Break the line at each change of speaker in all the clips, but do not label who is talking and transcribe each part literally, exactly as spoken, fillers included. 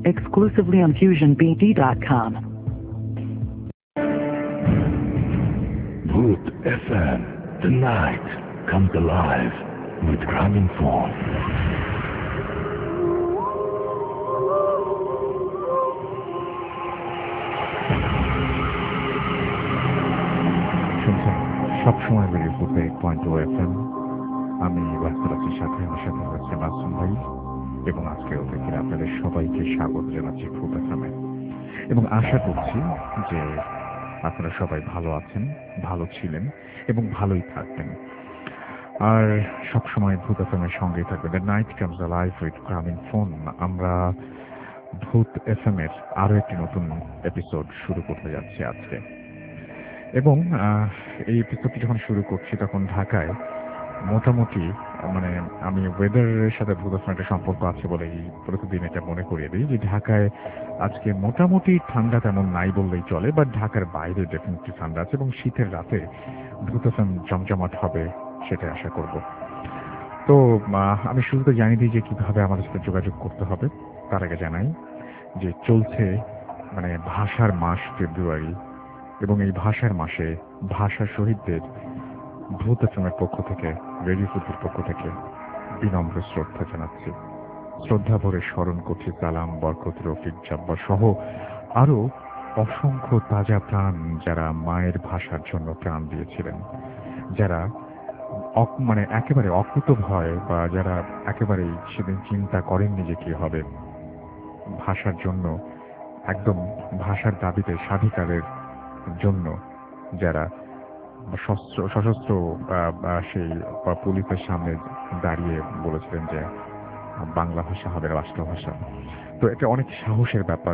exclusively on fusion b d dot com.
Booth F M. The night comes alive with Gramophone.
সবসময় বেরিয়ে পড়বে eight point two F M. আমি বাস্তব আছি সাথে আমার সাথে হচ্ছে মাসুম ভাই এবং আজকেও থেকে আপনাদের সবাইকে স্বাগত জানাচ্ছি ফুড এফ এম এ এবং আশা করছি যে আপনারা সবাই ভালো আছেন, ভালো ছিলেন এবং ভালোই থাকবেন। আর সবসময় ভূত এফ এম এর সঙ্গেই থাকবেন। The night comes alive with Grameenphone. আমরা ভূত এফ এম এর আরো একটি নতুন এপিসোড শুরু করতে যাচ্ছি আজকে এবং এই এপিসোডটি যখন শুরু করছি তখন ঢাকায় মোটামুটি মানে আমি ওয়েদারের সাথে ভূত এফ এম একটা সম্পর্ক আছে বলেই প্রতিদিন এটা মনে করিয়ে দিই যে ঢাকায় আজকে মোটামুটি ঠান্ডা তেমন নাই বললেই চলে, বাট ঢাকার বাইরে ডেফিনেটলি ঠান্ডা আছে এবং শীতের রাতে ভূত এফ এম জমজমাট হবে সেটা আশা করব। তো আমি শুরুতে জানিয়ে দিই যে কিভাবে আমাদের সাথে যোগাযোগ করতে হবে। তার আগে জানাই যে চলছে মানে ভাষার মাস ফেব্রুয়ারি এবং এই ভাষার মাসে ভাষা শহীদদের ভূত এফ এম এর পক্ষ থেকে, রেডিও ফুটের পক্ষ থেকে বিনম্র শ্রদ্ধা জানাচ্ছি। শ্রদ্ধা ভরে স্মরণ করছি সালাম, বরকত, রফিক, জাব্বার সহ আরো অসংখ্য তাজা প্রাণ যারা মায়ের ভাষার জন্য প্রাণ দিয়েছিলেন, যারা মানে একেবারে অকুত ভয় বা যারা একেবারেই সেদিন চিন্তা করেননি যে কি হবে, ভাষার জন্য একদম ভাষার দাবিতে স্বাধিকারের জন্য যারা সশস্ত্র সেই পুলিশের সামনে দাঁড়িয়ে বলেছিলেন যে বাংলা ভাষা হবে রাষ্ট্রভাষা। তো এটা অনেক সাহসের ব্যাপার।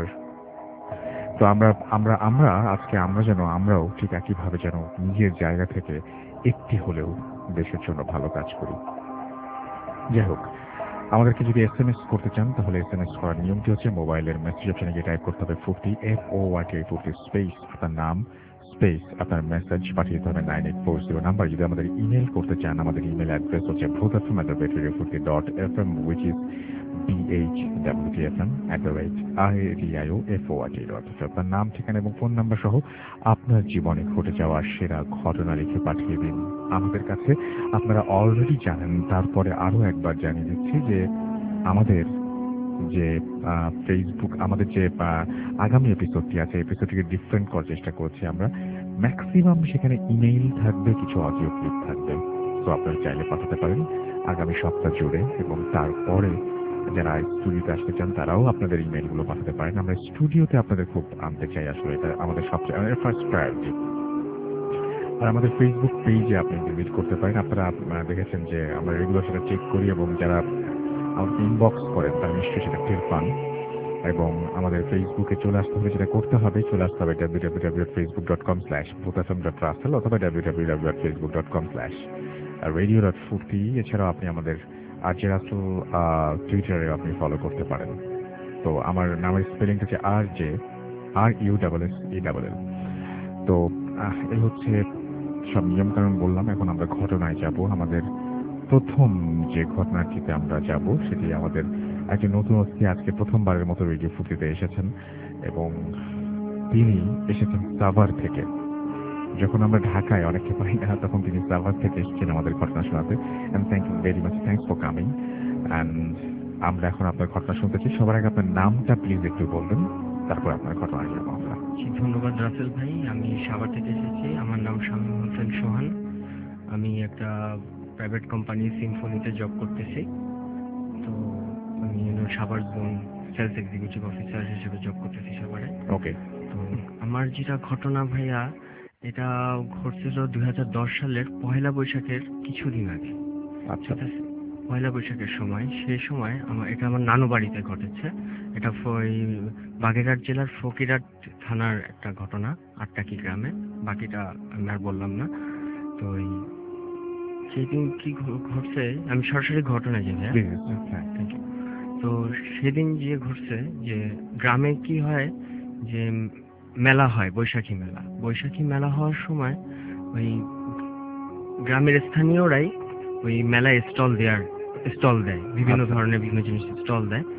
তো আমরা আমরা আমরা আজকে আমরা যেন আমরাও ঠিক একইভাবে যেন নিজের জায়গা থেকে একটি হলেও দেশের জন্য ভালো কাজ করি। যাই হোক, আমাদেরকে যদি এস এম এস করতে চান তাহলে এস এম এস করার নিয়মটি হচ্ছে মোবাইলের মেসেজ অপশনে গিয়ে টাইপ করতে হবে forty F O Y T forty space আপনার নাম স্পেস আপনার মেসেজ পাঠিয়ে দিতে হবে nine eight four zero number. যদি আমাদের ইমেল করতে চান আমাদের ইমেল অ্যাড্রেস হচ্ছে Bhoot F M at the rate radio forty dot F M which is B H W T F M at the rate I D I O F O I T dot F. আপনার নাম, ঠিকানা এবং phone number সহ আপনার জীবনে ঘটে যাওয়া সেরা ঘটনা লিখে পাঠিয়ে দিন আমাদের কাছে। আপনারা অলরেডি জানেন, তারপরে আরো একবার জানিয়ে দিচ্ছি যে আমাদের যে ফেসবুক আমাদের যে আগামী এপিসোডটি আছে এপিসোডটিকে ডিফারেন্ট করার চেষ্টা করছি আমরা। ম্যাক্সিমাম সেখানে ইমেইল থাকবে, কিছু অডিও ক্লিপ থাকবে। তো আপনারা চাইলে পাঠাতে পারেন আগামী সপ্তাহ জুড়ে এবং তারপরে যারা স্টুডিওতে আসতে চান তারাও আপনাদের ইমেইলগুলো পাঠাতে পারেন। আমরা স্টুডিওতে আপনাদের খুব আনতে চাই, আসলে এটা আমাদের সবচেয়ে ফার্স্ট প্রায়োরিটি। আর আমাদের ফেসবুক পেজে আপনি ভিজিট করতে পারেন। আপনারা দেখেছেন যে আমরা রেগুলার সেটা চেক করি এবং যারা আমাকে ইনবক্স করেন তারা নিশ্চয়ই সেটা টের পান। এবং আমাদের ফেসবুকে চলে আসতে হবে, যেটা করতে হবে চলে আসতে হবে W W W dot Facebook dot com slash Bhoot F M dot Russell অথবা W W W dot Facebook dot com slash radio dot Foorti. এছাড়াও আপনি আমাদের আর জে রাসেল টুইটারে আপনি ফলো করতে পারেন। তো আমার নামের স্পেলিংটা হচ্ছে R J R U double S E double L. তো এই হচ্ছে সব নিয়মকানুন বললাম। এখন আমরা ঘটনায় যাব। আমাদের প্রথম যে ঘটনাটিতে আমরা যাব সেটি আমাদের একজন নতুন অতিথি আজকে প্রথমবারের মতো রেডিও ফুটিতে এসেছেন এবং তিনি এসেছেন সাভার থেকে। যখন আমরা ঢাকায় অনেককে পাই না তখন তিনি সাভার থেকে এসেছেন আমাদের ঘটনা শোনাতে। And thank you very much, thanks for coming. And আমরা এখন আপনার ঘটনা শুনতে চাই। সবার আগে আপনার নামটা প্লিজ একটু বলবেন, তারপর আপনার ঘটনায় যাবো আমরা।
ধন্যবাদ রাসেল ভাই। আমি সাভার থেকে এসেছি। আমার নাম শামীম হোসেন সোহান। আমি একটা প্রাইভেট কোম্পানি সিম্ফনিতে জব করতেছি। তো আমি Savar zone sales executive officer হিসেবে জব করতেছি সাভারে।
ওকে।
তো আমার যেটা ঘটনা ভাইয়া, এটা ঘটছিল দুই হাজার দশ সালের পয়লা বৈশাখের কিছুদিন আগে।
আচ্ছা।
পয়লা বৈশাখের সময়, সেই সময় আমার এটা আমার নানু বাড়িতে ঘটেছে। এটা বাগেরহাট জেলার ফকিরহাট থানার একটা ঘটনা, আটটাকি গ্রামে। বাকিটা আমি আর বললাম না। তো সেদিন কি ঘটছে আমি সরাসরি ঘটনায় যাই। হ্যাঁ, থ্যাংক ইউ। তো সেদিন যে ঘটছে যে গ্রামে কি হয় যে মেলা হয়, বৈশাখী মেলা। বৈশাখী মেলা হওয়ার সময় ওই গ্রামের স্থানীয়রাই ওই মেলায় স্টল দেয়ার স্টল দেয়, বিভিন্ন ধরনের বিভিন্ন জিনিস স্টল দেয়।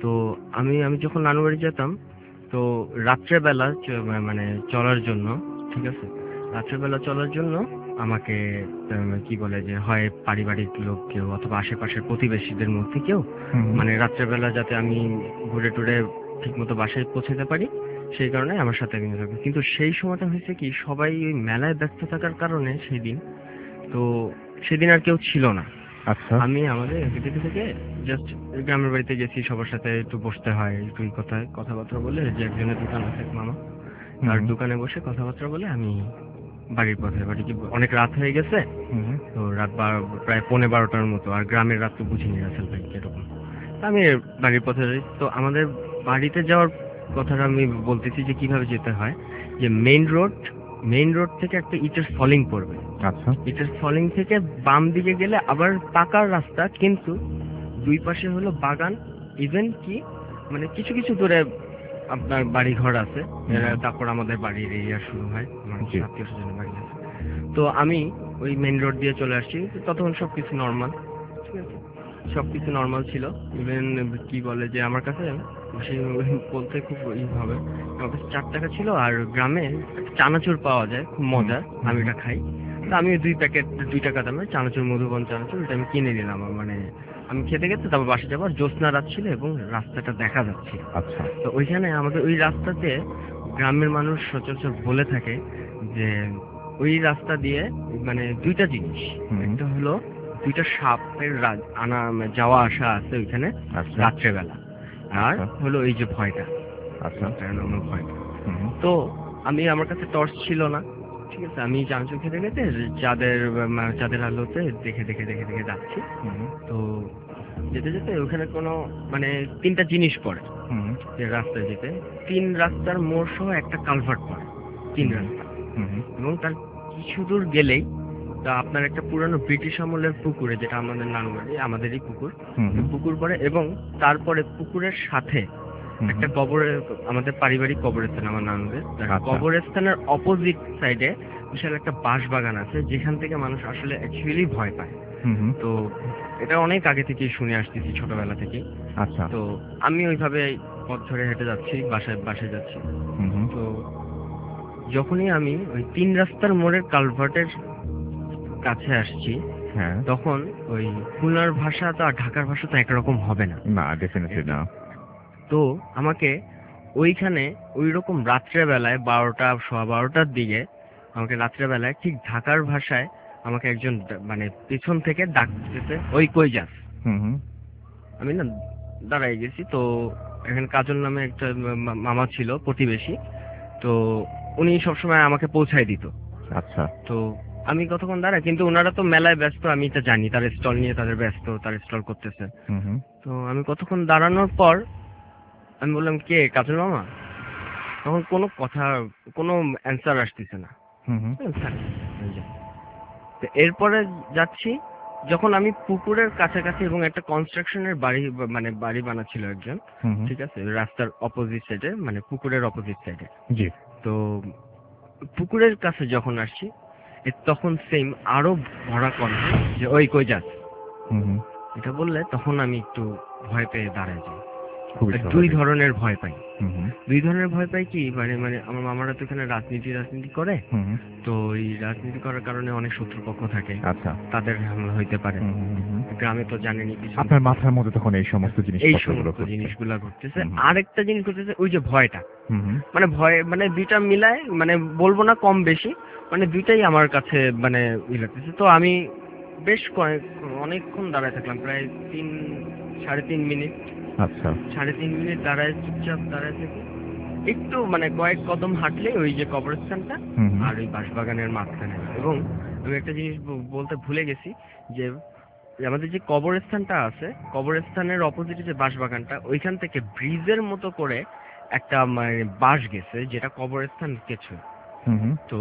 তো আমি আমি যখন নানু বাড়ি যেতাম, তো রাত্রেবেলা চ- মানে চলার জন্য, ঠিক আছে, রাত্রেবেলা চলার জন্য আমাকে উম, কি বলে যে হয় পারিবারিক লোক কেউ অথবা আশেপাশের প্রতিবেশীদের মধ্যে কেউ,
হুম,
মানে রাত্রেবেলা যাতে আমি ঘুরে টুরে ঠিক মতো বাসায় পৌঁছাতে পারি, সেই কারণে আমার সাথে একজন থাকবে। কিন্তু সেই সময়টা হয়েছে কি, সবাই ওই মেলায় ব্যস্ত থাকার কারণে সেই দিন, তো সেদিন আর কেউ ছিল না।
আচ্ছা।
আমি আমাদের এদিকে থেকে জাস্ট গ্রামের বাড়িতে গেছি, সবার সাথে একটু বসতে হয়, একটু এই কথায় কথাবার্তা বলে, যে একজনের দোকান আছে এক মামা, তার
হুম,
দোকানে বসে কথাবার্তা বলে আমি বাড়ির পথে, বাড়ি কি অনেক রাত হয়ে গেছে,
হুম,
তো রাত বারো, প্রায় পৌনে বারোটার মতো, আর গ্রামের রাত তো বুঝিনি রাসেল ভাই কিরকম। তা আমি বাড়ির পথে যাই। তো আমাদের বাড়িতে যাওয়ার কথাটা আমি বলতেছি যে কিভাবে যেতে হয়, যে মেইন রোড, মেইন রোড থেকে একটা ইটের ফলিং পড়বে,
আচ্ছা।
ইটের ফলিং থেকে বাম দিকে গেলে আবার পাকার রাস্তা, কিন্তু দুই পাশে হলো বাগান, ইভেন কি মানে কিছু কিছু দূরে আপনার বাড়ি ঘর আছে, এরা তারপর আমাদের বাড়ির এরিয়া শুরু হয়, আমার
জি।
আত্মীয় স্বজনের বাড়ি আছে। তো আমি ওই মেইন রোড দিয়ে চলে আসছি, ততক্ষণ সবকিছু নর্মাল, ঠিক আছে, সবকিছু নর্মাল ছিল। ইভেন কি বলে যে আমার কাছে সেই বলতে খুব ই হবে, আমার কাছে চার টাকা ছিল, আর গ্রামে চানাচুর পাওয়া যায় খুব মজার, আমি এটা খাই। তো আমি দুই প্যাকেট দুই টাকা দামে চানাচুর, মধুবন চানাচুর, এটা আমি কিনে নিলাম। মানে আমি খেতে খেতে তারপর বাসে যাবো, আর জ্যোৎস্না রাত ছিল এবং রাস্তাটা দেখা যাচ্ছে।
আচ্ছা।
তো ওইখানে আমাদের ওই রাস্তাতে গ্রামের মানুষ সচরাচর বলে থাকে যে ওই রাস্তা দিয়ে মানে দুইটা জিনিস,
হুম।
একটা হলো দুইটা সাপের রা- আনা যাওয়া আসা আছে ওইখানে
আচ্ছা।
রাত্রেবেলা, আর
আচ্ছা।
হলো এই যে ভয়টা,
আচ্ছা।
প্যারানর্মাল ভয়টা।
হুম,
তো আমি, আমার কাছে টর্চ ছিল না, ঠিক আছে, আমি চানাচুর খেতে খেতে চাঁদের মা- চাঁদের আলোতে দেখে দেখে দেখে দেখে যাচ্ছি।
হুম,
তো যেতে যেতে ওখানে কোনো মানে তিনটা জিনিস পড়ে,
হুম,
যে রাস্তায় যেতে তিন রাস্তার মোড় সহ একটা কালভার্ট পড়ে, তিন
হুম।
রাস্তা,
হুম,
এবং তার কিছু দূর গেলেই তা আপনার একটা পুরানো ব্রিটিশ আমলের পুকুরে, যেটা আমাদের নানু বাড়ি, আমাদেরই পুকুর,
হুম, হুম,
পুকুর পড়ে, এবং তারপরে পুকুরের সাথে
হুম,
একটা কবরের, আমাদের পারিবারিক কবরস্থান আমার নানুদের, তার
আচ্ছা।
কবরস্থানের অপোজিট সাইডে বিশাল একটা বাঁশ বাগান আছে, যেখান থেকে মানুষ আসলে অ্যাকচুয়ালি ভয় পায়।
হুম, হুম।
তো এটা অনেক আগে থেকেই শুনে আসতেছি, ছোটবেলা থেকে।
আচ্ছা।
তো আমি ওইভাবে পথ ধরে হেঁটে যাচ্ছি, বাসায় বাসায় যাচ্ছি।
হুম, হুম।
তো যখনই আমি ওই তিন রাস্তার মোড়ের কালভার্টের কাছে আসছি,
হ্যাঁ।
তখন ওই খুলনার ভাষা তো আর ঢাকার ভাষা তো একরকম হবে না।
না, ডেফিনেটলি না।
তো আমাকে ওইখানে ওই রকম রাত্রেবেলায় বারোটা সোয়া বারোটার দিকে আমাকে রাত্রেবেলায় ঠিক ঢাকার ভাষায় আমাকে একজন ডা- মানে পিছন থেকে ডাক দিতেছে, ওই কই যাস।
হুম, হুম।
আমি না দাঁড়াই গেছি। তো এখানে কাজল নামে একটা মা- মামা ছিল প্রতিবেশী, তো উনি সবসময় আমাকে পৌঁছায় দিত।
আচ্ছা।
তো আমি কতক্ষণ দাঁড়াই, কিন্তু ওনারা তো মেলায় ব্যস্ত, আমি তো জানি তার স্টল নিয়ে তাদের ব্যস্ত, তার স্টল করতেছে।
হুম, হুম।
তো আমি কতক্ষণ দাঁড়ানোর পর আমি বললাম, কে কাজল মামা? তখন কোনো কথা, কোনো অ্যান্সার আসতেছে না।
হুম, হুম।
বললাম, "থাক, হয়ে যাক।" তো এরপরে যাচ্ছি, যখন আমি পুকুরের কাছাকাছি, এবং একটা কনস্ট্রাকশনের বাড়ি বা- মানে বাড়ি বানাচ্ছিল একজন,
হুম, হুম।
ঠিক আছে, রাস্তার অপোজিট সাইডে, মানে পুকুরের অপোজিট সাইডে।
জি।
তো পুকুরের কাছে যখন আসছি, এ তখন সেম আরো ভরা কণ্ঠ, যে ওই কই যাস।
হুম, হুম।
এটা বললে তখন আমি একটু ভয় পেয়ে দাঁড়ায় যাই।
খুবই
দুই
স্বাভাবিক।
ধরনের ভয় পাই।
হুম, হুম।
দুই ধরনের ভয় পাই কি, মানে মানে আমার মামারা তো এখানে রাজনীতি রাজনীতি করে,
হুম, হুম।
তো এই রাজনীতি করার কারণে অনেক শত্রুপক্ষ থাকে,
আচ্ছা।
তাদের হামলা হইতে পারে।
হুম, হুম, হুম।
গ্রামে তো জানেনই কিছু,
আপনার মাথার মধ্যে তখন এই সমস্ত
এই
জিনিসপত্রগুলো
সমস্ত
ঘটছে।
জিনিসগুলা ঘটতেছে।
হুম, হুম।
আরেকটা জিনিস ঘটতেছে, ওই যে ভয়টা,
হুম, হুম।
মানে ভয়, মানে দুইটা মিলায়, মানে বলবো না কম বেশি, মানে দুইটাই আমার কাছে মানে ই লাগতেছে। তো আমি বেশ কয়েক অনেকক্ষণ দাঁড়ায় থাকলাম, প্রায় তিন সাড়ে তিন মিনিট,
আচ্ছা।
সাড়ে তিন মিনিট দাঁড়ায় চুপচাপ দাঁড়ায় থেকে একটু মানে কয়েক কদম হাঁটলে ওই যে কবরস্থানটা,
হুম, হুম।
আর ওই বাঁশবাগানের মাঝখানে। এবং আমি একটা জিনিস ব- বলতে ভুলে গেছি, যে আমাদের যে কবরস্থানটা আছে, কবরস্থানের অপোজিটে যে বাঁশবাগানটা, ওইখান থেকে ব্রিজের মতো করে একটা মানে বাঁশ গেছে, যেটা কবরস্থান কিছু।
হুম, হুম।
তো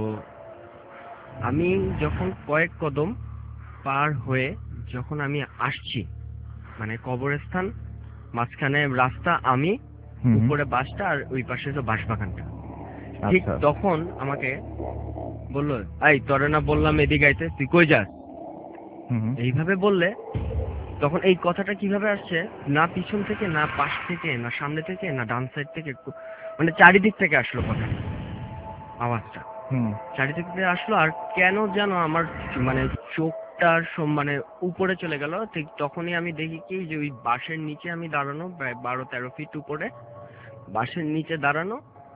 আমি যখন কয়েক কদম পার হয়ে যখন আমি আসছি, মানে কবরস্থান মাঝখানে রাস্তা, আমি
হুম, হুম।
উপরে বাসটা, আর ওই পাশে তো বাঁশবাগানটা, ঠিক
আচ্ছা।
তখন আমাকে বললো, এই তোরে না বললাম এদিকে আইতে, তুই কই যাস।
হুম, হুম।
এইভাবে বললে তখন এই কথাটা কিভাবে আসছে, না পিছন থেকে, না পাশ থেকে, না সামনে থেকে, না ডান সাইড থেকে, মানে চারিদিক থেকে আসলো কথাটা, আওয়াজটা
হুম
চারিদিক থেকে আসলো। আর কেন যেন আমার মানে চোখটার সম- মানে উপরে চলে গেল। ঠিক তখনই আমি দেখি কি যে ওই বাঁশের নিচে আমি দাঁড়ানো, প্রায় বারো তেরো ফিট উপরে বাঁশের নিচে দাঁড়ানো।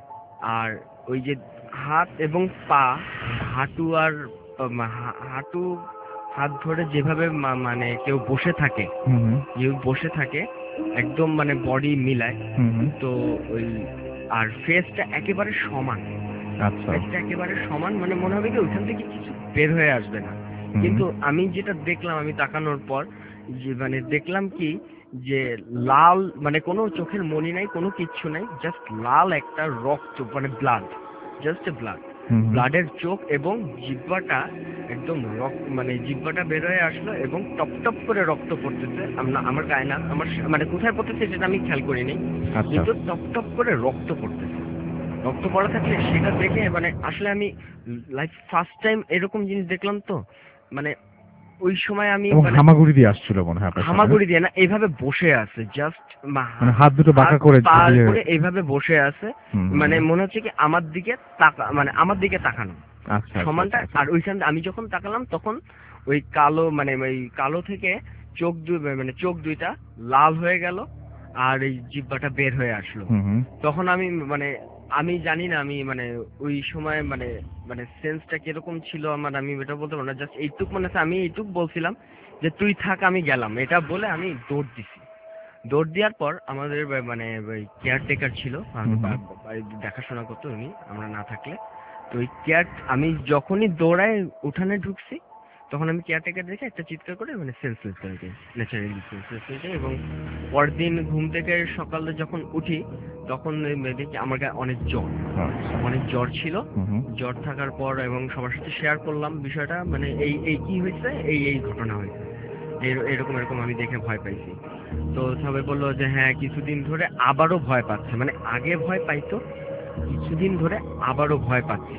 আর ওই যে হাত এবং পা, হাঁটু আর আম, হা- হাঁটু হাত ধরে যেভাবে মা- মানে কেউ বসে থাকে,
হুম হুম
কেউ বসে থাকে একদম মানে বডি মিলায়,
হুম হুম।
তো ওই আর ফেসটা একেবারে সমান,
আচ্ছা।
ফেসটা একেবারে সমান, মানে মনে হবে কি ওইখান থেকে কিছু বের হয়ে আসবে না।
হুম।
কিন্তু আমি যেটা দেখলাম, আমি তাকানোর পর যে মানে দেখলাম কি যে লাল, মানে কোনো চোখের মনি নাই, কোনো কিচ্ছু নাই, জাস্ট লাল একটা রক্ত, মানে blood, just blood,
hmm hmm.
ব্লাডের চোখ, এবং জিহ্বাটা একদম রক্ত, মানে জিহ্বাটা বের হয়ে আসলো এবং টপ টপ করে রক্ত পড়তেছে। আম- আমার গায়ে না, আমার স- মানে কোথায় পড়তেছে সেটা আমি খেয়াল করিনি,
আচ্ছা।
কিন্তু টপ টপ করে রক্ত পড়তেছে। রক্ত পড়া থাকলে সেটা দেখে মানে আসলে আমি লাইফ ফার্স্ট টাইম এরকম জিনিস দেখলাম। তো মানে ওই সময় আমি
এবং
মানে
হামাগুড়ি দিয়ে আসছিল মনে হয় আপনার সাথে?
হামাগুড়ি দিয়ে না, এইভাবে বসে আছে, জাস্ট
মানে হাত দুটো বাঁকা করে ঝুলিয়ে।
করে এইভাবে বসে আছে,
হুম, হুম।
মানে মনে হচ্ছে কি আমার দিকে তাকা, মানে আমার দিকে তাকানো
আচ্ছা,
সমানটা।
আচ্ছা, আচ্ছা।
আর ওইখান আমি যখন তাকালাম তখন ওই কালো, মানে ওই কালো থেকে চোখ দুই, মানে চোখ দুইটা লাল হয়ে গেল, আর এই জিহ্বাটা বের হয়ে আসলো।
হুম, হুম।
তখন আমি মানে আমি জানি না, আমি মানে ওই সময় মানে মানে সেন্সটা কিরকম ছিল আমার, আমি এটা বলতে পারবো না। জাস্ট এইটুক মনে আছে, আমি এইটুক বলছিলাম যে তুই থাক, আমি গেলাম, এটা বলে আমি দৌড় দিছি। দৌড় দেওয়ার পর আমাদের বা- মানে ওই কেয়ারটেকার ছিল, আর
হুম হুম।
বা- বা- বাড়ির দেখাশোনা করতো উনি, আমরা না থাকলে। তো ওই কেয়ার, আমি যখনই দৌড়ায় উঠানে ঢুকছি, তখন আমি কেয়ারটেকার দেখে একটা চিৎকার করে মানে সেন্সলেস হয়ে যাই, ন্যাচারালি সেন্সলেস হয়ে যাই। এবং পরের দিন ঘুম থেকে সকালে যখন উঠি, তখন ওই দেখি আমার গায়ে অনেক জ্বর,
আচ্ছা।
অনেক জ্বর ছিল।
হুম হুম।
জ্বর থাকার পর এবং সবার সাথে শেয়ার করলাম বিষয়টা, মানে এই এই কি হয়েছে, এই এই ঘটনা হয়েছে, এই- এরকম এরকম আমি দেখে ভয় পাইছি। তো সবাই বললো যে হ্যাঁ কিছুদিন ধরে আবারও ভয় পাচ্ছে, মানে আগে ভয় পাইতো, কিছুদিন ধরে আবারও ভয় পাচ্ছে।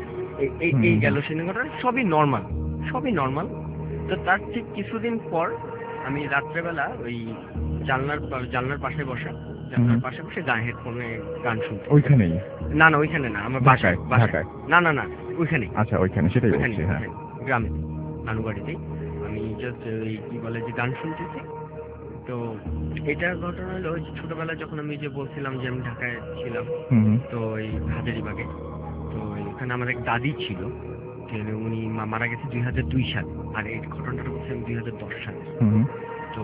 এই এই এই
হুম।
গেল সেদিন ঘটনা, সবই নর্মাল, সবই নর্মাল। তো তার ঠিক কিছুদিন পর আমি রাত্রেবেলা ওই জানলার পা- জানলার পাশে বসে, জানলার
হুম।
পাশে বসে গায়ে হেডফোনে গান শুনতে।
ওইখানেই?
না না ওইখানে না, আমার বাসায়,
ঢাকায়?
বাসায়।
ঢাকায়?
না না না ওইখানে,
আচ্ছা, ওইখানে, সেটাই
ওইখানে
বলছি। হ্যাঁ।
ওইখানে, গ্রামে, নানু বাড়িতেই। আমি জাস্ট ওই কি বলে যে গান শুনতেছি। তো এটার ঘটনা হলো ওই যে ছোটবেলায় যখন আমি যে বলছিলাম যে আমি ঢাকায় ছিলাম,
হুম হুম।
তো ওই হাজারিবাগে, তো ওখানে আমার এক দাদি ছিল, যে উনি মা- মারা গেছে দুই হাজার দুই সালে, আর এই ঘটনাটা বলছি আমি দুই হাজার দশ সালে।
হুম হুম।
তো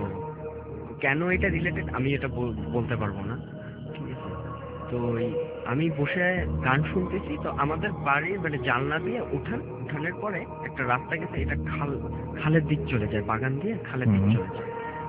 কেন এটা রিলেটেড আমি এটা বল- বলতে পারবো না, ঠিক আছে। তো ওই আমি বসে গান শুনতেছি, তো আমাদের বাড়ির মানে জানলা দিয়ে উঠান, উঠানের পরে একটা রাস্তা গেছে, এটা খাল, খালের দিক চলে যায়, বাগান দিয়ে খালের দিক
হুম।
চলে যায়।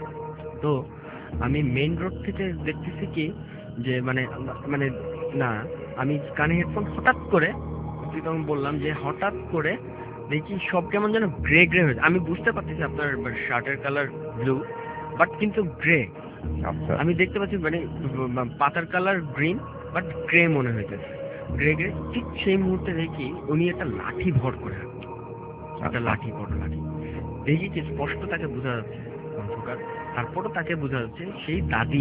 তো আমি মেইন রোড থেকে দেখতেছি কি যে মানে মানে না, আমি কানে হেডফোন হঠাৎ করে, যেটা আমি বললাম যে হঠাৎ করে দেখি সব কেমন যেন গ্রে গ্রে হয়েছে। আমি বুঝতে পারতেছি আপনার শার্টের কালার ব্লু, বাট কিন্তু গ্রে।
আচ্ছা।
আমি দেখতে পাচ্ছি মানে উম, পাতার কালার গ্রিন, বাট গ্রে মনে হইতেছে, গ্রে গ্রে। ঠিক সেই মুহূর্তে দেখি উনি একটা লাঠি ভর করে হাঁটছে, একটা
আচ্ছা।
লাঠি, বড় লাঠি। দেখি কি স্পষ্ট তাকে বোঝা যাচ্ছে অন্ধকার, তারপরও তাকে বোঝা যাচ্ছে সেই দাদি,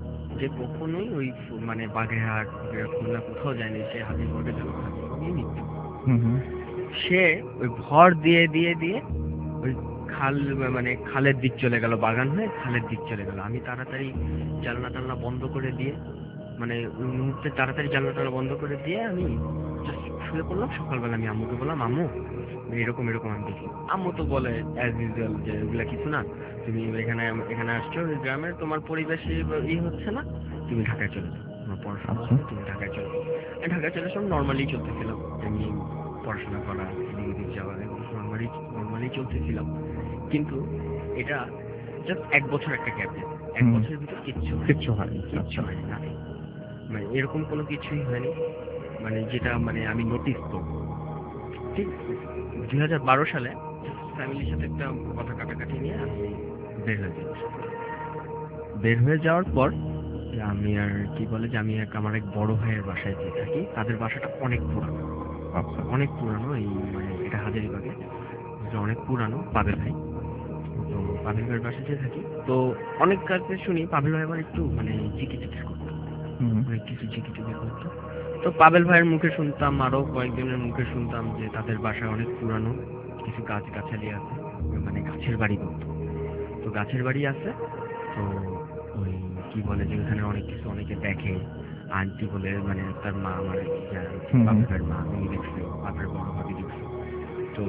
যে কখনোই ওই ফ- মানে বাগেরহাট খুলনা কোথাও যায়নি, সে হাতিরপুরে মৃত্যু।
হুম হুম।
সে ওই ভর দিয়ে দিয়ে দিয়ে ওই খাল, মানে খালের দিক চলে গেল, বাগান হয়ে খালের দিক চলে গেল। আমি তাড়াতাড়ি জানলা টালনা বন্ধ করে দিয়ে, মানে ওই মুহূর্তে তাড়াতাড়ি জানলা টালনা বন্ধ করে দিয়ে আমি just শুয়ে পড়লাম। সকালবেলা আমি আম্মুকে বললাম, আম্মু এরকম এরকম আমি দেখি। আম্মু তো বলে অ্যাজ ইউজুয়াল যে এগুলা কিছু না, তুমি এখানে এখানে আসছো, ওই গ্রামের তোমার পরিবেশে ই হচ্ছে না, তুমি ঢাকায় চলে যাও, তোমার পড়াশোনা
আচ্ছা।
আছে, তুমি ঢাকায় চলে যাও। আমি ঢাকায় চলে সব নর্মালি চলতেছিলাম, এমনি পড়াশোনা করা, এদিক ওদিক যাওয়া, নর্মালি নর্মালি চলতেছিলাম। কিন্তু এটা জাস্ট এক বছর একটা গ্যাপ, এক
হুম।
বছরের ভিতর কিচ্ছু হয়নি,
কিচ্ছু হয়নি।
কিচ্ছু
আচ্ছা।
হয়নি, nothing। মানে এরকম কোনো কিছুই হয়নি, মানে যেটা মানে আমি নোটিস করব। ঠিক দুই হাজার বারো সালে ফ্যামিলির সাথে একটা কথা কাটাকাটি নিয়ে আমি বের হয়ে যাই। বের হয়ে যাওয়ার পর আমি আর কি বলে যে আমি এক আমার এক বড় ভাইয়ের বাসায় গিয়ে থাকি। তাদের বাসাটা অনেক পুরানো,
আচ্ছা।
অনেক পুরানো, এই মানে এটা হাজারিবাগে, এটা অনেক পুরানো, পাবে ভাই। তো পাভেল ভাইয়ের বাসায় যে থাকি, তো অনেক কাছে শুনি পাভেল ভাই আবার একটু মানে চিকি চিকি করতো, অনেক কিছু চিকি চিকি করতো। তো পাভেল ভাইয়ের মুখে শুনতাম, আরো কয়েকজনের মুখে শুনতাম যে তাদের বাসায় অনেক পুরানো কিছু গাছ গাছালি আছে, মানে গাছের বাড়ি বলতো। তো গাছের বাড়ি আছে, তো ওই কি বলে যে ওখানে অনেক কিছু অনেকে দেখে, আন্টি বলে মানে তার মা আমার বাপের মা উনি দেখছে, বাপের বড় ভাবি দেখছে। তো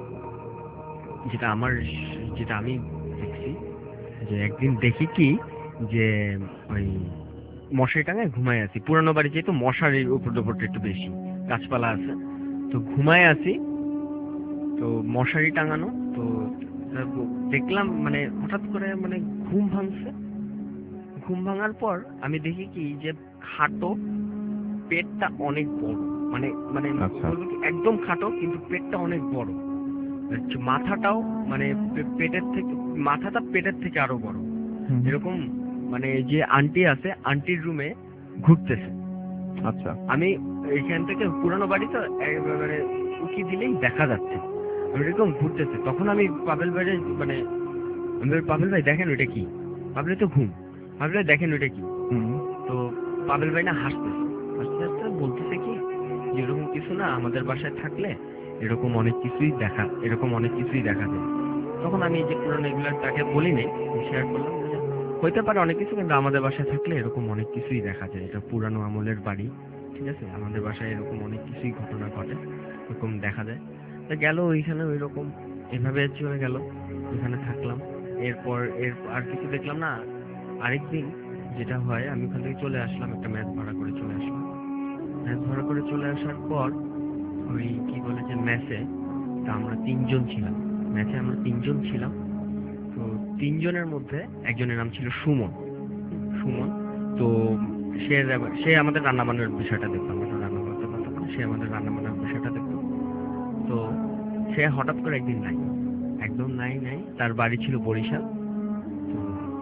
যেটা আমার যেটা আমি দেখছি যে একদিন দেখি কি যে ওই মশারি টাঙায় ঘুমায় আছি, পুরানো বাড়ি যেহেতু মশারির উপর উপরটা একটু বেশি, গাছপালা আছে, তো ঘুমায় আছি, তো মশারি টাঙানো, তো দেখলাম মানে হঠাৎ করে মানে ঘুম ভাঙছে। ঘুম ভাঙার পর আমি দেখি কি যে খাটো, পেটটা অনেক বড়, মানে মানে বলবো কি একদম খাটো কিন্তু পেটটা অনেক বড়, মাথাটাও মানে পেটের থেকে মাথাটা পেটের থেকে আরো বড়, এরকম মানে যে আন্টি আছে আন্টির রুমে ঘুরতেছে।
আচ্ছা,
আমি এখান থেকে পুরানো বাড়ি তো মানে উকি দিলেই দেখা যাচ্ছে এরকম ঘুরতেছে। তখন আমি পাভেল ভাই মানে আমি পাভেল ভাই দেখেন ওইটা কি, পাভেল তো ঘুম, পাভেল ভাই দেখেন ওইটা কি। তো পাভেল ভাই না হাসতেছে, হাসতে হাসতে বলতেছে কি যে এরকম কিছু না, আমাদের বাসায় থাকলে এরকম অনেক কিছুই দেখা এরকম অনেক কিছুই দেখা যায়। তখন আমি এই যে পুরানো এগুলো তাকে বলি নাই, শেয়ার করলাম যে হইতে পারে অনেক কিছু, কিন্তু আমাদের বাসায় থাকলে এরকম অনেক কিছুই দেখা যায়, এটা পুরানো আমলের বাড়ি, ঠিক আছে, আমাদের বাসায় এরকম অনেক কিছুই ঘটনা ঘটে, এরকম দেখা যায়। তো গেল ওইখানে ওই রকম এভাবে চলে গেল, ওইখানে থাকলাম। এরপর এর আর কিছু দেখলাম না। আরেকদিন যেটা হয়, আমি ওখান থেকে চলে আসলাম, একটা ম্যাচ ভাড়া করে চলে আসলাম। ম্যাচ ভাড়া করে চলে আসার পর ওই কি বলে যে ম্যাচে তা আমরা তিনজন ছিলাম, ম্যাচে আমরা তিনজন ছিলাম। তো তিনজনের মধ্যে একজনের নাম ছিল সুমন। সুমন তো সে সে আমাদের রান্না বান্নার বিষয়টা দেখতো, আমরা রান্না করতে পারতাম না, সে আমাদের রান্না বান্নার বিষয়টা দেখতো। তো সে হঠাৎ করে একদিন নাই, একদম নাই নাই তার বাড়ি ছিল বরিশাল। তো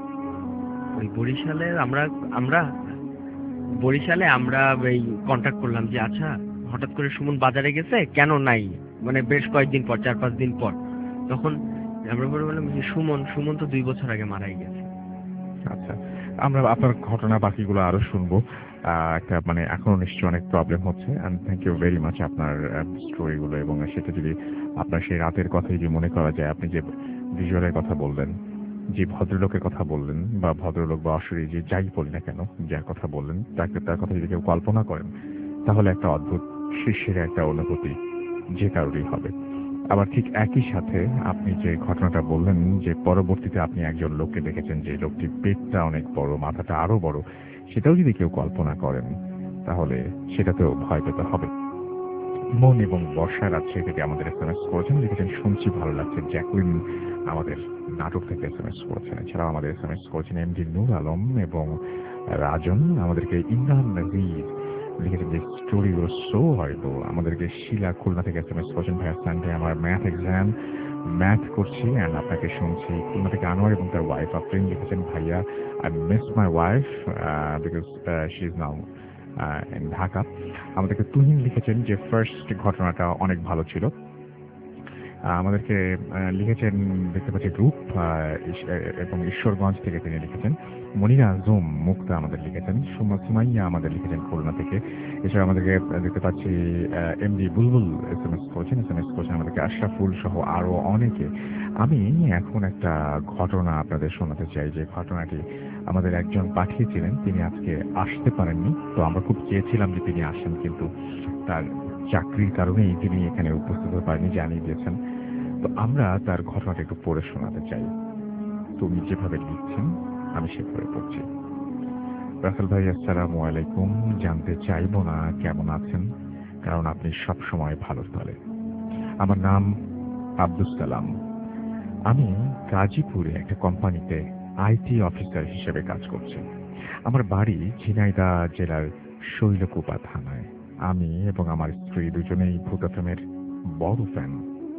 ওই বরিশালে আমরা আমরা বরিশালে আমরা এই কন্ট্যাক্ট করলাম যে আচ্ছা হঠাৎ করে সুমন বাজারে গেছে কেন নাই, মানে বেশ কয়েকদিন পর, চার পাঁচ দিন পর। তখন আমরা বললাম যে সুমন সুমন তো দুই বছর আগে মারাই গেছে।
আচ্ছা, আমরা আপনার ঘটনা বাকিগুলো আরো শুনবো। একটা মানে এখনো নিশ্চয়ই অনেক প্রবলেম হচ্ছে, and thank you very much আপনার স্টোরিগুলো। এবং সেটা যদি আপনার সেই রাতের কথাই যদি মনে করা যায়, আপনি যে ভিজুয়ালের কথা বললেন, যে ভদ্রলোকের কথা বললেন, বা ভদ্রলোক বা অশরীরী যে যাই বলি না কেন, যার কথা বললেন, তাকে তার কথা যদি কেউ কল্পনা করেন, তাহলে একটা অদ্ভুত শীর্ষের একটা অনুভূতি যে কারোরই হবে। আবার ঠিক একই সাথে আপনি যে ঘটনাটা বললেন যে পরবর্তীতে আপনি একজন লোককে দেখেছেন যে লোকটির পেটটা অনেক বড়, মাথাটা আরো বড়, সেটাও যদি কেউ কল্পনা করেন তাহলে সেটাতেও ভয় পেতে হবে। মন এবং বর্ষা রাজশাহী থেকে আমাদের এস এম এস করেছেন, লিখেছেন শুনছি ভালো লাগছে। জ্যাকুইন আমাদের নাটক থেকে এস এম এস করেছেন। এছাড়াও আমাদের এস এম এস করেছেন এম ডি নূর আলম এবং রাজন। আমাদেরকে ইমরান নজির লিখেছেন যে স্টোরিগুলো সো হয়তো। আমাদেরকে শিলা খুলনা থেকে এস এম এস করেছেন, ভাইয়া সানডে আমার ম্যাথ এক্সাম, ম্যাথ করছি অ্যান্ড আপনাকে শুনছি। খুলনা থেকে আনোয়ার এবং তার ওয়াইফ আফরিন লিখেছেন, ভাইয়া I miss my wife because she is now in Dhaka. আমাদেরকে তুহিন লিখেছেন যে ফার্স্ট ঘটনাটা অনেক ভালো ছিল। আমাদেরকে লিখেছেন দেখতে পাচ্ছি গ্রুপ এবং ঈশ্বরগঞ্জ থেকে তিনি লিখেছেন। মনিরা আজম মুক্তা আমাদের লিখেছেন। সুমাইয়া আমাদের লিখেছেন খুলনা থেকে। এছাড়া আমাদেরকে দেখতে পাচ্ছি MD Bulbul S M S করেছেন, এস এম এস করেছেন আমাদেরকে আশরাফুল সহ আরো অনেকে। আমি এখন একটা ঘটনা আপনাদের শোনাতে চাই, যে ঘটনাটি আমাদের একজন পাঠিয়েছিলেন, তিনি আজকে আসতে পারেননি। তো আমরা খুব চেয়েছিলাম যে তিনি আসেন, কিন্তু তার চাকরির কারণেই তিনি এখানে উপস্থিত হতে পারেনি, জানিয়ে দিয়েছেন। তো আমরা তার ঘটনাটা একটু পড়ে শোনাতে চাই। তুমি যেভাবে লিখছেন আমি সেভাবে পড়ছি। রাসেল ভাই আসসালামু আলাইকুম। জানতে চাইবো না কেমন আছেন, কারণ আপনি সব সময় ভালো বলে। আমার নাম আব্দুল সালাম। আমি গাজীপুরে একটা কোম্পানিতে আইটি অফিসার হিসেবে কাজ করছি। আমার বাড়ি ঝিনাইদহ জেলার শৈলকুপা থানায়। আমি এবং আমার স্ত্রী দুজনেই ভূত এফএমের বড় ফ্যান।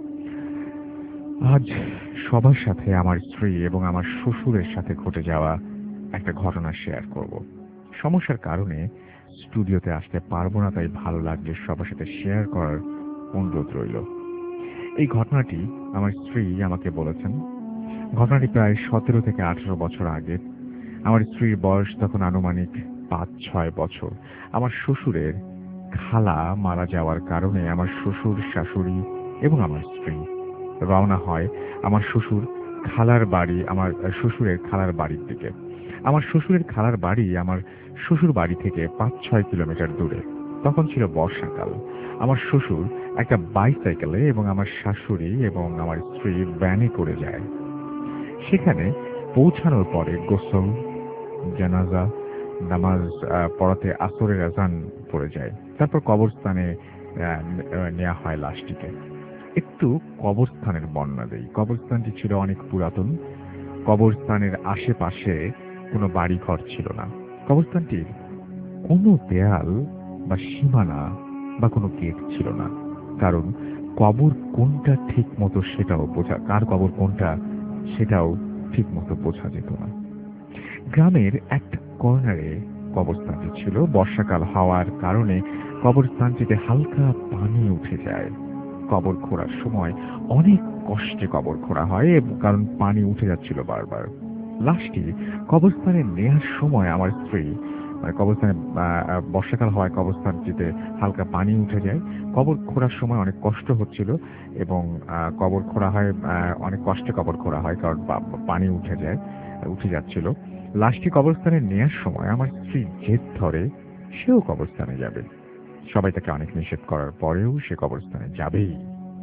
আজ সবার সাথে আমার স্ত্রী এবং আমার শ্বশুরের সাথে ঘটে যাওয়া একটা ঘটনা শেয়ার করব। সমস্যার কারণে স্টুডিওতে আসতে পারবো না, তাই ভালো লাগলে সবার সাথে শেয়ার করার অনুরোধ রইল। এই ঘটনাটি আমার স্ত্রী আমাকে বলেছেন। ঘটনাটি প্রায় সতেরো থেকে আঠারো বছর আগে। আমার স্ত্রীর বয়স তখন আনুমানিক পাঁচ ছয় বছর। আমার শ্বশুরের খালা মারা যাওয়ার কারণে আমার শ্বশুর, শাশুড়ি এবং আমার স্ত্রী রওনা হয় আমার শ্বশুর খালার বাড়ি আমার শ্বশুরের খালার বাড়ির দিকে। আমার শ্বশুরের খালার বাড়ি আমার শ্বশুর বাড়ি থেকে পাঁচ ছয় কিলোমিটার দূরে। তখন ছিল বর্ষাকাল। আমার শ্বশুর একটা বাইসাইকেলে এবং আমার শাশুড়ি এবং আমার স্ত্রী ভ্যানে করে যায়। সেখানে পৌঁছানোর পরে গোসল, জানাজা নামাজ আহ, পড়াতে আসরের আজান পড়ে যায়। তারপর কবরস্থানে আহ, নেওয়া হয় লাশটিকে। একটু কবরস্থানের বর্ণনা দেই। কবরস্থানটি ছিল অনেক পুরাতন। কবরস্থানের আশেপাশে কোনো বাড়ি ঘর ছিল না। কবরস্থানটির কোনো দেয়াল বা সীমানা বা কোনো গেট ছিল না। কারণ কবর কোনটা ঠিক মতো সেটাও বোঝা কার কবর কোনটা সেটাও ঠিক মতো বোঝা যেত না। গ্রামের একটা কর্নারে কবরস্থানটি ছিল। বর্ষাকাল হওয়ার কারণে কবরস্থানটিতে হালকা পানি উঠে যায়। কবর খোঁড়ার সময় অনেক কষ্টে কবর খোঁড়া হয় এবং কারণ পানি উঠে যাচ্ছিল বারবার। লাশটি কবরস্থানে নেওয়ার সময় আমার স্ত্রী মানে কবরস্থানে আহ, বর্ষাকাল হওয়ায় কবরস্থানটিতে হালকা পানি উঠে যায়। কবর খোঁড়ার সময় অনেক কষ্ট হচ্ছিল এবং আহ, কবর খোঁড়া হয় আহ, অনেক কষ্টে কবর খোঁড়া হয় কারণ পা- পানি উঠে যায় উঠে যাচ্ছিল। লাশটি কবরস্থানে নেওয়ার সময় আমার স্ত্রী জেদ ধরে সেও কবরস্থানে যাবে। সবাই তাকে অনেক নিষেধ করার পরেও সে কবরস্থানে যাবেই।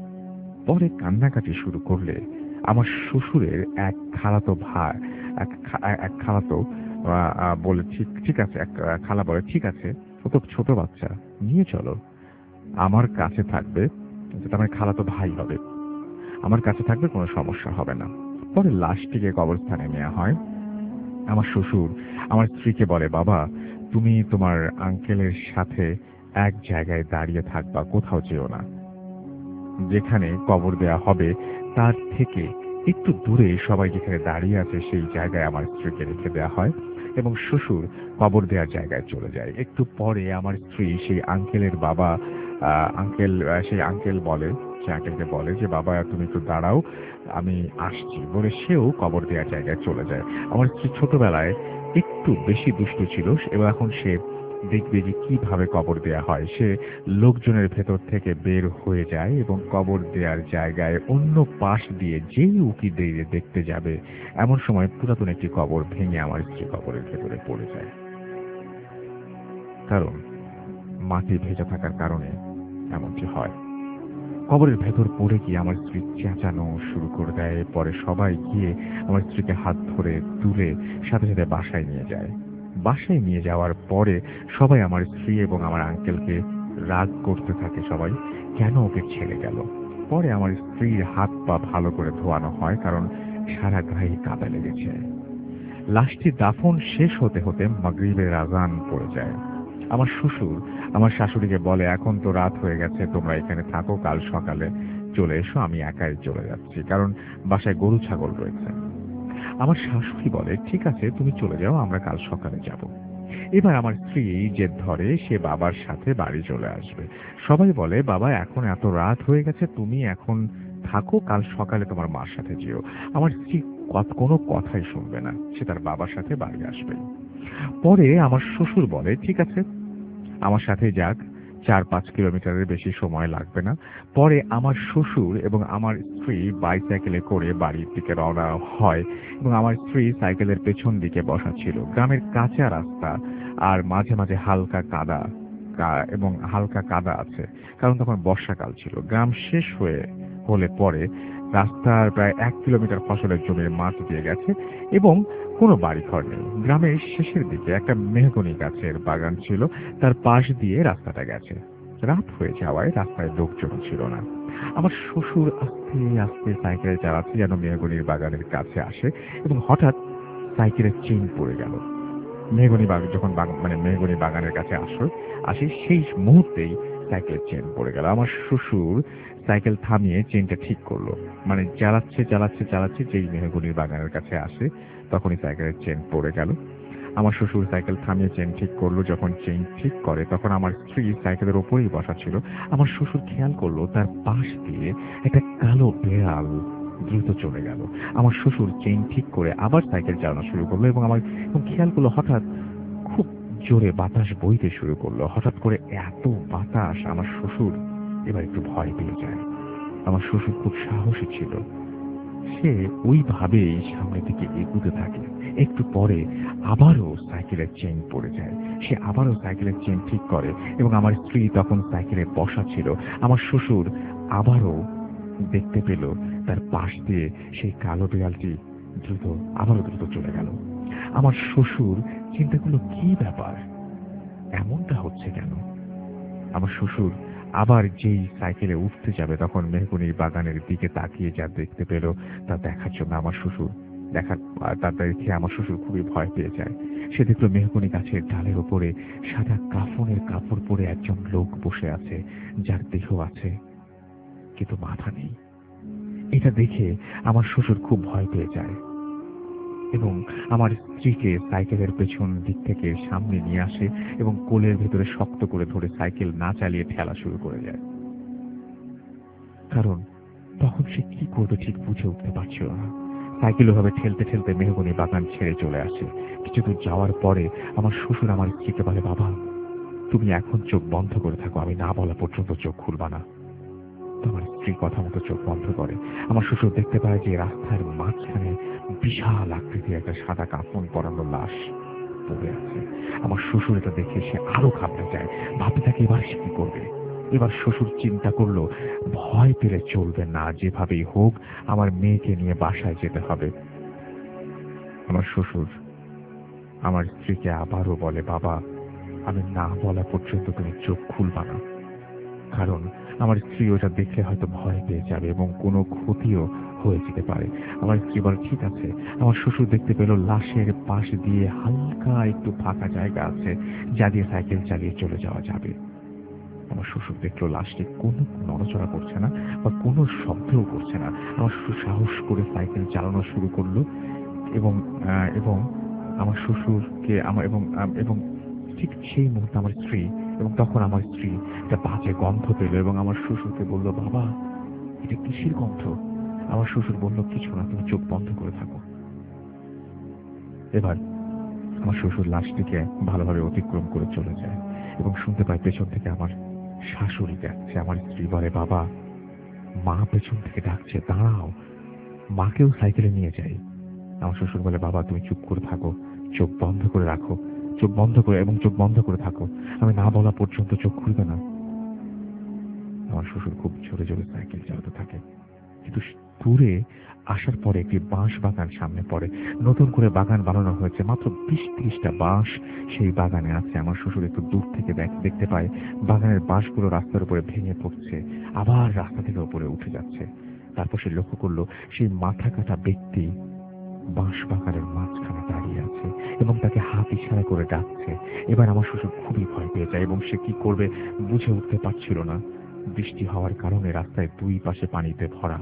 পরে কান্নাকাটি শুরু করলে আমার শ্বশুরের এক খালাতো ভাই এক খা- এক খালাতো আহ, আহ, বলে ঠিক ঠিক আছে এক আহ, খালা বলে ঠিক আছে, ও তো ছোট বাচ্চা, নিয়ে চলো, আমার কাছে থাকবে। যেটা আমার খালাতো ভাই হবে, আমার কাছে থাকবে, কোনো সমস্যা হবে না। পরে লাশটিকে কবরস্থানে নেওয়া হয়। আমার শ্বশুর আমার স্ত্রীকে বলে, বাবা তুমি তোমার আঙ্কেলের সাথে এক জায়গায় দাঁড়িয়ে থাকবা, কোথাও যেও না। যেখানে কবর দেয়া হবে তার থেকে একটু দূরে সবাই যেখানে দাঁড়িয়ে আছে সেই জায়গায় আমার স্ত্রীকে রেখে দেওয়া হয় এবং শ্বশুর কবর দেওয়ার জায়গায় চলে যায়। একটু পরে আমার স্ত্রী সেই আঙ্কেলের বাবা আহ, আঙ্কেল আহ, সেই আঙ্কেল বলে সে আঙ্কেলকে বলে যে বাবা তুমি একটু দাঁড়াও, আমি আসছি বলে সেও কবর দেওয়ার জায়গায় চলে যায়। আমার স্ত্রী ছোটবেলায় একটু বেশি দুষ্টু ছিল এবং এখন সে দেখবে যে কিভাবে কবর দেয়া হয়। সে লোকজনের ভেতর থেকে বের হয়ে যায় এবং কবর দেওয়ার জায়গায় অন্য পাশ দিয়ে যেই উকি দিয়ে দেখতে যাবে এমন সময় পুরাতন একটি কবর ভেঙে আমার স্ত্রী কবরের ভেতরে পড়ে যায়। কারণ মাটি ভেজা থাকার কারণে এমনটি হয়। কবরের ভেতর পড়ে গিয়ে আমার স্ত্রী চেঁচানো শুরু করে দেয়। পরে সবাই গিয়ে আমার স্ত্রীকে হাত ধরে তুলে সাথে সাথে বাসায় নিয়ে যায়। বাসায় নিয়ে যাওয়ার পরে সবাই আমার স্ত্রী এবং আমার আঙ্কেলকে রাগ করতে থাকে, সবাই কেন ওকে ছেড়ে গেল। পরে আমার স্ত্রীর হাত পা ভালো করে ধোয়ানো হয় কারণ সারা গায়ে কাদা লেগেছে। লাশটি দাফন শেষ হতে হতে মাগরিবের আজান পড়ে যায়। আমার শ্বশুর আমার শাশুড়িকে বলে, এখন তো রাত হয়ে গেছে, তোমরা এখানে থাকো, কাল সকালে চলে এসো, আমি একাই চলে যাচ্ছি, কারণ বাসায় গরু ছাগল রয়েছে। আমার শাশুড়ি বলে, ঠিক আছে তুমি চলে যাও, আমরা কাল সকালে যাব। এবার আমার স্ত্রী জেদ ধরে সে বাবার সাথে বাড়ি চলে আসবে। সবাই বলে, বাবা এখন এত রাত হয়ে গেছে, তুমি এখন থাকো, কাল সকালে তোমার মার সাথে যেও। আমার স্ত্রী কত- কোনো কথাই শুনবে না, সে তার বাবার সাথে বাড়ি আসবে। পরে আমার শ্বশুর বলে, ঠিক আছে আমার সাথে যাক, চার পাঁচ কিলোমিটারের বেশি সময় লাগবে না। পরে আমার শ্বশুর এবং আমার স্ত্রী বাইসাইকেলে করে বাড়ির দিকে রওনা হয় এবং আমার স্ত্রী সাইকেলের পেছন দিকে বসা ছিল। গ্রামের কাঁচা রাস্তা আর মাঝে মাঝে হালকা কাদা কা- এবং হালকা কাদা আছে কারণ তখন বর্ষাকাল ছিল। গ্রাম শেষ হয়ে হলে পরে রাস্তার প্রায় এক কিলোমিটার ফসলের জমির মাছ দিয়ে গেছে এবং কোনো বাড়িঘর নেই। গ্রামের শেষের দিকে একটা মেহগনি গাছের বাগান ছিল, তার পাশ দিয়ে রাস্তাটা গেছে। রাত হয়ে যাওয়ায় রাস্তায় লোকজন ছিল না। আমার শ্বশুর আস্তে আস্তে সাইকেল চালাচ্ছে যেন মেহগনির বাগানের কাছে আসে এবং হঠাৎ সাইকেলের চেইন পড়ে গেল। মেহগনি বাগান যখন বাগ- মানে মেহগনি বাগানের কাছে আসো আসি সেই মুহূর্তেই সাইকেলের চেন পড়ে গেল। আমার শ্বশুর সাইকেল থামিয়ে চেনটা ঠিক করলো, মানে চালাচ্ছে চালাচ্ছে চালাচ্ছে যেই মেহগনির বাগানের কাছে আসে তখনই সাইকেলের চেন পড়ে গেল। আমার শ্বশুর সাইকেল থামিয়ে চেন ঠিক করলো। যখন চেন ঠিক করে তখন আমার স্ত্রী সাইকেলের ওপরেই বসা ছিল। আমার শ্বশুর খেয়াল করলো তার পাশ দিয়ে একটা কালো বেড়াল দ্রুত চলে গেল। আমার শ্বশুর চেইন ঠিক করে আবার সাইকেল চালানো শুরু করলো এবং আমার এবং খেয়াল করলো হঠাৎ খুব জোরে বাতাস বইতে শুরু করলো। হঠাৎ করে এত বাতাস, আমার শ্বশুর এবার একটু ভয় পেয়ে যায়। আমার শ্বশুর খুব সাহসী ছিল, সে ওইভাবেই সামনের দিকে এগুতে থাকে। একটু পরে আবারও সাইকেলের চেইন পড়ে যায়। সে আবারও সাইকেলের চেইন ঠিক করে এবং আমার স্ত্রী তখন সাইকেলে বসা ছিল। আমার শ্বশুর আবারও দেখতে পেল তার পাশ দিয়ে সেই কালো বিড়ালটি দ্রুত আবারও দ্রুত চলে গেল। আমার শ্বশুর চিন্তা করলো কি ব্যাপার, এমনটা হচ্ছে কেন। আমার শ্বশুর আবার যেই সাইকেলে উঠতে যাবে তখন মেহগুনির বাগানের দিকে তাকিয়ে যা দেখতে পেল তা দেখার জন্য আমার শ্বশুর দেখার তা দেখে আমার শ্বশুর খুবই ভয় পেয়ে যায়। সে দেখলো মেহগুনি গাছের ডালের ওপরে সাদা কাফনের কাপড় পরে একজন লোক বসে আছে, যার দেহ আছে কিন্তু মাথা নেই। এটা দেখে আমার শ্বশুর খুব ভয় পেয়ে যায় এবং আমার স্ত্রীকে সাইকেলের পেছন দিক থেকে সামনে নিয়ে আসে এবং কোলের ভেতরে শক্ত করে ধরে সাইকেল না চালিয়ে ঠেলা শুরু করে যায়। কারণ তখন সে কি করবে ঠিক বুঝে উঠতে পারছিল না। সাইকেল ওভাবে ঠেলতে ঠেলতে মেহগুনি বাগান ছেড়ে চলে আসে। কিছু দূর যাওয়ার পরে আমার শ্বশুর আমার স্ত্রীকে বলে, বাবা তুমি এখন চোখ বন্ধ করে থাকো, আমি না বলা পর্যন্ত চোখ খুলবা না। আমার স্ত্রী কথা মতো চোখ বন্ধ করে। আমার শ্বশুর দেখতে পায় যে রাস্তার মাঝখানে বিশাল আকৃতির একটা সাদা কাফন পরানো লাশ পড়ে আছে। আমার শ্বশুর এটা দেখে সে আরো ঘাবড়ে যায়, ভাবতে থাকে এবার সে কি করবে। এবার শ্বশুর চিন্তা করলো ভয় পেলে চলবে না, যেভাবেই হোক আমার মেয়েকে নিয়ে বাসায় যেতে হবে। আমার শ্বশুর আমার স্ত্রীকে আবারও বলে, বাবা আমি না বলা পর্যন্ত তুমি চোখ খুলবা না, কারণ আমার স্ত্রী ওটা দেখলে হয়তো ভয় পেয়ে যাবে এবং কোনো ক্ষতিও হয়ে যেতে পারে। আমার স্ত্রী বলে ঠিক আছে। আমার শ্বশুর দেখতে পেল লাশের পাশ দিয়ে হালকা একটু ফাঁকা জায়গা আছে, যা দিয়ে সাইকেল চালিয়ে চলে যাওয়া যাবে। আমার শ্বশুর দেখলো লাশটি কোনো নড়াচড়া করছে না বা কোনো শব্দও করছে না। আমার শ্বশুর সাহস করে সাইকেল চালানো শুরু করলো এবং এবং আমার শ্বশুরকে আমার এবং এবং ঠিক সেই মুহূর্তে আমার স্ত্রী এবং তখন আমার স্ত্রী একটা বাজে গন্ধ পেল এবং আমার শ্বশুরকে বলল, বাবা এটা কিসের গন্ধ। আমার শ্বশুর বলল, কিছু না, তুমি চোখ বন্ধ করে থাকো। এবার আমার শ্বশুর লাশটিকে ভালোভাবে অতিক্রম করে চলে যায় এবং শুনতে পায় পেছন থেকে আমার শাশুড়ি ডাকছে। আমার স্ত্রী বলে, বাবা মা পেছন থেকে ডাকছে, দাঁড়াও, মাকেও সাইকেলে নিয়ে যাই। আমার শ্বশুর বলে, বাবা তুমি চুপ করে থাকো, চোখ বন্ধ করে রাখো, চোখ বন্ধ করে এবং চোখ বন্ধ করে থাকো, আমি না বলা পর্যন্ত চোখ খুলবে না। আমার শ্বশুর খুব জোরে জোরে সাইকেল চালাতে থাকে, কিন্তু দূরে আসার পরে একটি বাঁশ বাগান সামনে পড়ে। নতুন করে বাগান বানানো হয়েছে, মাত্র বিশ ত্রিশটা বাঁশ সেই বাগানে আছে। আমার শ্বশুর একটু দূর থেকে দেখতে পায় বাগানের বাঁশগুলো রাস্তার উপরে ভেঙে পড়ছে, আবার রাস্তা থেকে উপরে উঠে যাচ্ছে। তারপর সে লক্ষ্য করলো সেই মাথা কাটা ব্যক্তি বাঁশ বাগানের মাঝখানে দাঁড়িয়ে আছে এবং তাকে হাত ইশারা করে ডাকছে। এবার আমার শ্বশুর খুবই ভয় পেয়ে যায় এবং সে কি করবে বুঝে উঠতে পারছিল না। বৃষ্টি হওয়ার কারণে রাস্তায় দুই পাশে পানিতে ভরা,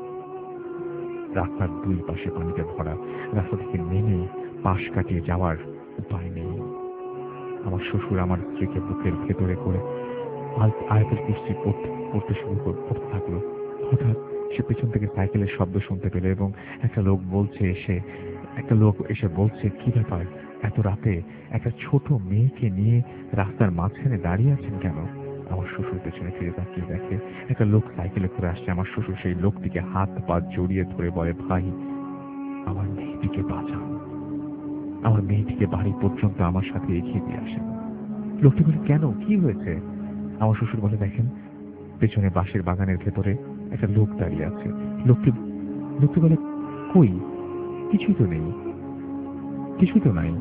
রাস্তার দুই পাশে পানিতে ভরা, রাস্তা থেকে নেমে পাশ কাটিয়ে যাওয়ার উপায় নেই। আমার শ্বশুর আমার স্ত্রীকে বুকের ভেতরে করে আয়াতুল কুরসি পড়তে শুরু করতে থাকলো। হঠাৎ সে পেছন থেকে সাইকেলের শব্দ শুনতে পেল এবং একটা লোক বলছে এসে একটা লোক এসে বলছে, কি ব্যাপার, এত রাতে একটা ছোট মেয়েকে নিয়ে রাস্তার মাঝখানে দাঁড়িয়ে আছেন কেন? আমার শ্বশুর পেছনে ফিরে তাকিয়ে দেখে একটা লোক সাইকেলে করে আসছে। আমার শ্বশুর সেই লোকটিকে হাত পা জড়িয়ে ধরে বলে, ভাই আমার মেয়েটিকে বাঁচান, আমার মেয়েটিকে বাড়ি পর্যন্ত আমার সাথে এগিয়ে দিয়ে আসেন। লোকটি বলে, কেন, কি হয়েছে? আমার শ্বশুর বলে, দেখেন পেছনে বাঁশের বাগানের ভেতরে একটা লোক দাঁড়িয়ে আছে। লোকটি লোকটি বলে, কই, কিছুই তো নেই, কিছুই তো নাই।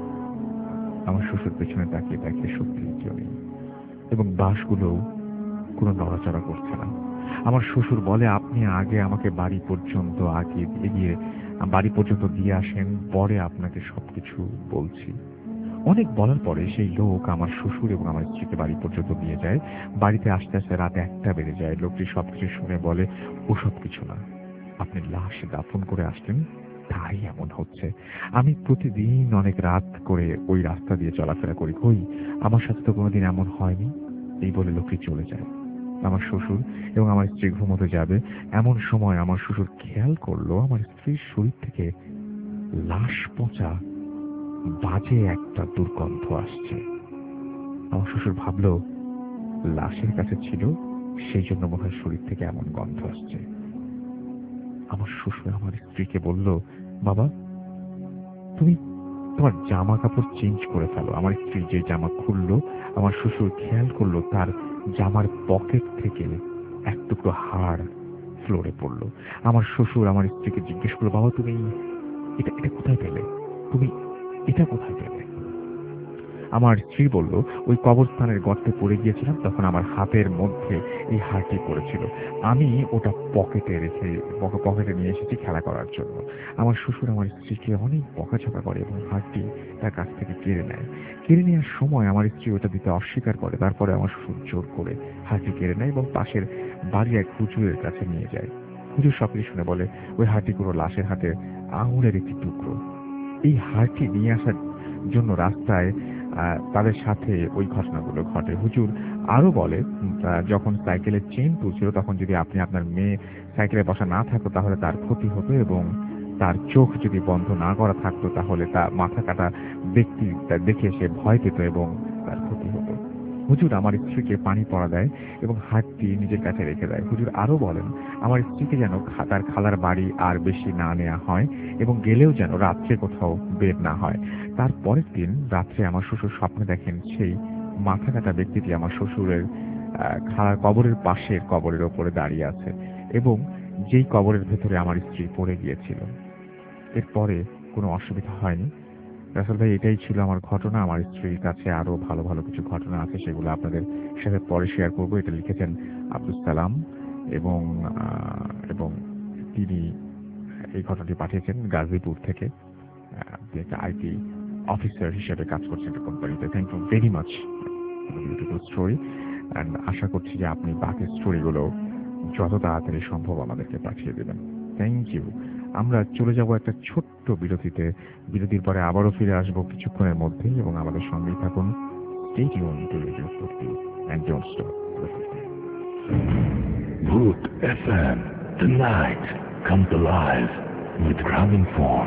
আমার শ্বশুর পেছনে তাকিয়ে দেখে সত্যি কেউ নেই এবং বাঁশগুলো কোনো নড়াচড়া করছে না। আমার শ্বশুর বলে, আপনি আগে আমাকে বাড়ি পর্যন্ত আগে এগিয়ে বাড়ি পর্যন্ত দিয়ে আসেন, পরে আপনাকে সবকিছু বলছি। অনেক বলার পরে সেই লোক আমার শ্বশুর এবং আমার স্ত্রীকে বাড়ি পর্যন্ত নিয়ে যায়। বাড়িতে আসতে আসতে রাত একটা বেড়ে যায়। লোকটি সবকিছু শুনে বলে, ও সব কিছু না, আপনি লাশ দাফন করে আসলেন তাই এমন হচ্ছে। আমি প্রতিদিন অনেক রাত করে ওই রাস্তা দিয়ে চলাফেরা করি, কই আমার সাথে তো কোনোদিন এমন হয়নি। এই বলে লোকটি চলে যায়। আমার শ্বশুর এবং আমার স্ত্রী ঘুমোতে যাবে, এমন সময় আমার শ্বশুর খেয়াল করলো আমার স্ত্রীর শরীর থেকে লাশ পচা বাজে একটা দুর্গন্ধ আসছে। আমার শ্বশুর ভাবলো লাশের কাছে ছিল, সেই জন্য মনে হয় শরীর থেকে এমন গন্ধ আসছে। আমার শ্বশুর আমার স্ত্রীকে বলল, বাবা তুমি তোমার জামা কাপড় চেঞ্জ করে ফেলো। আমার স্ত্রী যে জামা খুললো, আমার শ্বশুর খেয়াল করলো তার জামার পকেট থেকে এক টুকরো হাড় ফ্লোরে পড়লো। আমার শ্বশুর আমার স্ত্রীকে জিজ্ঞেস করলো, বাবা তুমি এটা এটা কোথায় পেলে? তুমি এটা কোথায় পেলে? আমার স্ত্রী বলল, ওই কবরস্থানের গর্তে পড়ে গিয়েছিলাম, তখন আমার হাতের মধ্যে এই হাড়টি পড়েছিল, আমি ওটা পকেটে রেখে পকেটে নিয়ে এসেছি খেলা করার জন্য। আমার শ্বশুর আমার স্ত্রীকে অনেক বকাঝকা করে এবং হাড়টি তার কাছ থেকে কেড়ে নেয়। কেড়ে নেওয়ার সময় আমার স্ত্রী ওটা দিতে অস্বীকার করে। তারপরে আমার শ্বশুর জোর করে হাড়টি কেড়ে নেয় এবং পাশের বাড়ির এক হুজুরের কাছে নিয়ে যায়। হুজুর সবকিছু শুনে বলে, ওই হাড়টি পুরো লাশের হাতে আঙুলের একটি টুকরো। এই হাড়টি নিয়ে আসার জন্য রাস্তায় তাদের সাথে ওই ঘটনাগুলো ঘটে। হুজুর আরো বলে, যখন সাইকেলের চেন তুলছিল তখন যদি আপনি আপনার মেয়ে সাইকেলে বসা না থাকতো তাহলে তার ক্ষতি হতো এবং তার চোখ যদি বন্ধ না করা থাকতো তাহলে তার মাথা কাটা ব্যক্তি দেখে সে ভয় পেত এবং তার ক্ষতি হতো। হুজুর আমার স্ত্রীকে পানি পড়া দেয় এবং হাতটি নিজের কাছে রেখে দেয়। হুজুর আরো বলেন, আমার স্ত্রীকে যেন তার খালার বাড়ি আর বেশি না নেওয়া হয় এবং গেলেও যেন রাত্রে কোথাও বের না হয়। তার পরের দিন রাত্রে আমার শ্বশুর স্বপ্নে দেখেন সেই মাথা কাটা ব্যক্তিটি আমার শ্বশুরের খালার কবরের পাশের কবরের ওপরে দাঁড়িয়ে আছে এবং যেই কবরের ভেতরে আমার স্ত্রী পড়ে গিয়েছিল। এরপরে কোনো অসুবিধা হয়নি। রাসেল ভাই, এটাই ছিল আমার ঘটনা। আমার স্ত্রীর কাছে আরো ভালো ভালো কিছু ঘটনা আছে, সেগুলো আপনাদের সাথে পরে শেয়ার করবো। এটা লিখেছেন আব্দুল সালাম এবং এবং তিনি এই ঘটনাটি পাঠিয়েছেন গাজীপুর থেকে। আপনি একটা আইটি অফিসার হিসেবে কাজ করছেন একটা কোম্পানিতে। Thank you very much, beautiful story. And আশা করছি যে আপনি বাকি স্টোরিগুলো যত তাড়াতাড়ি সম্ভব আমাদেরকে পাঠিয়ে দেবেন। Thank you. আমরা চলে যাব একটা ছোট্ট বিরতিতে। বিরতির পরে আবারও ফিরে আসবো কিছুক্ষণের মধ্যেই এবং আমাদের সঙ্গেই থাকুন। Stay tuned to Radio forty and don't stop listening.
Root F M, the night comes alive with grounding form.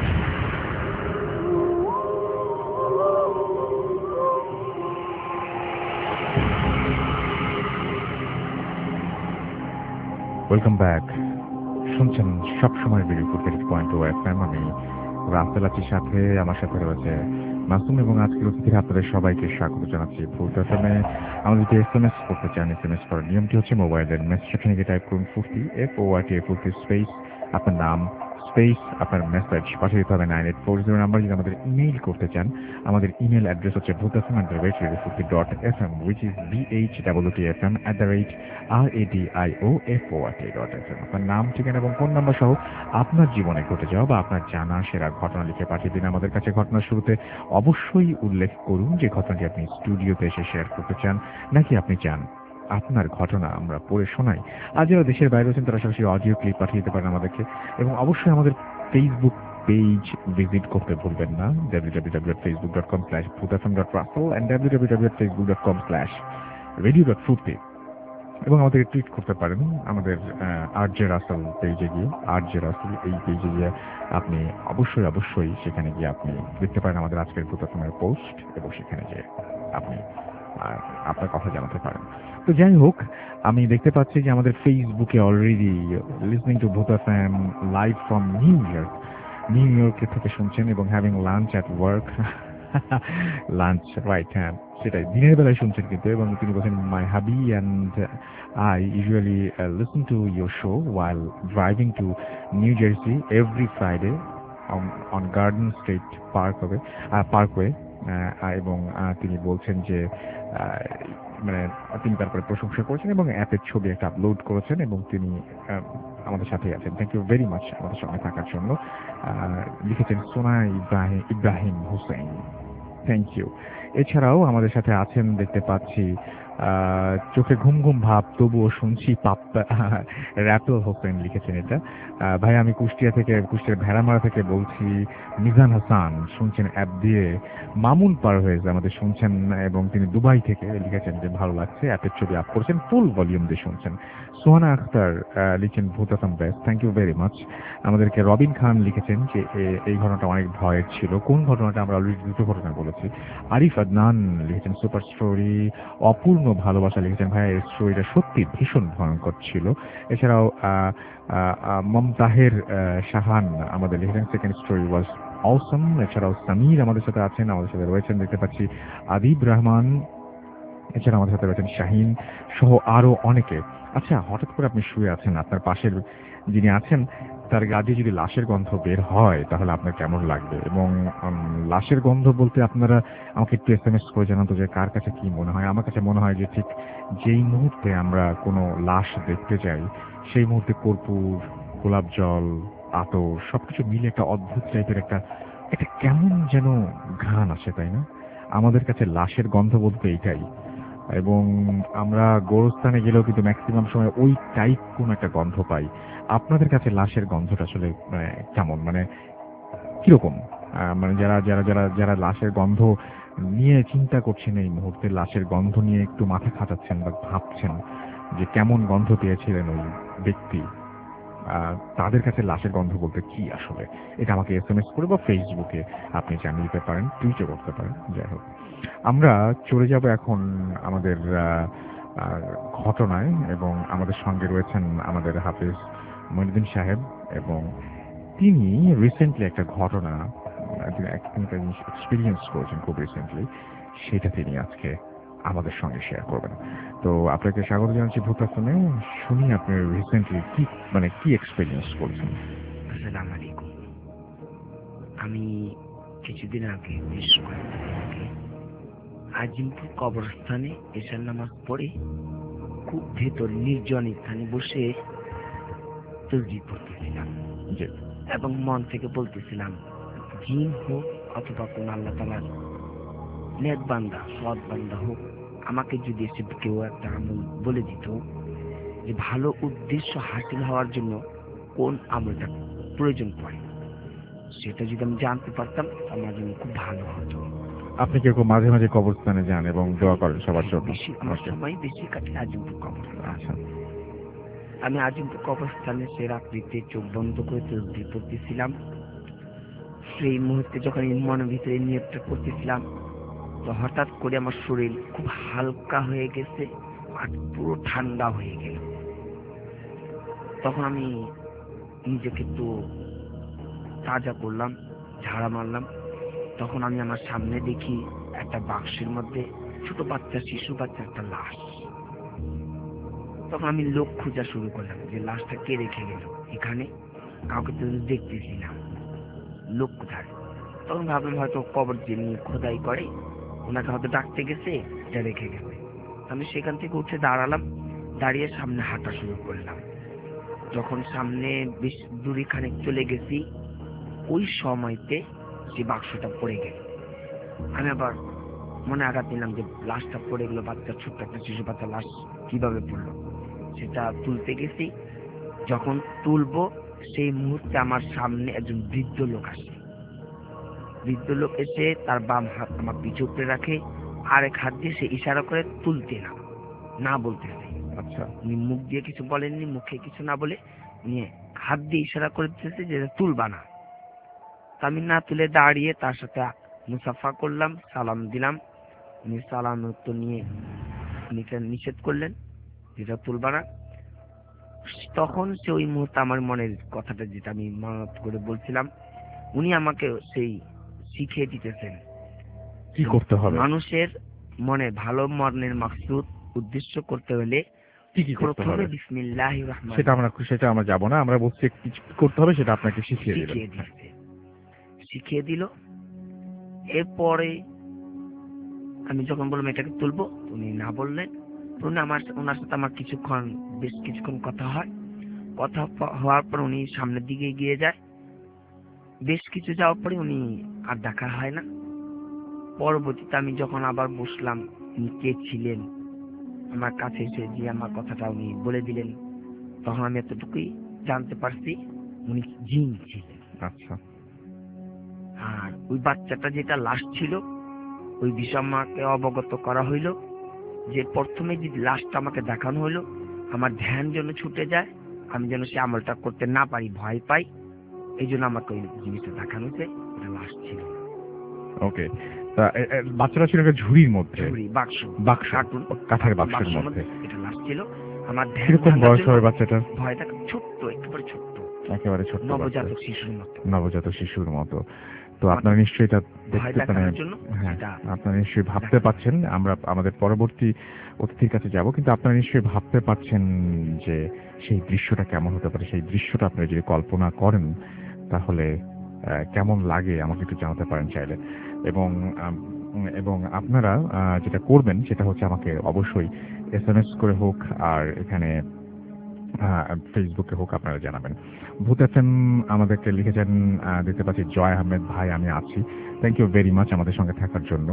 Welcome back. শুনছেন সবসময় radio forty point two F M. আমি রাসেল আছির সাথে, আমার সাথে রয়েছে মাসুম এবং আজকের অতিথিরা আপনাদের সবাইকে স্বাগত জানাচ্ছি। ভোট এফ এম এ আমাদের যদি এস এম এস করতে চান, এস এম এস করার নিয়মটি হচ্ছে মোবাইলের মেসেজ সেকশনে গিয়ে টাইপ করুন Foorti F O R T forty space আপনার নাম স্পেস আপনার মেসেজ পাঠিয়ে দিতে হবে nine eight four zero number. যদি আমাদের ইমেইল করতে চান, আমাদের ইমেল অ্যাড্রেস হচ্ছে Bhoot F M at the rate radio forty dot F M, which is B H double T F M at the rate R A D I O F O R T dot F M. আপনার নাম, ঠিকানা এবং phone number সহ আপনার জীবনে ঘটে যাওয়া বা আপনার জানা সেরা ঘটনা লিখে পাঠিয়ে দিন আমাদের কাছে। ঘটনার শুরুতে অবশ্যই উল্লেখ করুন যে ঘটনাটি আপনি স্টুডিওতে এসে শেয়ার করতে চান নাকি আপনি চান আপনার ঘটনা আমরা পড়ে শোনাই। আর যারা দেশের বাইরে আছেন তারা সরাসরি অডিও ক্লিপ পাঠিয়ে দিতে পারেন আমাদেরকে। এবং অবশ্যই আমাদের ফেসবুক পেজ ভিজিট করতে ভুলবেন না, W W W dot Facebook dot com slash Bhoot F M dot Rasel and W W W dot Facebook dot com slash radio dot Foorti. এবং আমাদের টুইট করতে পারেন আমাদের আর জে রাসেল পেজে গিয়ে। আর জে রাসেল এই পেজে গিয়ে আপনি অবশ্যই অবশ্যই সেখানে গিয়ে আপনি দেখতে পারেন আমাদের আজকের ভূত এফ এম এর পোস্ট এবং সেখানে গিয়ে আপনি আপনার কথা জানাতে পারেন। তো যাই হোক, আমি দেখতে পাচ্ছি যে আমাদের ফেসবুকে already listening to Bhoot F M live from New York, new ইয়র্কে থেকে শুনছেন এবং having lunch at work. Lunch right, হ্যাঁ সেটাই, দিনের বেলায় শুনছেন কিন্তু। এবং তিনি বলছেন, my hubby and I usually listen to your show while driving to New Jersey every Friday on garden street park হবে পার্কওয়ে। এবং তিনি বলছেন যে মানে তিনি তারপরে প্রশংসা করেছেন এবং অ্যাপের ছবি একটা আপলোড করেছেন এবং তিনি আমাদের সাথেই আছেন। থ্যাংক ইউ ভেরি মাচ আমাদের সঙ্গে থাকার জন্য। লিখেছেন সোনা ইব্রাহিম ইব্রাহিম হোসেন, থ্যাংক ইউ। এছাড়াও আমাদের সাথে আছেন দেখতে পাচ্ছি আহ, চোখে ঘুম ঘুম ভাব তবুও শুনছি পাপ্পা। রাতুল হোসেন লিখেছেন এটা। আহ, ভাই আমি কুষ্টিয়া থেকে, কুষ্টিয়ার ভেড়ামারা থেকে বলছি। মিজান হাসান শুনছেন অ্যাপ দিয়ে। মামুন পারভেজ আমাদের শুনছেন এবং তিনি দুবাই থেকে লিখেছেন যে ভালো লাগছে, অ্যাপের ছবি আপ করছেন, ফুল ভলিউম দিয়ে শুনছেন। সোহানা আখতার আহ, লিখছেন ভূতাসাম best, thank you very much. আমাদেরকে রবিন খান লিখেছেন যে এ- এই ঘটনাটা অনেক ভয়ের ছিল। কোন ঘটনাটা? আমরা অলরেডি দুটো ঘটনা বলেছি। আরিফ আদনান লিখেছেন সুপার স্টোরি। অপূর্ণ ভালোবাসা লিখেছেন ভাই এই স্টোরিটা সত্যি ভীষণ ভয়ঙ্কর ছিল। এছাড়াও আহ, আহ, আহ, মমতাহের আহ, শাহান আমাদের লিখেছেন সেকেন্ড স্টোরি ওয়াজ অসম। এছাড়াও সামির আমাদের সাথে আছেন, আমাদের সাথে রয়েছেন দেখতে পাচ্ছি আদিব রহমান। এছাড়া আমাদের সাথে রয়েছেন শাহিন সহ আরো অনেকে। আচ্ছা, হঠাৎ করে আপনি শুয়ে আছেন, আপনার পাশের যিনি আছেন তার গা দিয়ে যদি লাশের গন্ধ বের হয় তাহলে আপনার কেমন লাগবে? এবং উম, লাশের গন্ধ বলতে আপনারা আমাকে একটু এস এম এস করে জানান তো যে কার কাছে কি মনে হয়। আমার কাছে মনে হয় যে ঠিক যেই মুহূর্তে আমরা কোনো লাশ দেখতে যাই সেই মুহূর্তে কর্পূর, গোলাপ জল, আতর সবকিছু মিলে একটা অদ্ভুত টাইপের একটা একটা কেমন যেন ঘ্রাণ আসে, তাই না? আমাদের কাছে লাশের গন্ধ বলতে এইটাই। এবং আমরা গোরস্থানে গেলেও কিন্তু ম্যাক্সিমাম সময় ওই টাইপ কোন একটা গন্ধ পাই। আপনাদের কাছে লাশের গন্ধটা আসলে মানে কেমন, মানে কিরকম? আহ, মানে যারা যারা যারা যারা লাশের গন্ধ নিয়ে চিন্তা করছেন এই মুহূর্তে, লাশের গন্ধ নিয়ে একটু মাথা খাটাচ্ছেন বা ভাবছেন যে কেমন গন্ধ পেয়েছিলেন ওই ব্যক্তি, আহ, তাদের কাছে লাশের গন্ধ বলতে কি আসলে, এটা আমাকে এস এম এস করে বা ফেসবুকে আপনি জানিয়ে দিতে পারেন, টুইটও করতে পারেন। যাই হোক, আমরা চলে যাব এখন আমাদের আহ, আহ, ঘটনায় এবং আমাদের সঙ্গে রয়েছেন আমাদের হাফিজ মঈনুদ্দিন সাহেব এবং তিনি রিসেন্টলি একটা ঘটনা আহ, তিনি এক- তিনি একটা জিনিস এক্সপিরিয়েন্স করেছেন খুব রিসেন্টলি, সেটা তিনি আজকে আমাদের সঙ্গে শেয়ার করবেন। তো আপনাকে স্বাগত জানাচ্ছি ভূতাসনে। শুনি আপনি রিসেন্টলি কি মানে কি এক্সপিরিয়েন্স করছেন।
আসসালামু আলাইকুম। আমি কিছুদিন আগে বেশ কয়েকদিন আগে আজিমপুর কবরস্থানে এশার নামাজ পড়ে খুব ভেতর নির্জন স্থানে বসে তসবিহ পড়তেছিলাম
জি।
এবং মন থেকে বলতেছিলাম, জিন হোক অথবা কোন আল্লাহ তাআলার নেক বান্দা, সৎ বান্দা হোক, আমাকে যদি এসে কেউ একটা আমল বলে দিত যে ভালো উদ্দেশ্য হাসিল হওয়ার জন্য কোন আমলটা প্রয়োজন পড়ে, সেটা যদি আমি জানতে পারতাম আমার জন্য খুব ভালো হতো।
আপনি কি এরকম মাঝে মাঝে কবরস্থানে যান এবং দোয়া করেন সবার জন্য?
বেশি আমার
Okay.
সময় বেশি কাটে আজিমপুর কবরস্থান।
আচ্ছা।
আমি আজিমপুর কবরস্থানে সে রাত্রিতে চোখ বন্ধ করে তসবিহ পড়তেছিলাম। সেই মুহূর্তে যখন এই মনের ভিতরে নিয়তটা করতেছিলাম, তো হঠাৎ করে আমার শরীর খুব হালকা হয়ে গেছে আর পুরো ঠান্ডা হয়ে গেল। তখন আমি নিজেকে একটু তাজা করলাম, ঝাড়া মারলাম। তখন আমি আমার সামনে দেখি একটা বাক্সের মধ্যে ছোট বাচ্চা, শিশু বাচ্চা একটা লাশ। তখন আমি লোক খোঁজা শুরু করলাম যে লাশটা কে রেখে গেল এখানে, কাউকে তো দেখতেছি না, লোক কোথায়। তখন ভাবলাম হয়তো কবর যিনি খোদাই করে ওনাকে হয়তো ডাকতে গেছে, এটা রেখে গেছে। আমি সেখান থেকে উঠে দাঁড়ালাম, দাঁড়িয়ে সামনে হাঁটা শুরু করলাম। যখন সামনে বেশ দূরে খানিক চলে গেছি, ওই সময়তে যে বাক্সটা পড়ে গেল। আমি আবার মনে আঘাত নিলাম যে লাশটা পড়ে গেল, বাচ্চা ছোট্ট একটা শিশু বাচ্চা লাশ কিভাবে পড়লো। সেটা তুলতে গেছি, যখন তুলবো সেই মুহূর্তে আমার সামনে একজন বৃদ্ধ লোক আসে। বৃদ্ধ লোক এসে তার বাম হাত আমার পিছু উপরে রাখে, আরেক হাত দিয়ে সে ইশারা করে তুলতে না না বলতেছে।
আচ্ছা।
উনি মুখ দিয়ে কিছু বলেননি, মুখে কিছু না বলে নিয়ে হাত দিয়ে ইশারা করতেছে যে তুলবা না। আমি না তুলে দাঁড়িয়ে তার সাথে মুসাফা করলাম, সালাম দিলাম। উনি সালাম উত্তর নিয়ে নিষেধ করলেন যেটা তুলবা না। তখন সে ওই মুহূর্তে আমার মনের কথাটা যেটা আমি মনত করে বলছিলাম, উনি আমাকে সেই শিখিয়ে দিতেছেন
কি করতে হবে,
মানুষের মনে ভালো মনের মাকসুদ উদ্দেশ্য করতে হলে
কি কি করতে
প্রথমে
হবে
বিসমিল্লাহির রহমানির
সেটা আমরা সেটা আমরা যাব না, আমরা বলছি কি করতে হবে সেটা আপনাকে শিখিয়ে দিবেন।
শিখিয়ে দিচ্ছে শিখিয়ে দিল। এরপরে আমি যখন বললাম এটাকে তুলবো, উনি না বললেন। উনি আমার ওনার সাথে আমার কিছুক্ষণ বেশ কিছুক্ষণ কথা হয়। কথা হওয়ার পর উনি সামনের দিকে এগিয়ে যায়। বেশ কিছু যাওয়ার পরে উনি আর দেখা হয় না। পরবর্তীতে আমি যখন আবার বসলাম, উনি কে ছিলেন আমার কাছে এসে যে আমার কথাটা উনি বলে দিলেন। তখন আমি এতটুকুই জানতে পারছি উনি জিন ছিলেন।
আচ্ছা।
আর ওই বাচ্চাটা যেটা লাশ ছিল ওই বিষয় আমাকে অবগত করা হইল যে প্রথমে যে লাশটা আমাকে দেখানো হইলো আমার ধ্যান যেন ছুটে যায়, আমি যেন সে আমলটা করতে না পারি, ভয় পাই, এই জন্য আমাকে ওই জিনিসটা দেখানো হয়েছে। এটা লাশ ছিল।
ওকে, তা এ- এ- বাচ্চাটা ছিল একটা ঝুড়ির মধ্যে,
ঝুড়ি, বাক্স,
বাক্স,
কার্টুন,
কাঠের বাক্সের
বাক্সের
মধ্যে।
এটা লাশ ছিল। আমার ধ্যান
কিরকম
ভাঙার
বয়স
জন্য
হবে বাচ্চাটার?
ভয় থাকা, ছোট্ট, একেবারে ছোট্ট,
একেবারে ছোট্ট বাচ্চা,
নবজাতক শিশুর মতো।
নবজাতক শিশুর মতো। তো আপনারা নিশ্চয়ই এটা
ভয়
দেখতে মানে
দেখানোর জন্য
হ্যাঁ,
এটা
আপনারা নিশ্চয়ই ভাবতে পাচ্ছেন। আমরা আমাদের পরবর্তী অতিথির কাছে যাব, কিন্তু আপনারা নিশ্চয়ই ভাবতে পাচ্ছেন যে সেই দৃশ্যটা কেমন হতে পারে। সেই দৃশ্যটা আপনারা যদি কল্পনা করেন তাহলে আহ, কেমন লাগে আমাকে একটু জানাতে পারেন চাইলে। এবং আম, এবং আপনারা আহ, যেটা করবেন সেটা হচ্ছে আমাকে অবশ্যই এস এম এস করে হোক আর এখানে ফেসবুকে হোক আপনারা জানাবেন। ভূত এফ এম আমাদেরকে লিখেছেন, আহ, দেখতে পাচ্ছি জয় আহমেদ ভাই আমি আছি, থ্যাংক ইউ ভেরি মাচ আমাদের সঙ্গে থাকার জন্য।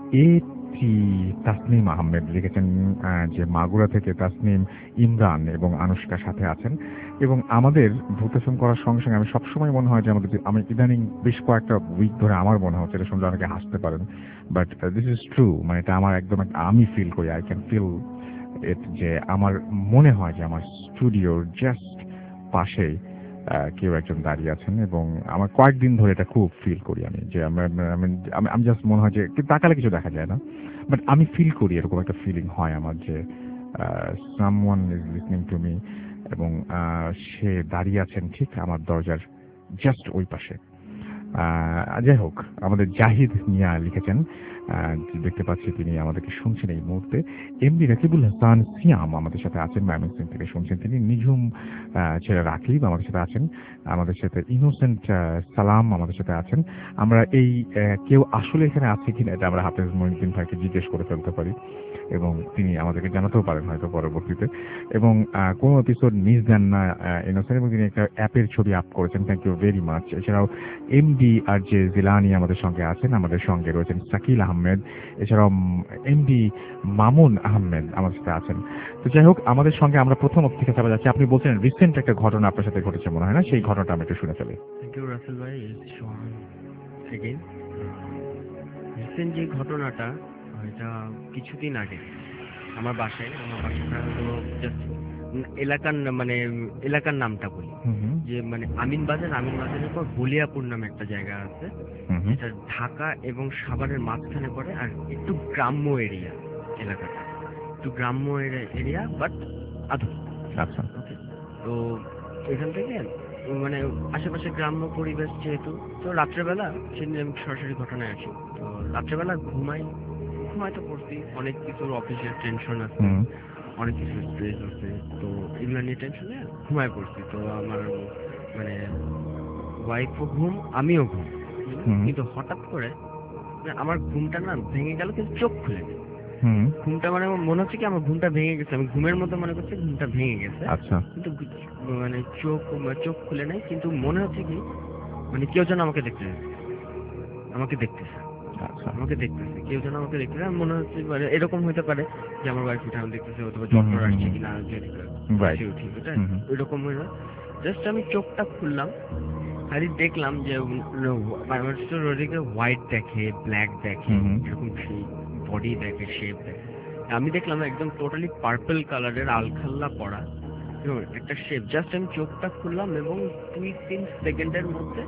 এটি তাসনিম আহমেদ লিখেছেন আহ, যে মাগুরা থেকে তাসনিম, ইমরান এবং আনুষ্কার সাথে আছেন। এবং আমাদের ভূত এফ এম করার সঙ্গে সঙ্গে আমি সবসময় মনে হয় যে আমাদের যে- আমি ইদানিং বেশ কয়েকটা উইক ধরে আমার মনে হচ্ছে, এটা শুনলে অনেকে হাসতে পারেন, বাট দিস ইজ ট্রু, মানে এটা আমার একদম একটা- আমি ফিল করি, আই ক্যান ফিল এট, যে আমার মনে হয় যে আমার স্টুডিওর জাস্ট পাশেই আহ, কেউ একজন দাঁড়িয়ে আছেন। এবং আমার কয়েকদিন ধরে এটা খুব ফিল করি আমি, যে আমরা আমি আমি জাস্ট মনে হয় যে কিন্তু তাকালে কিছু দেখা যায় না, বাট আমি ফিল করি এরকম একটা ফিলিং হয় আমার যে someone is listening to me, এবং আহ, সে দাঁড়িয়ে আছেন ঠিক আমার দরজার জাস্ট ওই পাশে। আহ, যাই হোক, আমাদের জাহিদ মিয়া লিখেছেন, আহ, দেখতে পাচ্ছি তিনি আমাদেরকে শুনছেন এই মুহূর্তে। এমডি রাকিবুল হাসান সিয়াম আমাদের সাথে আছেন, ময়মনসিং থেকে শুনছেন তিনি। নিঝুম আহ, ছেলে রাকিব আমাদের সাথে আছেন, আমাদের সাথে ইনোসেন্ট আহ, সালাম আমাদের সাথে আছেন। আমরা এই আহ, কেউ আসলে এখানে আছে কিনা এটা আমরা হাফেজ মঈনুদ্দিন ভাইকে জিজ্ঞেস করে ফেলতে পারি, এবং তিনি আমাদেরকে জানাতেও পারেন হয়তো পরবর্তীতে। এবং আহ, কোনো এপিসোড মিস দেন না ইনোসেন্ট, এবং তিনি একটা অ্যাপের ছবি আপ করেছেন, থ্যাংক ইউ ভেরি মাচ। এছাড়াও এমডি আর যে জিলানি আমাদের সঙ্গে আছেন, আমাদের সঙ্গে রয়েছেন শাকিল আহমেদ, এছাড়াও এমডি মামুন আহমেদ আমাদের সাথে আছেন। তো যাই হোক, আমাদের সঙ্গে আমরা প্রথম অতিথি কাছে যাচ্ছি। আপনি বলছেন রিসেন্ট একটা ঘটনা আপনার সাথে ঘটেছে মনে হয় না, সেই ঘটনাটা আমি একটু শুনে ফেলি।
থ্যাংক ইউ রাসেল ভাই। সোহান এগেইন। রিসেন্ট যে ঘটনাটা, এটা কিছুদিন আগে আমার বাসায়, আমার বাসাটা হলো জাস্ট এলাকার না- মানে এলাকার নামটা বলি,
হুম হুম,
যে মানে আমিন বাজার, আমিন বাজারের পর বলিয়াপুর নামে একটা জায়গা আছে,
হুম হুম,
এটা ঢাকা এবং সাভারের মাঝখানে পড়ে, আর একটু গ্রাম্য এরিয়া এলাকাটা, একটু গ্রাম্য এরিয়া বাট আধুনিক।
আচ্ছা,
ওকে, তো এখান থেকে মানে আশেপাশে গ্রাম্য পরিবেশ যেহেতু, তো রাত্রেবেলা সেদিন আমি সরাসরি ঘটনায় আসি। তো রাত্রেবেলা ঘুমাই, ঘুমাই তো পড়ছি, অনেক কিছুর অফিসের টেনশন আছে,
হুম
অনেক কিছু স্ট্রেস আছে, তো এগুলো নিয়ে টেনশনে ঘুমায় পড়ছি। তো আমার মানে ওয়াইফও ঘুম, আমিও ঘুম,
হুম।
কিন্তু হঠাৎ করে মানে আমার ঘুমটা না ভেঙে গেল, কিন্তু চোখ খুলে গেল।
হুম,
ঘুমটা মানে আমার মনে হচ্ছে কি আমার ঘুমটা ভেঙে গেছে, আমি ঘুমের মতো মনে করছি ঘুমটা ভেঙে গেছে,
আচ্ছা,
কিন্তু মানে চোখ চোখ খুলে নাই, কিন্তু মনে হচ্ছে কি মানে কেউ যেন আমাকে দেখতে আমাকে দেখতেছে
আচ্ছা,
আমাকে দেখতেছে কেউ যেন আমাকে দেখতেছে। আমার মনে হচ্ছে মানে এরকম হতে পারে যে আমার ওয়াইফ উঠে আমি দেখতেছে, অথবা জ্বর টর আসছে কিনা,
Right.
উঠি বুঝলেন,
হুম হুম,
ওইরকম হয়ে যায়। জাস্ট আমি চোখটা খুললাম, খালি দেখলাম যে ওদিকে হোয়াইট দেখে, ব্ল্যাক দেখে,
হুম হুম।
এরকম বডি দেখে, শেপ দেখে। আমি দেখলাম একদম টোটালি পার্পল কালারের আলখাল্লা পড়া এবং একটা শেপ। জাস্ট আমি চোখটা খুললাম এবং দুই তিন সেকেন্ডের মধ্যে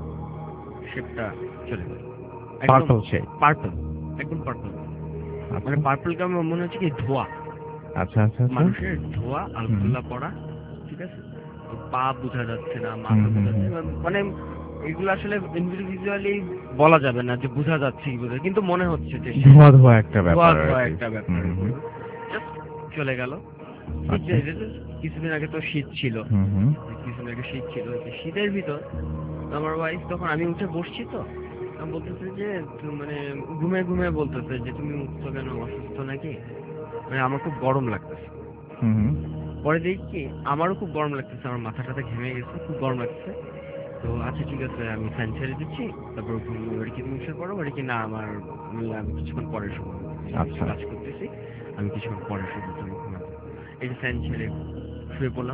শেপটা চলে গেল।
Purple shade?
পার্পল, একদম পার্পল, মানে পার্পল কা মনে হচ্ছে কি ধোয়া,
আচ্ছা আচ্ছা আচ্ছা,
মানুষের ধোয়া, আলখাল্লা পড়া, ঠিক আছে। তো পা বোঝা যাচ্ছে না, মাথা
হুম, হুম,
বোঝা যাচ্ছে না, মানে এগুলো আসলে ইন্ডিভিজুয়ালি বলা যাবে না যে বোঝা যাচ্ছে কি বোঝা, কিন্তু মনে হচ্ছে যে
ধোয়া ধোয়া একটা
ধোয়া
ব্যাপার আর
ধোয়া
কি।
একটা ব্যাপার।
হুম হুম,
জাস্ট চলে গেল।
আচ্ছা।
কিছুদিন আগে তো শীত ছিল,
হুম হুম,
কিছুদিন আগে শীত ছিল, যে শীতের ভিতর আমার ওয়াইফ, তখন আমি উঠে বসছি, তো আমি বলতেছে যে তু- মানে ঘুমে ঘুমে বলতেছে যে তুমি উঠছো কেন, অসুস্থ নাকি, মানে আমার খুব গরম লাগতেছে।
হুম হুম,
পরে দেখি কি আমারও খুব গরম লাগতেছে, আমার মাথাটাতে ঘেমে গেছে, খুব গরম লাগছে। তো আচ্ছা ঠিক আছে, আমি ফ্যান ছেড়ে দিচ্ছি, তারপর ওটা কি তুমি শুয়ে পড়ো, ওটা কি না আমার আমি আমি কিছুক্ষণ পরে শুরু
আচ্ছা।
কাজ করতেছি। আমি কিছুক্ষণ পরে শুধু তুমি ঘুমাবো। এই যে ফ্যান ছেড়ে শুয়ে পড়লাম,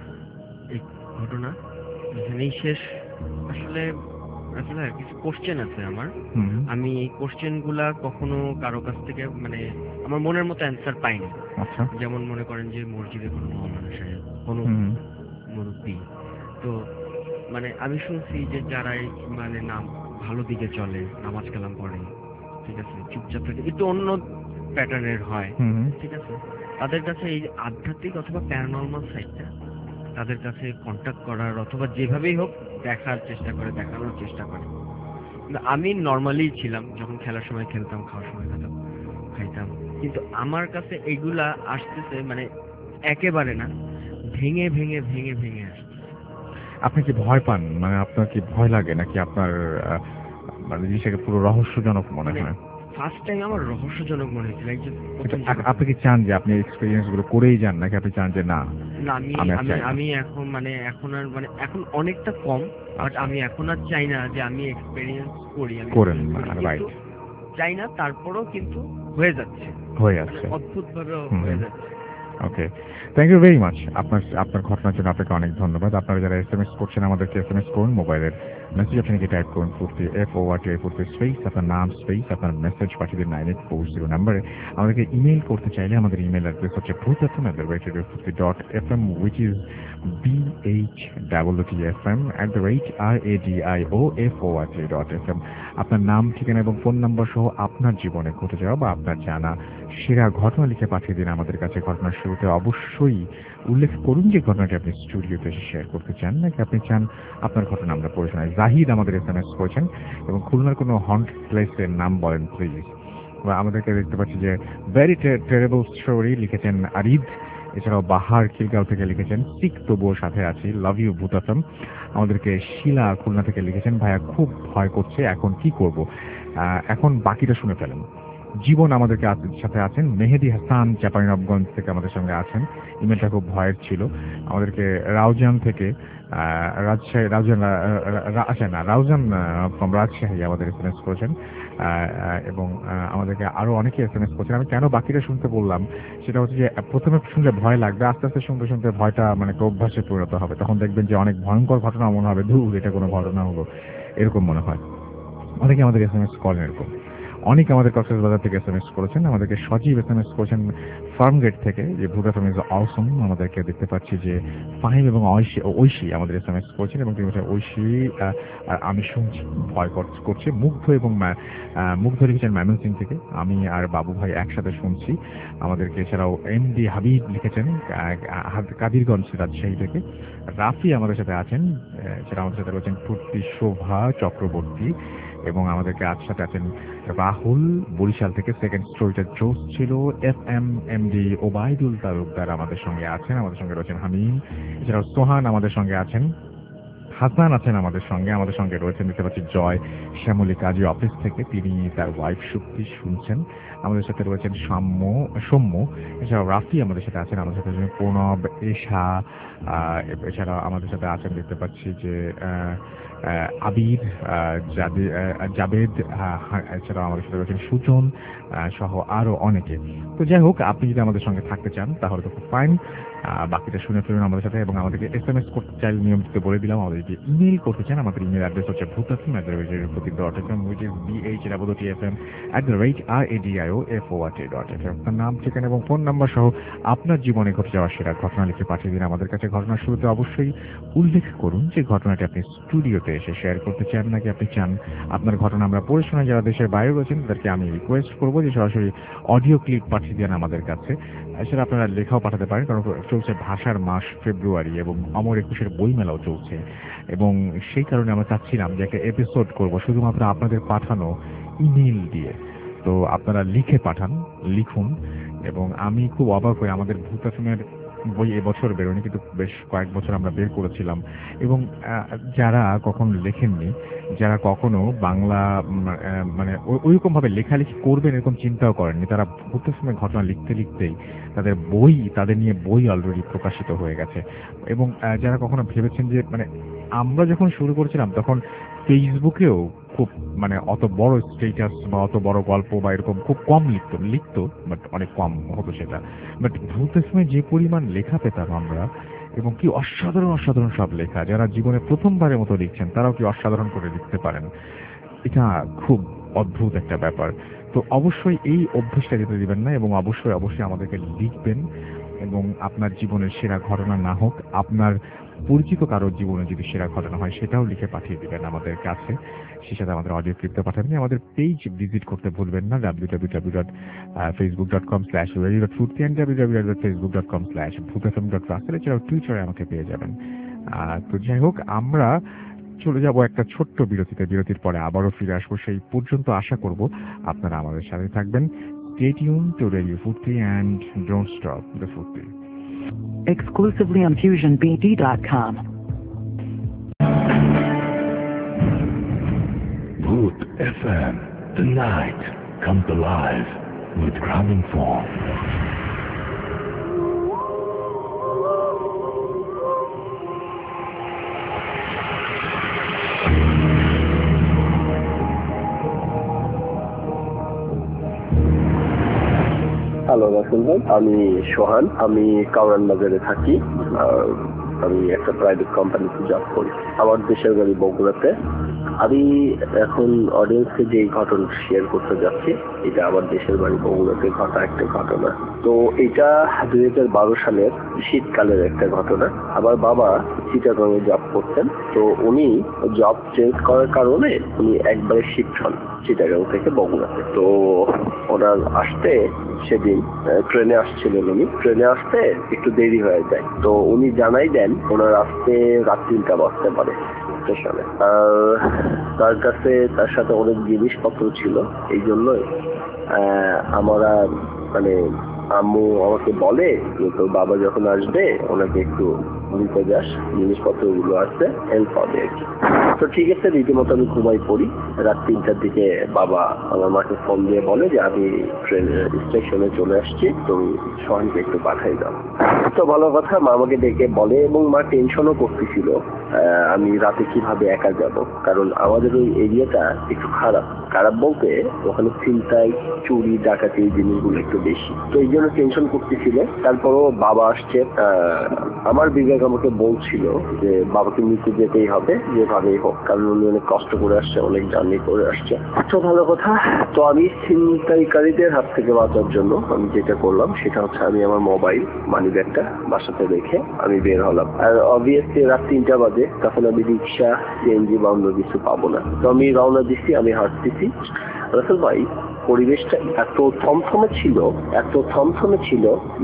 এই ঘটনা এখানেই শেষ। আসলে আসলে কিছু কোশ্চেন আছে আমার,
হুম
আমি এই কোশ্চেন গুলা কখনো কারো কাছ থেকে মানে আমার মনের মতো অ্যান্সার পাইনি।
আচ্ছা
যেমন মনে করেন যে মসজিদে কোনো মহামানব সাহেব, কোনো
হুম
মুরব্বী, তো মানে আমি শুনছি যে যারা এই মানে নাম ভালো দিকে চলে, নামাজ কালাম পড়ে, ঠিক আছে, চুপচাপ থাকে, একটু অন্য প্যাটার্নের হয়,
হুম
ঠিক আছে, তাদের কাছে এই আধ্যাত্মিক অথবা প্যারানর্মাল সাইডটা তাদের কাছে কন্ট্যাক্ট করার অথবা যেভাবেই হোক দেখার চেষ্টা করে, দেখানোর চেষ্টা করে। কিন্তু আমি নর্মালি ছিলাম, যখন খেলার সময় খেলতাম, খাওয়ার সময় খেতাম খাইতাম, কিন্তু আমার কাছে এগুলা আসতেছে মানে একেবারে না, ভেঙে ভেঙে ভেঙে ভেঙে আসছে।
আপনি কি ভয় পান, মানে আপনার কি ভয় লাগে নাকি আপনার আহ, মানে জিনিসটাকে পুরো রহস্যজনক মনে
মানে
হয়?
ফার্স্ট টাইম আমার রহস্যজনক মনে হয়েছিল, এই যে
কিন্তু
প্রথম
আ- আপনি কি চান যে আপনি এক্সপিরিয়েন্স গুলো করেই যান নাকি আপনি চান যে না
না, আমি
আমি আর
আমি
চাই না?
আমি এখন মানে এখন আর মানে এখন অনেকটা কম, বাট
আচ্ছা।
আমি এখন আর চাই না যে আমি এক্সপেরিয়েন্স করি, আমি
করেন
experience
না,
করি,
right.
কিন্তু চাই না, তারপরেও কিন্তু হয়ে যাচ্ছে,
হয়ে
মানে
যাচ্ছে।
অদ্ভুত ভাবে
হুম।
হয়ে যাচ্ছে।
Okay, thank you very much. আপনার আপনার ঘটনার জন্য আপনাকে অনেক ধন্যবাদ। আপনারা যারা এস এম এস করছেন আমাদেরকে এস এম এস করুন, মোবাইলের মেসেজ আপনাকে টাইপ করুন Foorti F O R T I Foorti space আপনার নাম স্পেস আপনার মেসেজ পাঠিয়ে দিন নাইন এইট ফোর জিরো নাম্বারে। আমাদেরকে ইমেল করতে চাইলে আমাদের ইমেল অ্যাড্রেস হচ্ছে Bhoot F M at the rate radio Foorti dot F M which is B H double T F M at the rate R A D I O F O R T dot F M. আপনার নাম, ঠিকানা এবং phone number সহ আপনার জীবনে ঘটে যাওয়া বা আপনার জানা সেরা ঘটনা লিখে পাঠিয়ে দিন আমাদের কাছে। ঘটনার শুরুতে অবশ্যই উল্লেখ করুন যে ঘটনাটি আপনি স্টুডিওতে এসে শেয়ার করতে চান নাকি আপনি চান আপনার ঘটনা আমরা পড়ে শোনাই। জাহিদ আমাদের এস এম এস করেছেন এবং খুলনার কোনো হন্ট প্লেসের নাম বলেন প্লিজ। বা আমাদেরকে দেখতে পাচ্ছি যে ভেরি টেরেবল স্টোরি লিখেছেন আরিদ। এছাড়াও বাহার খিলগাঁও থেকে লিখেছেন সিক তবুও সাথে আছি, লাভ ইউ ভূতাতম। আমাদেরকে শিলা খুলনা থেকে লিখেছেন ভাইয়া খুব ভয় করছে, এখন কি করব। আহ, এখন বাকিটা শুনে ফেলেন। জীবন আমাদেরকে আছ- সাথে আছেন, মেহেদি হাসান চাঁপাইনবাবগঞ্জ থেকে আমাদের সঙ্গে আছেন। ইমেলটা খুব ভয়ের ছিল। আমাদেরকে রাউজান থেকে আহ, রাজশাহী রাউজান আহ, রা- আচ্ছা না রাউজান ফ্রম রাজশাহী আমাদের এস এম এস করেছেন আহ, আহ, এবং আহ, আমাদেরকে আরো অনেকে এস এম এস করছেন। আমি কেন বাকিটা শুনতে বললাম সেটা হচ্ছে যে প্রথমে শুনলে ভয় লাগবে, আস্তে আস্তে শুনতে শুনতে ভয়টা মানে একটা অভ্যাসে পরিণত হবে। তখন দেখবেন যে অনেক ভয়ঙ্কর ঘটনা মনে হবে, ধুর এটা কোনো ঘটনা হলো এরকম মনে হয়। অনেকে আমাদের এস এম এস করেন এরকম। অনেকে আমাদের কক্সবাজার থেকে এস এম এস করেছেন, আমাদেরকে সজীব এস এম এস করেছেন ফার্মগেট থেকে যে ভূত এফ এম ইজ অসম। আমাদেরকে দেখতে পাচ্ছি যে ফাহিম এবং ঐশী ঐশী আমাদের এস এম এস করেছেন এবং তিনি বলছেন ঐশী আহ, আর আমি শুনছি ভয় কর- করছে। মুগ্ধ এবং মা- আহ, মুগ্ধ লিখেছেন ময়মনসিং থেকে, আমি আর বাবু ভাই একসাথে শুনছি। আমাদেরকে এছাড়াও এম ডি হাবিব লিখেছেন আহ, আহ, কাদিরগঞ্জ রাজশাহী থেকে। রাফি আমাদের সাথে আছেন, আহ, এছাড়া আমাদের সাথে রয়েছেন ফুর্তি শোভা চক্রবর্তী এবং আমাদেরকে আজ সাথে আছেন রাহুল বরিশাল থেকে। সেকেন্ড স্টোরিটা জোস ছিল। F M M D Obaidul Talukdar আমাদের সঙ্গে আছেন, আমাদের সঙ্গে রয়েছেন হামিম। এছাড়াও সোহান আমাদের সঙ্গে আছেন, হাসান আছেন আমাদের সঙ্গে, আমাদের সঙ্গে রয়েছেন দেখতে পাচ্ছি জয় শ্যামলী কাজী অফিস থেকে, তিনি তার ওয়াইফ শক্তি শুনছেন। আমাদের সাথে রয়েছেন সাম্য সৌম্য। এছাড়াও রাফি আমাদের সাথে আছেন, আমাদের সাথে রয়েছেন প্রণব, এশা। আহ, এছাড়াও আমাদের সাথে আছেন দেখতে পাচ্ছি যে আহ, আহ, আবির, আহ, জাদে- আহ, জাবেদ, আহ, হা- এছাড়াও আমাদের সাথে রয়েছেন সুজন আহ, সহ আরো অনেকে। তো যাই হোক, আপনি যদি আমাদের সঙ্গে থাকতে চান তাহলে তো খুব ফাইন। বাকিটা শুনে ফেলুন আমাদের সাথে এবং আমাদেরকে এস এম এস করতে চাইলে নিয়মিত বলে দিলাম। আমাদেরকে ইমেল করতে চান, আমাদের ইমেল অ্যাড্রেস হচ্ছে ভূতাফিম অ্যাট দ্য রেট প্রতি dot F M which is B H double T F M at the rate R A D I O F O R T dot F M. আপনার নাম, ঠিকানা এবং phone number সহ আপনার জীবনে ঘটে যাওয়া সেরা ঘটনা লিখে পাঠিয়ে দিন আমাদের কাছে। ঘটনার শুরুতে অবশ্যই উল্লেখ করুন যে ঘটনাটি আপনি স্টুডিওতে এসে শেয়ার করতে চান নাকি আপনি চান আপনার ঘটনা আমরা পড়ে শোনাই। যারা দেশের বাইরে রয়েছেন তাদেরকে আমি রিকোয়েস্ট করবো যে সরাসরি অডিও ক্লিপ পাঠিয়ে দেন আমাদের কাছে। এছাড়া আপনারা লেখাও পাঠাতে পারেন, কারণ চলছে ভাষার মাস ফেব্রুয়ারি এবং অমর একুশের বইমেলাও চলছে এবং সেই কারণে আমরা চাচ্ছিলাম যে একটা এপিসোড করব শুধুমাত্র আপনাদের পাঠানো ইমেল দিয়ে। তো আপনারা লিখে পাঠান, লিখুন। এবং আমি খুব অবাক হই, আমাদের ভূতাফিমের বই এবছর বেরোয়নি কিন্তু বেশ কয়েক বছর আমরা বের করেছিলাম এবং আহ, যারা কখনো লেখেননি, যারা কখনো বাংলা উম, আহ, মানে ওই- ওইরকম ভাবে লেখালেখি করবেন এরকম চিন্তাও করেননি, তারা ভূতাফিমের ঘটনা লিখতে লিখতেই তাদের বই তাদের নিয়ে বই অলরেডি প্রকাশিত হয়ে গেছে। এবং আহ, যারা কখনো ভেবেছেন যে মানে আমরা যখন শুরু করেছিলাম তখন ফেসবুকেও খুব মানে অত বড় স্টেটাস বা অত বড় গল্প বা এরকম খুব কম লিখত লিখত বাট অনেক কম হতো সেটা। বাট ভূত এফএমে যে পরিমাণ লেখা পেতাম আমরা, এবং কি অসাধারণ অসাধারণ সব লেখা, যারা জীবনে প্রথমবারের মতো লিখছেন তারাও কি অসাধারণ করে লিখতে পারেন, এটা খুব অদ্ভুত একটা ব্যাপার। তো অবশ্যই এই অভ্যেসটা যেতে দিবেন না, এবং অবশ্যই অবশ্যই আমাদেরকে লিখবেন। এবং আপনার জীবনের সেরা ঘটনা না হোক, আপনার পরিচিত কারোর জীবনে যদি সেরা ঘটনা হয় সেটাও লিখে পাঠিয়ে দিবেন আমাদের কাছে, সেই সাথে আমাদের অডিও ক্লিপটা পাঠাবেন। আমাদের পেজ ভিজিট করতে ভুলবেন না, W W W dot Facebook dot com slash radio dot Foorti and W W W dot Facebook dot com slash Bhoot F M dot Rasel. এছাড়াও টুইটারে আমাকে পেয়ে যাবেন। আহ, তো যাই হোক, আমরা চলে যাব একটা ছোট্ট বিরতিতে। বিরতির পরে আবারও ফিরে আসবো। সেই পর্যন্ত আশা করব আপনারা আমাদের সাথে থাকবেন। Stay tuned to Radio Futi and don't stop the Futi.
Exclusively on fusion b d dot com.
Bhoot F M, the night comes alive with Gramophone.
Hello Rasel ভাই, আমি সোহান, আমি কাউরান বাজারে থাকি। আর আমি একটা প্রাইভেট কোম্পানিতে জব করি। আমার দেশের বাড়ি বগুড়াতে। আমি এখন অডিয়েন্সকে যে ঘটনা শেয়ার করতে যাচ্ছি, এটা আমার দেশের বাড়ি বগুড়াতে ঘটা একটা ঘটনা। তো এটা দুই হাজার বারো সালের শীতকালের একটা ঘটনা। আমার বাবা চিটাগংয়ে জব করতেন। তো উনি জব চেঞ্জ করার কারণে উনি একবারে শিফট হন চিটাগং থেকে বগুড়াতে। তো ওনার আসতে সেদিন ট্রেনে আসছিলেন, উনি ট্রেনে আসতে একটু দেরি হয়ে যায়। তো উনি জানাই দেন ওনার আসতে রাত তিনটা বাজতে পারে স্টেশনে। আর তার কাছে তার সাথে অনেক জিনিসপত্র ছিল, এই জন্যই আমরা মানে আম্মু আমাকে বলে যে তোর বাবা যখন আসবে ওনাকে একটু নিতে যাস, জিনিসপত্র গুলো আসতে হেল্প হবে আর কি। তো ঠিক আছে, রীতিমতো আমি ঘুমাই পড়ি। রাত তিনটার দিকে বাবা আমার মাকে ফোন দিয়ে বলে যে আমি ট্রেন স্টেশনে চলে আসছি, তুমি সোহানকে একটু পাঠাই দাও। তো ভালো কথা, মা আমাকে ডেকে বলে, এবং মা টেনশনও করতেছিল আমি রাতে কিভাবে একা যাব, কারণ আমাদের ওই এরিয়াটা একটু খারাপ। খারাপ বলতে ওখানে ছিনতাই, চুরি, ডাকাতি এই জিনিসগুলো একটু বেশি। তো এই জন্য টেনশন করতেছিল। তারপরও বাবা আসছে। আমার বিবেক আমাকে বলছিল যে বাবাকে নিতে যেতেই হবে যেভাবেই হোক, কারণ উনি অনেক কষ্ট করে আসছে, অনেক জার্নি করে আসছে। তো ভালো কথা। তো আমি ছিনতাইকারীদের হাত থেকে বাঁচার জন্য আমি যেটা করলাম সেটা হচ্ছে আমি আমার মোবাইল মানি ব্যাগটা বাসাতে রেখে আমি বের হলাম। আর অবভিয়াসলি রাত তিনটা বাজে, তখন আমি রিক্সা, সিএনজি বা অন্য কিছু পাবো না। তো আমি রওনা দিচ্ছি, আমি হাঁটতেছি। রাসেল ভাই, পরিবেশটা এত থমথমে ছিল, এত থমথমে ছিল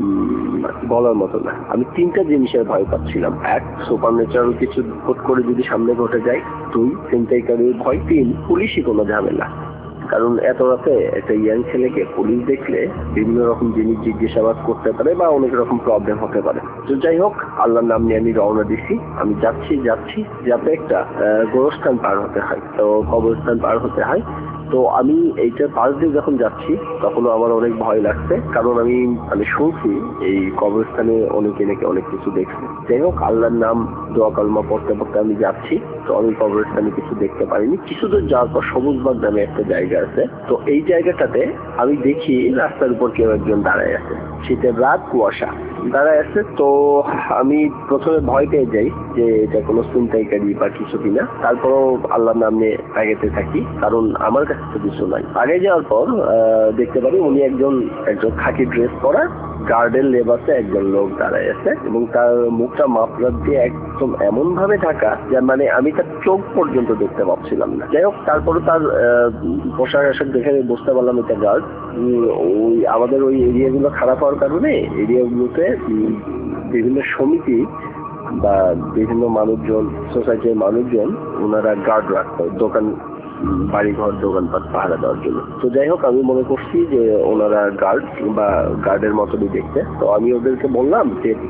বলার মতো না। আমি তিনটা জিনিসের ভয় পাচ্ছিলাম। এক, সুপার ন্যাচারাল কিছু হুট করে যদি সামনে ঘটে যায়। দুই, ছিনতাইকারীর ভয়। তিন, পুলিশই কোনো ঝামেলা। কারণ এত রাতে একটা ইয়াং ছেলেকে পুলিশ দেখলে বিভিন্ন রকম জিনিস জিজ্ঞাসাবাদ করতে পারে বা অনেক রকম প্রবলেম হতে পারে। তো যাই হোক, আল্লাহর নাম নিয়ে আমি রওনা দিছি। আমি যাচ্ছি যাচ্ছি যাতে একটা গোরস্থান পার হতে হয়, তো কবরস্থান পার হতে হয়। তো আমি এইটার পাশ দিয়ে যখন যাচ্ছি তখনও আমার অনেক ভয় লাগছে, কারণ আমি আমি শুনছি এই কবরস্থানে অনেকে নাকি অনেক কিছু দেখছি। যাই হোক, আল্লাহর নাম দোয়া কালমা পড়তে পড়তে আমি যাচ্ছি। তো আমি কবরস্থানে কিছু দেখতে পারিনি। কিছু দূর যাওয়ার পর সবুজবাগ নামে একটা জায়গা আছে। তো এই জায়গাটাতে আমি দেখি রাস্তার উপর কেউ একজন দাঁড়ায় আছে। শীতের রাত, কুয়াশা, দাঁড়ায় আছে। তো আমি প্রথমে ভয় পেয়ে যাই যে এটা কোনো ছিনতাইকারী বা কিছু কিনা। তারপরও আল্লাহর নাম নিয়ে আগাতে থাকি, কারণ আমার কাছে তো কিছু নাই। আগে যাওয়ার পর দেখতে পারি উনি একজন একজন খাকি ড্রেস পরা গার্ডেন লেবাসে একজন লোক দাঁড়ায় আছে, এবং তার মুখটা মাফলার দিয়ে একদম এমন ভাবে ঢাকা যে মানে আমি তার চোখ পর্যন্ত দেখতে পাচ্ছিলাম না। যাই হোক, তারপরে তার পোশাক আশাক দেখে বুঝতে পারলাম এটা গার্ড। ওই আমাদের ওই এরিয়াগুলো খারাপ হওয়ার কারণে এরিয়াগুলোতে বিভিন্ন সমিতি বা বিভিন্ন মানুষজন, সোসাইটির মানুষজন ওনারা গার্ড রাখতো দোকান, বাড়িঘর, দোকানপাট পাহারা দেওয়ার জন্য। তো যাই হোক, আমি মনে করছি যে ওনারা গার্ড বা গার্ডের মতনই দেখতে। তো আমি ওদেরকে বললাম যে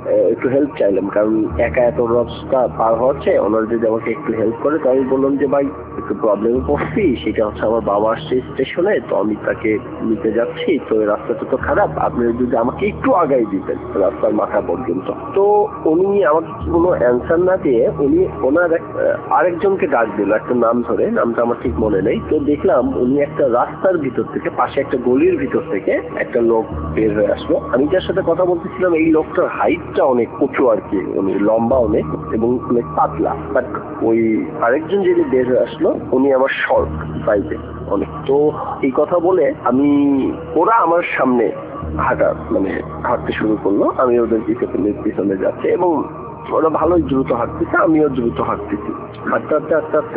একটু হেল্প চাইলাম, কারণ একা এত রাস্তা পার হচ্ছে, ওনারা যদি আমাকে একটু হেল্প করে। তো আমি বললাম যে ভাই একটু প্রবলেমে পড়ছি, সেটা হচ্ছে আমার বাবা আসছে স্টেশনে, তো আমি তাকে নিতে যাচ্ছি, তো এই রাস্তাটা তো খারাপ, আপনি যদি আমাকে একটু আগাই দিতেন রাস্তার মাথা পর্যন্ত। তো উনি আমাকে কোনো অ্যান্সার না দিয়ে উনি ওনার আরেকজনকে ডাক দিল একটা নাম ধরে, নামটা আমার ঠিক মনে নেই। তো দেখলাম উনি একটা রাস্তার ভিতর থেকে, পাশে একটা গলির ভিতর থেকে একটা লোক বের হয়ে আসলো। আমি যার সাথে কথা বলতেছিলাম এই লোকটার হাইটটা অনেক উঁচু আর কি, উনি লম্বা অনেক এবং অনেক পাতলা, বাট ওই আরেকজন যিনি বের হয়ে আসলো উনি আমার শর্ট সাইজে অনেক। তো এই কথা বলে আমি, ওরা আমার সামনে হাঁটা মানে হাঁটতে শুরু করলো, আমি ওদের পিছনে পিছনে যাচ্ছি এবং ওরা ভালোই দ্রুত হাঁটতেছে, আমিও দ্রুত হাঁটতেছি। হাঁটতে হাঁটতে হাঁটতে হাঁটতে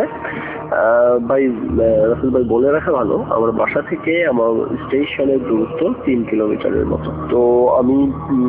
ভাই রাসেল ভাই বলে রাখা ভালো, আমার বাসা থেকে আমার স্টেশনের দূরত্ব তিন কিলোমিটারের মতো। তো আমি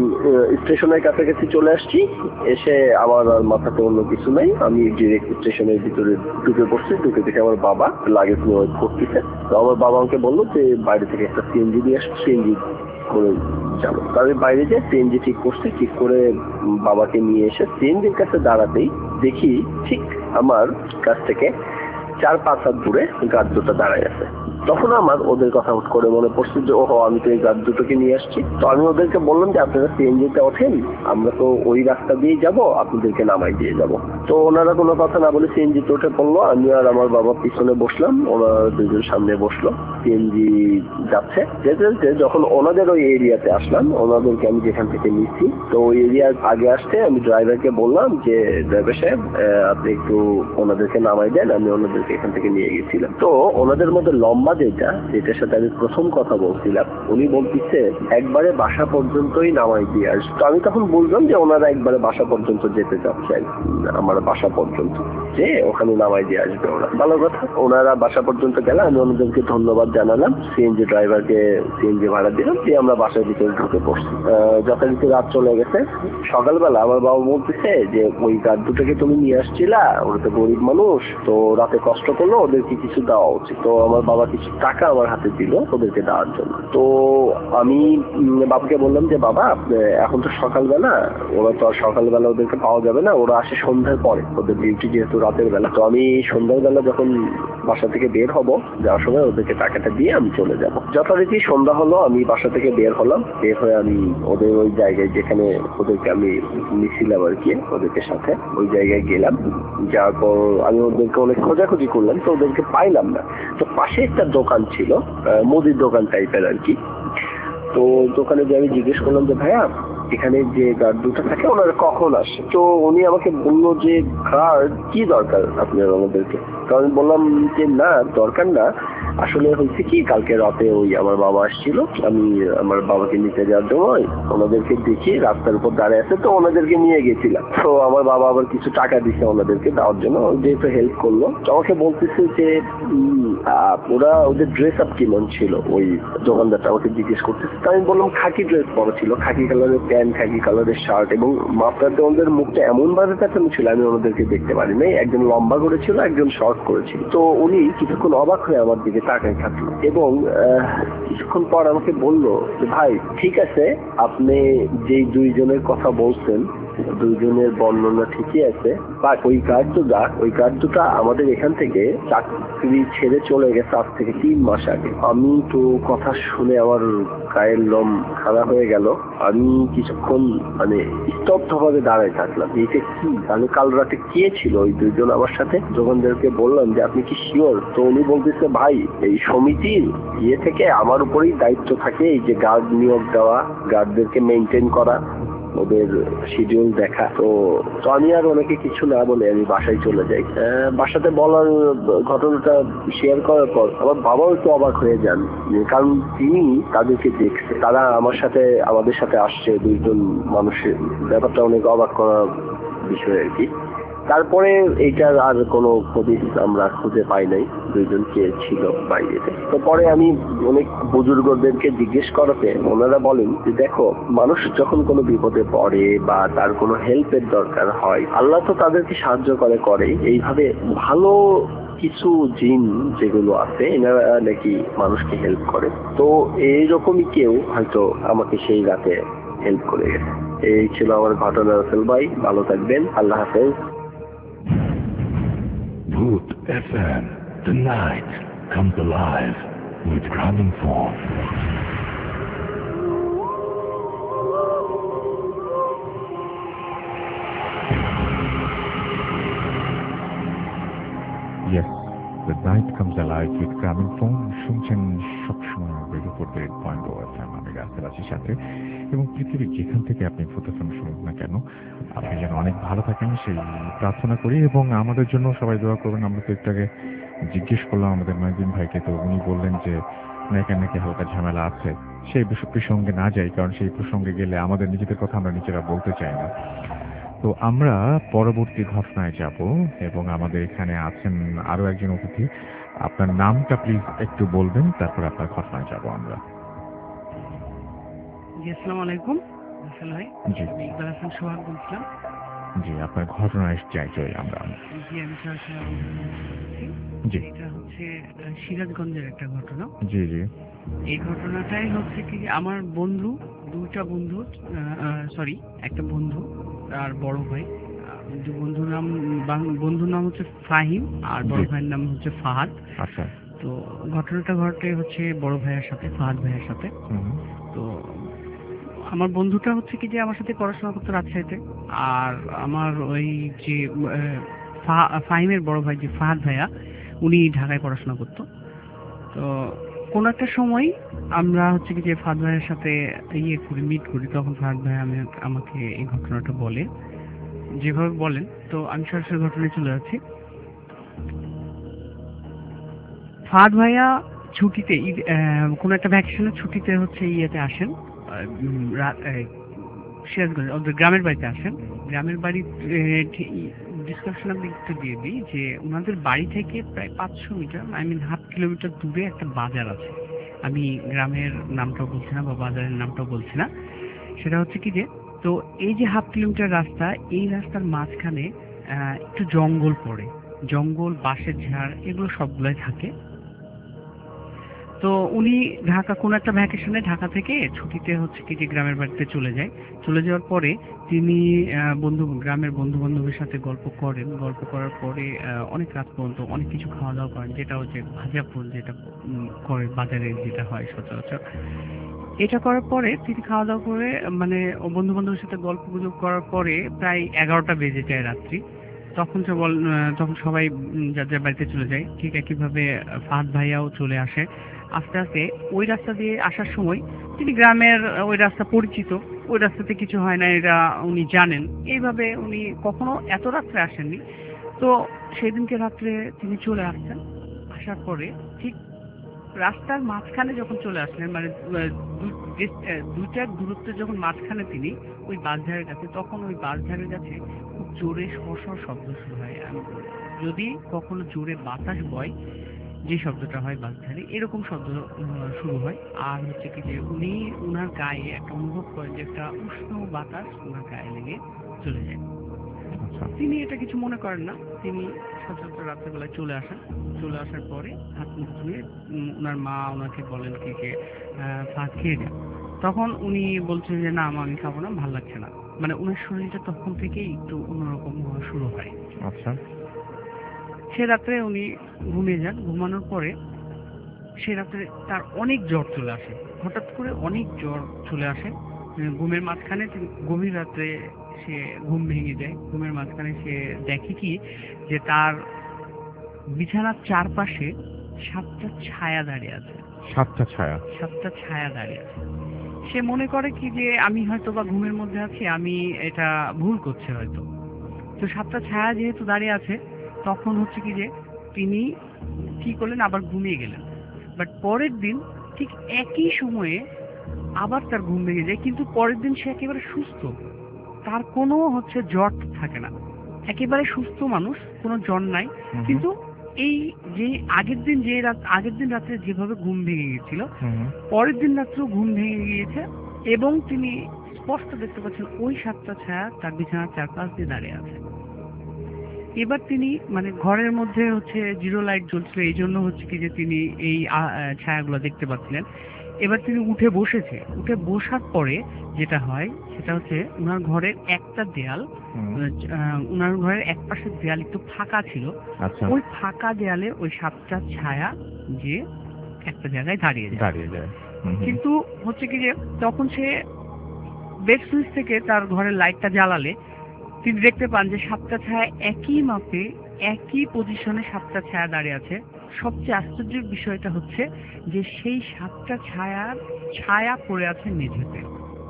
স্টেশনের কাছাকাছি চলে আসছি, এসে আমার আর মাথাতে অন্য কিছু নাই, আমি ডিরেক্ট স্টেশনের ভিতরে ঢুকে পড়ছি। ঢুকে দেখে আমার বাবা লাগেজ নিয়ে করতেছে। তো আমার বাবা আমাকে বললো যে বাইরে থেকে একটা সিএনজি দিয়ে আসছে, সিএনজি করে যাবো। তো আমি বাইরে যে সিএনজি ঠিক করছি, ঠিক করে বাবাকে নিয়ে এসে সিএনজির কাছে দাঁড়াতেই দেখি ঠিক আমার কাছ থেকে চার পাঁচ হাত দূরে গাছ দুটো দাঁড়ায় আছে। তখন আমার ওদের কথা হুট করে মনে পড়ছে যে ওহো আমি তো এই গাছ দুটোকে নিয়ে আসছি। তো আমি ওদেরকে বললাম যে আপনারা সিএনজিতে ওঠেন, আমরা তো ওই রাস্তা দিয়েই যাবো, আপনাদেরকে নামাই দিয়ে যাব। তো ওনারা কোনো কথা না বলে সিএনজিতে উঠে পড়লো, আমি আর আমার বাবা পিছনে বসলাম, ওনারা দুজন সামনে বসলো। সিএনজি যাচ্ছে, যেতে যেতে যখন ওনাদের ওই এরিয়াতে আসলাম, ওনাদেরকে আমি যেখান থেকে নিচ্ছি, তো ওই এরিয়ার আগে আসতে আমি ড্রাইভারকে বললাম যে ড্রাইভার সাহেব আপনি একটু ওনাদেরকে নামাই দেন, আমি ওনাদেরকে এখান থেকে নিয়ে গেছিলাম। তো ওনাদের মধ্যে লম্বা যেটা যেটার সাথে আমি প্রথম কথা বলছিলাম, উনি বলতেছে একবারে বাসা পর্যন্তই নামাই দিয়ে আস। তো আমি তখন বললাম যে ওনারা একবারে বাসা পর্যন্ত যেতে চাচ্ছেন, আমার বাসা পর্যন্ত যে ওখানে নামাই দিয়ে আসবে ওরা। ভালো কথা, ওনারা বাসা পর্যন্ত গেলে আমি ওনাদেরকে ধন্যবাদ জানালাম, সিএনজি ড্রাইভারকে সিএনজি ভাড়া দিলাম, দিয়ে আমরা বাসার ভিতরে ঢুকে পড়ছি। যথারীতি রাত চলে গেছে। সকালবেলা আমার বাবা বলতেছে যে ওই গাছ দুটোকে তুমি নিয়ে আসছিলা, ওরা তো গরিব মানুষ, তো রাতে কষ্ট করলো, ওদেরকে কিছু দেওয়া উচিত। তো আমার বাবা কিছু টাকা আমার হাতে দিল ওদেরকে দেওয়ার জন্য। তো আমি বাবাকে বললাম যে বাবা এখন তো সকালবেলা, ওরা তো আর সকালবেলা ওদেরকে পাওয়া যাবে না, ওরা আসে সন্ধ্যার পরে, ওদের ডিউটি যেহেতু রাতের বেলা। তো আমি সন্ধ্যার বেলা যখন বাসা থেকে বের হব, যাওয়ার সময় ওদেরকে টাকাটা দিয়ে আমি চলে যাব। যথারীতি সন্ধ্যা হলো, আমি বাসা থেকে বের হলাম, বের হয়ে আমি ওদের ওই জায়গায় যেখানে ওদেরকে আমি নিছিলাম আর কি, ওদেরকে সাথে ওই জায়গায় গেলাম। যাওয়ার পর আমি ওদেরকে অনেক খোঁজাখুঁজি করলাম, তো ওদেরকে পাইলাম না। তো পাশে একটা দোকান ছিল, মুদির দোকান টাইপের আর কি। তো দোকানে যে আমি জিজ্ঞেস করলাম যে ভাইয়া এখানে যে গার্ড দুটো থাকে ওনারা কখন আসে? তো উনি আমাকে বললো যে গার্ড কি দরকার আপনার আমাদেরকে? তো আমি বললাম যে না দরকার না, আসলে হয়েছে কি কালকে রাতে ওই আমার বাবা আসছিল, আমি আমার বাবাকে নিতে যাওয়ার জন্য ওনাদেরকে দেখি রাস্তার উপর দাঁড়িয়ে আছে, তো ওনাদেরকে নিয়ে গেছিলাম। তো আমার বাবা আবার কিছু টাকা দিছে ওনাদেরকে দেওয়ার জন্য, যেহেতু হেল্প করলো। তো আমাকে বলতেছে যে ওরা ওদের ড্রেস আপ কেমন ছিল, ওই দোকানদারটা আমাকে জিজ্ঞেস করতেছে। তো আমি বললাম খাকি ড্রেস পরা ছিল, খাকি কালারের প্যান্ট, খাকি কালারের শার্ট, এবং মাফলারতে ওদের মুখটা এমন ভাবে পেঁচানো ছিল আমি ওনাদেরকে দেখতে পারি নাই। একজন লম্বা করেছিল, একজন শর্ট করেছিল। তো উনি কিছুক্ষণ অবাক হয়ে আমার দিকে তাকায় থাকলো এবং কিছুক্ষণ পর আমাকে বললো যে ভাই ঠিক আছে, আপনি যেই দুইজনের কথা বলছেন দুইজনের বর্ণনা ঠিকই আছে, বাট ওই গার্ড দুটা ওই গার্ড দুটা আমাদের এখান থেকে চাকরি ছেড়ে চলে গেছে আজ থেকে তিন মাস আগে। আমি তো কথা শুনে আমার গায়ের লোম খাড়া হয়ে গেল। আমি কিছুক্ষণ মানে স্তব্ধ ভাবে দাঁড়ায় থাকলাম, এইটা কি, আমি কাল রাতে কে ছিল ওই দুইজন আমার সাথে? দোকানদারকে বললাম যে আপনি কি শিওর? তো উনি বলতেছে ভাই এই সমিতির ইয়ে থেকে আমার উপরেই দায়িত্ব থাকে এই যে গার্ড নিয়োগ দেওয়া, গার্ডদেরকে মেনটেন করা, ওদের শিডিউল দেখা। তো তো আমি আর অনেকে কিছু না বলে আমি বাসায় চলে যাই। বাসাতে বলার ঘটনাটা শেয়ার করার পর আমার বাবাও একটু অবাক হয়ে যান, কারণ তিনি তাদেরকে দেখছে, তারা আমার সাথে আমাদের সাথে আসছে দুইজন মানুষের, ব্যাপারটা অনেক অবাক করার বিষয় আর কি। তারপরে এইটার আর কোনো হদিস আমরা খুঁজে পাই নাই দুইজন কে ছিল বাইরেতে। তো পরে আমি অনেক বুজুর্গদেরকে জিজ্ঞেস করাতে ওনারা বলেন যে দেখো, মানুষ যখন কোনো বিপদে পড়ে বা তার কোনো হেল্পের দরকার হয়, আল্লাহ তো তাদেরকে সাহায্য করে করে এইভাবে ভালো কিছু জিন যেগুলো আছে এনারা নাকি মানুষকে হেল্প করে। তো এইরকমই কেউ হয়তো আমাকে সেই রাতে হেল্প করে গেছে। এই ছিল আমার ঘটনা রাসেল ভাই, ভালো থাকবেন, আল্লাহ হাফেজ।
Bhoot F M, the night comes alive with Gramophone.
Yes, the night comes alive with Gramophone. শুনছেন সবসময় radio Foorti eight point oh F M, আমি রাসেল আছি সাথে। এবং পৃথিবীর যেখান থেকে আপনি ফোর্টি এফ এম শুনুন না কেন, আপনি যেন অনেক ভালো থাকেন সেই প্রার্থনা করি, এবং আমাদের জন্য সবাই দোয়া করবেন। আমরা তো একটু আগে জিজ্ঞেস করলাম আমাদের মহিউদ্দিন ভাইকে, তো উনি বললেন যে নাকি নাকি হালকা ঝামেলা আছে। সেই প্রসঙ্গে না যাই, কারণ সেই প্রসঙ্গে গেলে আমাদের নিজেদের কথা আমরা নিজেরা বলতে চাই না। তো আমরা পরবর্তী ঘটনায় যাব, এবং আমাদের এখানে আছেন আরো একজন অতিথি। আপনার নামটা প্লিজ একটু বলবেন, তারপর আপনার ঘটনায় যাব আমরা।
জি, আসসালামু আলাইকুম রাসেল ভাই।
জি
আমি ইকবাল হাসান সোহাগ বলছিলাম।
জি, আপনার ঘটনায় যাই যাই আমরা।
জি, আমি সরাসরি বলছি।
জি
এটা হচ্ছে আহ, সিরাজগঞ্জের একটা ঘটনা।
জি জি
এই ঘটনাটাই হচ্ছে কি যে আমার বন্ধু, দুটা বন্ধু, সরি একটা বন্ধু আর বড় ভাই। আহ, যে বন্ধুর নাম বাং- বন্ধুর নাম হচ্ছে ফাহিম, আর বড়
জি।
ভাইয়ের নাম হচ্ছে ফাহাদ।
আচ্ছা।
তো ঘটনাটা ঘটে হচ্ছে বড় ভাইয়ের সাথে, ফাহাদ ভাইয়ের সাথে।
হুম
তো আমার বন্ধুটা হচ্ছে কি যে আমার সাথে পড়াশোনা করতো রাজশাহীতে, আর আমার ওই যে আহ, ফা- ফাহিমের বড় ভাই যে ফাহাদ ভাইয়া, উনি ঢাকায় পড়াশোনা করতো। তো কোন একটা সময় আমরা হচ্ছে কি যে ফাহাদ ভাইয়ের সাথে ইয়ে করি, মিট করি, তখন ফাহাদ ভাই আমি আমাকে এই ঘটনাটা বলে, যেভাবে বলেন। তো আমি সরাসরি ঘটনায় চলে যাচ্ছি। ফাহাদ ভাইয়া ছুটিতে ঈদ, আহ, কোনো একটা ভ্যাকেশনের ছুটিতে হচ্ছে ইয়েতে আসেন, আহ, উম, রা- আহ, সিরাজগঞ্জ ওদের গ্রামের বাড়িতে আসেন। গ্রামের বাড়ি ডিসক্রিপশন আমি একটু দিয়ে দিই যে ওনাদের বাড়ি থেকে প্রায় পাঁচশো metre, I mean half kilometre দূরে একটা বাজার আছে। আমি গ্রামের নামটাও বলছি না বা বাজারের নামটাও বলছি না। সেটা হচ্ছে কি যে, তো এই যে হাফ কিলোমিটার রাস্তা, এই রাস্তার মাঝখানে আহ, একটু জঙ্গল পড়ে, জঙ্গল, বাঁশের ঝাড়, এগুলো সবগুলোই থাকে। তো উনি ঢাকা কোনো একটা ভ্যাকেশনে ঢাকা থেকে ছুটিতে হচ্ছে কি যে গ্রামের বাড়িতে চলে যায়। চলে যাওয়ার পরে তিনি আহ, বন্ধু গ্রামের বন্ধু বান্ধবের সাথে গল্প করেন। গল্প করার পরে আহ, অনেক রাত পর্যন্ত অনেক কিছু খাওয়া দাওয়া করেন, যেটা হচ্ছে ভাজা ফুল, যেটা উম, করে বাজারে যেটা হয় সচরাচর। এটা করার পরে তিনি খাওয়া দাওয়া করে, মানে বন্ধু বান্ধবের সাথে গল্প গুজব করার পরে প্রায় এগারোটা বেজে যায় রাত্রি। তখন সে বল আহ, তখন সবাই উম, যার যার বাড়িতে চলে যায়। ঠিক একইভাবে আহ, ফাহাদ ভাইয়াও চলে আসে। আস্তে আস্তে ওই রাস্তা দিয়ে আসার সময় তিনি গ্রামের আহ, ওই রাস্তা পরিচিত, ওই রাস্তাতে কিছু হয় না এটা উনি জানেন। এইভাবে উনি কখনো এত রাত্রে আসেননি। তো সেদিনকে রাত্রে তিনি চলে আসছেন। আসার পরে ঠিক রাস্তার মাঝখানে যখন চলে আসলেন, মানে আহ, দু- যে- আহ, দুইটা দূরত্বে যখন মাঝখানে তিনি ওই বাঁশঝাড়ের কাছে, তখন ওই বাঁশঝাড়ের কাছে খুব জোরে শশ শব্দ শুরু হয়। আম, যদি কখনো জোরে বাতাস বয় যে শব্দটা হয় বাঁশঝাড়ে, এরকম শব্দ উম, শুরু হয়। আর হচ্ছে কি যে উনি উনার গায়ে একটা অনুভব করেন যে একটা উষ্ণ বাতাস উনার গায়ে লেগে চলে যায়।
আচ্ছা।
তিনি এটা কিছু মনে করেন না। তিনি সচরাচর রাত্রেবেলায় চলে আসেন। চলে আসার পরে হাত মুখ ধুয়ে উম, ওনার মা ওনাকে বলেন কি যে আহ, ভাত খেয়ে যান। তখন উনি বলছেন যে না মা, আমি খাবো না, ভালো লাগছে না। মানে ওনার শরীরটা তখন থেকেই একটু অন্যরকম হওয়া শুরু হয়।
আচ্ছা।
সে রাত্রে উনি ঘুমিয়ে যান। ঘুমানোর পরে সে রাত্রে তার অনেক জ্বর চলে আসে, হঠাৎ করে অনেক জ্বর চলে আসে। উম, ঘুমের মাঝখানে তিনি- গভীর রাত্রে সে ঘুম ভেঙে যায়। ঘুমের মাঝখানে সে দেখে কি যে তার বিছানার চারপাশে সাতটা ছায়া দাঁড়িয়ে আছে।
সাতটা ছায়া।
সাতটা ছায়া দাঁড়িয়ে আছে। সে মনে করে কি যে আমি হয়তো বা ঘুমের মধ্যে আছি, আমি এটা ভুল করছি হয়তো। তো সাতটা ছায়া যেহেতু দাঁড়িয়ে আছে, তখন হচ্ছে কি যে তিনি কি করলেন, আবার ঘুমিয়ে গেলেন। বাট পরের দিন ঠিক একই সময়ে আবার তার ঘুম ভেঙে যায়, কিন্তু পরের দিন সে একেবারে সুস্থ, তার কোনো হচ্ছে জ্বর থাকে না, একেবারে সুস্থ মানুষ, কোনো জ্বর নাই।
হুম।
কিন্তু এই যে আগের দিন যে রাত আগের দিন রাত্রে যেভাবে ঘুম ভেঙে গিয়েছিল,
হুম।
পরের দিন রাত্রেও ঘুম ভেঙে গিয়েছে, এবং তিনি স্পষ্ট দেখতে পাচ্ছেন ওই সাতটা ছায়া তার বিছানার চারপাশ দিয়ে দাঁড়িয়ে আছে। এবার তিনি মানে ঘরের মধ্যে হচ্ছে জিরো লাইট জ্বলছিল, এই জন্য হচ্ছে কি যে তিনি এই আ- আহ, ছায়াগুলো দেখতে পাচ্ছিলেন। এবার তিনি উঠে বসেছে, উঠে বসার পরে যেটা হয় সেটা হচ্ছে উনার ঘরের একটা দেয়াল, আহ, উনার ঘরের এক পাশের দেয়াল একটু ফাঁকা ছিল,
আচ্ছা
ওই ফাঁকা দেয়ালে ওই সাপটার ছায়া যে একটা জায়গায় দাঁড়িয়ে যায়।
দাঁড়িয়ে যায়। হুম, হুম।
কিন্তু হচ্ছে কি যে তখন সে বেড সুইচ থেকে তার ঘরের লাইটটা জ্বালালে তিনি দেখতে পান যে সাপটা ছায়া একই মাপে একই পজিশনে সাপটা ছায়া দাঁড়িয়ে আছে। সবচেয়ে আশ্চর্যের বিষয়টা হচ্ছে যে সেই সাপটা ছায়ার ছায়া পড়ে আছে মেঝেতে,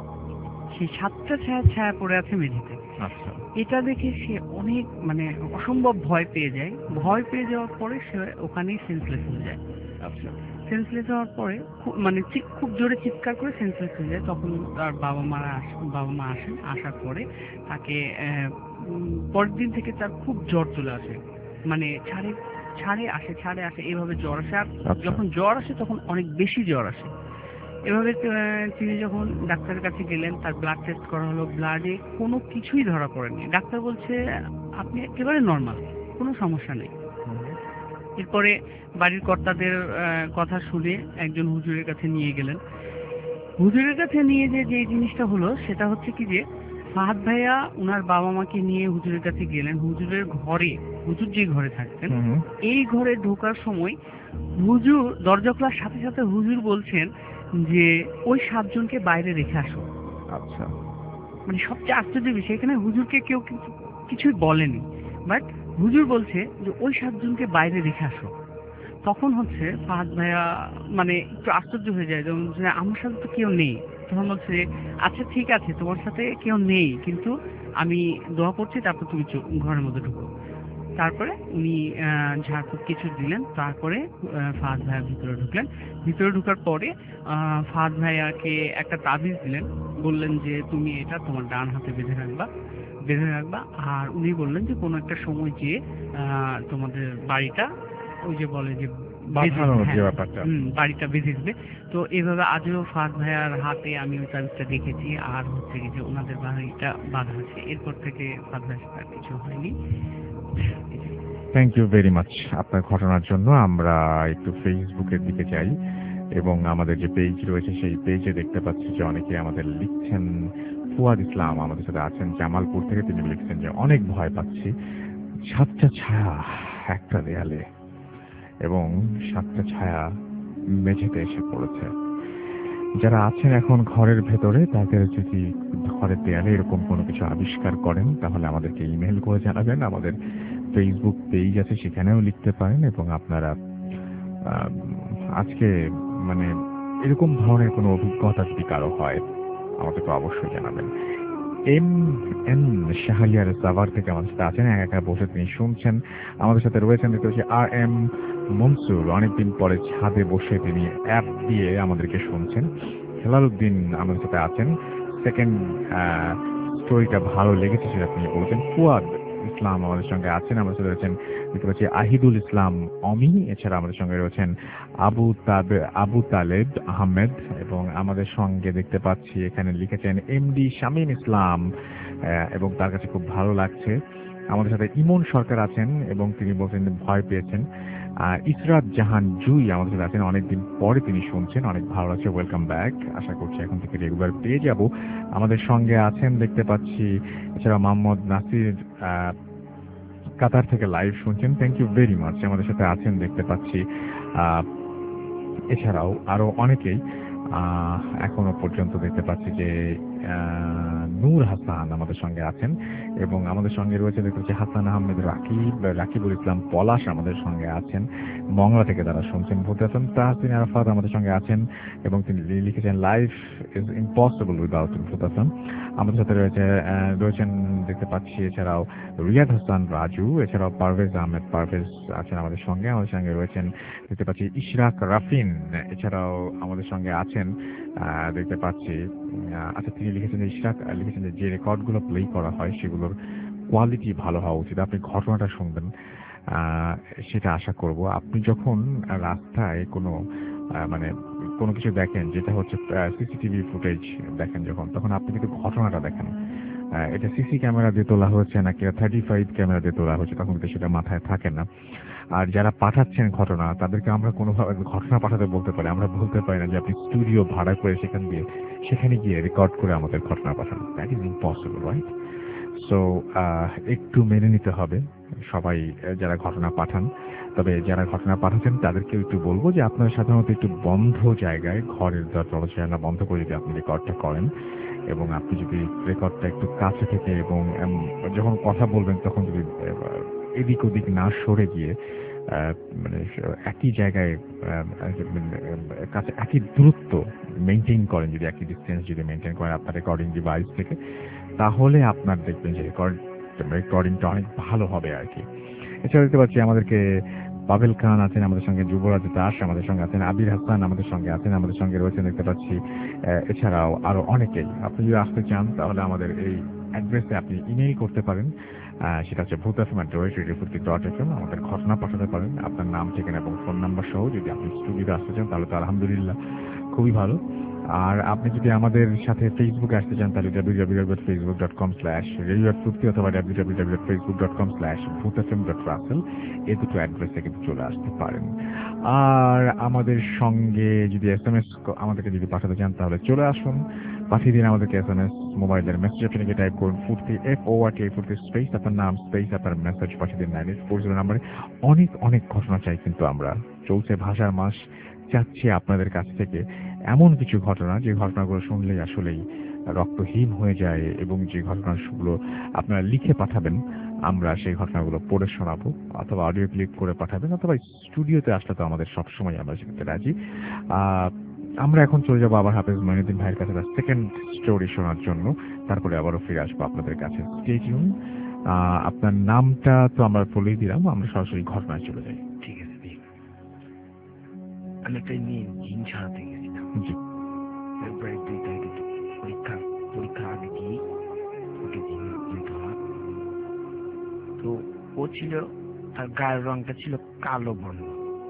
সেই সাপটা ছায়া ছায়া পড়ে আছে মেঝেতে।
আচ্ছা
এটা দেখে সে অনেক মানে অসম্ভব ভয় পেয়ে যায়। ভয় পেয়ে যাওয়ার পরে সে ওখানেই সেন্সলেস হয়ে যায়।
আচ্ছা
সেন্সলেস হওয়ার পরে খুব- মানে চিৎ- খুব জোরে চিৎকার করে সেন্সলেস হয়ে যায়। তখন তার বাবা মারা আস- বাবা মা আসেন, আসার পরে তাকে আহ, উম, পরের দিন থেকে তার খুব জ্বর চলে আসে, মানে ছাড়ে ছাড়ে আসে ছাড়ে আসে এভাবে জ্বর আসে। আর
আচ্ছা।
যখন জ্বর আসে তখন অনেক বেশি জ্বর আসে। এভাবে আহ, তিনি যখন ডাক্তারের কাছে গেলেন, তার ব্লাড টেস্ট করা হলো, ব্লাডে কোনো কিছুই ধরা পড়েনি। ডাক্তার বলছে আপনি একেবারে নর্মাল, কোনো সমস্যা নেই। এরপরে বাড়ির কর্তাদের আহ, কথা শুনে একজন হুজুরের কাছে নিয়ে গেলেন। হুজুরের কাছে নিয়ে যে যে জিনিসটা হলো সেটা হচ্ছে কি যে ফাহাদ ভাইয়া উনার বাবা মাকে নিয়ে হুজুরের কাছে গেলেন। হুজুরের ঘরে, হুজুর যে ঘরে থাকতেন,
হুম, হুম।
এই ঘরে ঢোকার সময় হুজুর দরজা খোলার সাথে সাথে হুজুর বলছেন যে ওই সাতজনকে বাইরে রেখে আসো।
আচ্ছা
মানে সবচেয়ে আশ্চর্য বিষয়, এখানে হুজুরকে কেউ কিছু কিছুই বলেনি, বাট হুজুর বলছে যে ওই সাতজনকে বাইরে রেখে আসো। তখন হচ্ছে ফাহাদ ভাইয়া মানে একটু আশ্চর্য হয়ে যায়, যেমন যে আমার সাথে তো কেউ নেই। তখন বলছে যে, আচ্ছা ঠিক আছে তোমার সাথে কেউ নেই, কিন্তু আমি দোয়া করছি, তারপর তুমি চো- ঘরের মধ্যে ঢুকো। তারপরে উনি আহ, ঝাড়ফুঁক কিছু দিলেন, তারপরে আহ, ফাহাদ ভাইয়া ভিতরে ঢুকলেন। ভিতরে ঢোকার পরে আহ, ফাহাদ ভাইয়াকে একটা তাবিজ দিলেন, বললেন যে তুমি এটা তোমার ডান হাতে বেঁধে রাখবা বেঁধে রাখবা আর উনি বললেন যে কোনো একটা সময় যে আহ, তোমাদের বাড়িটা ওই যে বলে যে বেঁধে-
বাঁধানোর যে
হ্যাঁ,
ব্যাপারটা।
হুম, বাড়িটা বেঁধে দিবে। তো এইভাবে আজও ফাহাদ ভাইয়ার হাতে আমি ওই তাবিজটা দেখেছি, আর হচ্ছে কি যে ওনাদের বাড়িটা বাঁধা আছে। এরপর থেকে ফাহাদ ভাইয়ের সাথে আর কিছু হয়নি।
থ্যাংক ইউ ভেরি মাচ আপনার ঘটনার জন্য। আমরা একটু ফেসবুকের দিকে যাই এবং আমাদের যে পেজ রয়েছে সেই পেজে দেখতে পাচ্ছি যে অনেকে আমাদের লিখছেন। ফুয়াদ ইসলাম আমাদের সাথে আছেন জামালপুর থেকে, তিনি লিখছেন যে অনেক ভয় পাচ্ছি, সাতটা ছায়া একটা দেয়ালে এবং সাতটা ছায়া মেঝেতে এসে পড়েছে। যারা আছেন এখন ঘরের ভেতরে, তাদের যদি ঘরের দেয়ালে এরকম কোনো কিছু আবিষ্কার করেন তাহলে আমাদেরকে ইমেল করে জানাবেন। আমাদের ফেসবুক পেজ আছে, সেখানেও লিখতে পারেন। এবং আপনারা আহ, আজকে মানে এরকম ধরনের কোনো অভিজ্ঞতা যদি কারো হয় আমাদেরকে অবশ্যই জানাবেন। এম এন শাহরিয়ার সাভার থেকে আমাদের সাথে আছেন, একা একা বসে তিনি শুনছেন। আমাদের সাথে রয়েছেন দেখতে পাচ্ছি আর এম মনসুর, অনেকদিন পরে ছাদে বসে তিনি অ্যাপ দিয়ে আমাদেরকে শুনছেন। হেলালুদ্দিন আমাদের সাথে আছেন, সেকেন্ড স্টোরিটা ভালো লেগেছে সেটা তিনি বলছেন। ফুয়াদ ইসলাম আমাদের সঙ্গে আছেন, আমাদের সাথে রয়েছেন দেখতে পাচ্ছি আহিদুল ইসলাম অমি, এছাড়া আমাদের সঙ্গে রয়েছেন আবু তাবে আবু তালেব আহমেদ, এবং আমাদের সঙ্গে দেখতে পাচ্ছি এখানে লিখেছেন এমডি শামীম ইসলাম, আহ, এবং তার কাছে খুব ভালো লাগছে। আমাদের সাথে ইমন সরকার আছেন এবং তিনি বলছেন ভয় পেয়েছেন। আহ, ইসরাত জাহান জুই আমাদের সাথে আছেন, অনেকদিন পরে তিনি শুনছেন, অনেক ভালো লাগছে, ওয়েলকাম ব্যাক। আশা করছি এখন থেকে রেগুলার পেয়ে যাব। আমাদের সঙ্গে আছেন দেখতে পাচ্ছি এছাড়া মোহাম্মদ নাসির, আহ, কাতার থেকে লাইভ শুনছেন, থ্যাংক ইউ ভেরি মাচ। আমাদের সাথে আছেন দেখতে পাচ্ছি আহ, এছাড়াও আরো অনেকেই আহ, এখনো পর্যন্ত দেখতে পাচ্ছি যে আহ, নূর হাসান আমাদের সঙ্গে আছেন, এবং আমাদের সঙ্গে রয়েছে দেখতে পাচ্ছি হাসান আহমেদ রাকিব, রাকিবুল ইসলাম পলাশ আমাদের সঙ্গে আছেন, মংলা থেকে তারা শুনছেন। ভূত হাসান তাহসিন আরাফাত আমাদের সঙ্গে আছেন এবং তিনি লিখেছেন লাইফ ইজ ইম্পসিবল উইদাউট ভূত হাসান। আমাদের সাথে রয়েছে আহ, রয়েছেন দেখতে পাচ্ছি এছাড়াও রিয়াদ হাসান রাজু, এছাড়াও পারভেজ আহমেদ পারভেজ আছেন আমাদের সঙ্গে। আমাদের সঙ্গে রয়েছেন দেখতে পাচ্ছি ইশরাক রাফিন, এছাড়াও আমাদের সঙ্গে আছেন আহ, দেখতে পাচ্ছি আহ, আচ্ছা তিনি লিখেছেন যে ইশরাক লিখেছেন যে যে রেকর্ডগুলো প্লে করা হয় সেগুলোর কোয়ালিটি ভালো হওয়া উচিত। আপনি ঘটনাটা শুনবেন আহ, সেটা আশা করব। আপনি যখন রাস্তায় কোনো আহ, মানে কোনো কিছু দেখেন যেটা হচ্ছে সিসিটিভি ফুটেজ দেখেন যখন, তখন আপনি কিন্তু ঘটনাটা দেখেন। আহ, এটা সিসি ক্যামেরা দিয়ে তোলা হয়েছে নাকি থার্টি ফাইভ ক্যামেরা দিয়ে তোলা হয়েছে তখন কিন্তু সেটা মাথায় থাকে না। আর যারা পাঠাচ্ছেন ঘটনা তাদেরকে আমরা কোনোভাবে ঘটনা পাঠাতে বলতে পারি, আমরা বলতে পারি না যে আপনি স্টুডিও ভাড়া করে সেখান দিয়ে সেখানে গিয়ে রেকর্ড করে আমাদের ঘটনা পাঠান। That is impossible, right? So একটু মেনে নিতে হবে সবাই যারা ঘটনা পাঠান। তবে যারা ঘটনা পাঠাচ্ছেন তাদেরকে একটু বলবো যে আপনারা সাধারণত একটু বন্ধ জায়গায় ঘরের দরজা জানালা বন্ধ করে যদি আপনি রেকর্ডটা করেন এবং আপনি যদি রেকর্ডটা একটু কাছে থেকে এবং যখন কথা বলবেন তখন যদি এদিক ওদিক না সরে গিয়ে মানে একই জায়গায় কাছে একই দূরত্ব মেনটেন করেন, যদি একই ডিস্টেন্স যদি মেনটেন করেন আপনার রেকর্ডিং ডিভাইস থেকে, তাহলে আপনার দেখবেন যে রেকর্ড রেকর্ডিংটা অনেক ভালো হবে আর কি। এছাড়া দেখতে পাচ্ছি আমাদেরকে পাভেল খান আছেন আমাদের সঙ্গে, যুবরাজ দাস আমাদের সঙ্গে আছেন, আবির হাসান আমাদের সঙ্গে আছেন, আমাদের সঙ্গে রয়েছেন দেখতে পাচ্ছি। এছাড়াও আরো অনেকেই। আপনি যদি আসতে চান তাহলে আমাদের এই অ্যাড্রেসে আপনি ইমেইল করতে পারেন, সেটা হচ্ছে Bhoot F M at radio Foorti dot F M. আমাদের ঘটনা পাঠাতে পারেন আপনার নাম ঠিকানা এবং ফোন নাম্বার সহ। যদি আপনি স্টুডিওতে আসতে চান তাহলে তো আলহামদুলিল্লাহ খুবই ভালো। আর আপনি যদি আমাদের সাথে ফেসবুকে আসতে চান তাহলে W W W dot Facebook dot com slash radio Foorti অথবা W W W dot Facebook dot com slash Bhoot F M dot Rasel এই দুটো অ্যাড্রেসে কিন্তু চলে আসতে পারেন। আর আমাদের সঙ্গে যদি এস এম এস আমাদেরকে যদি পাঠাতে চান তাহলে চলে আসুন, পাঠিয়ে দিন আমাদেরকে এস এম এস। মোবাইলের মেসেজ অপশনে গিয়ে টাইপ করুন ফুর্তি, এফ ও আর টি ফুর্তি স্পেস আপনার নাম স্পেস আপনার মেসেজ পাঠিয়ে দিন নাইন এইট ফোর জিরো নাম্বারে। অনেক অনেক ঘটনা চাই কিন্তু আমরা, চলছে ভাষার মাস, চাচ্ছি আপনাদের কাছ থেকে এমন কিছু ঘটনা যে ঘটনাগুলো শুনলেই আসলেই রক্তহীন হয়ে যায় এবং যে ঘটনাগুলো আপনারা লিখে পাঠাবেন আমরা সেই ঘটনাগুলো পড়ে শোনাবো, অথবা অডিও ক্লিপ করে পাঠাবেন, অথবা স্টুডিওতে আসলে তো আমাদের সবসময় আমরা সেটাতে রাজি। আহ আমরা এখন চলে যাবো আবার হাফেজ মঈনুদ্দিন ভাইয়ের কাছে তার সেকেন্ড স্টোরি শোনার জন্য, তারপরে আবারও ফিরে আসবো আপনাদের কাছে। Stay tune. আপনার নামটা তো আমরা বলেই দিলাম, আমরা সরাসরি ঘটনায় চলে যাই।
ঠিক আছে। আমি একটা মেয়ে জিন ছাড়াতে গেছিলাম।
জি।
ফেব্রুয়ারি দুই তারিখে পরীক্ষা পরীক্ষা আগে দিয়ে ওকে জিন যেতে হয়। তো ও ছিল, তার গায়ের রংটা ছিল কালো বর্ণ।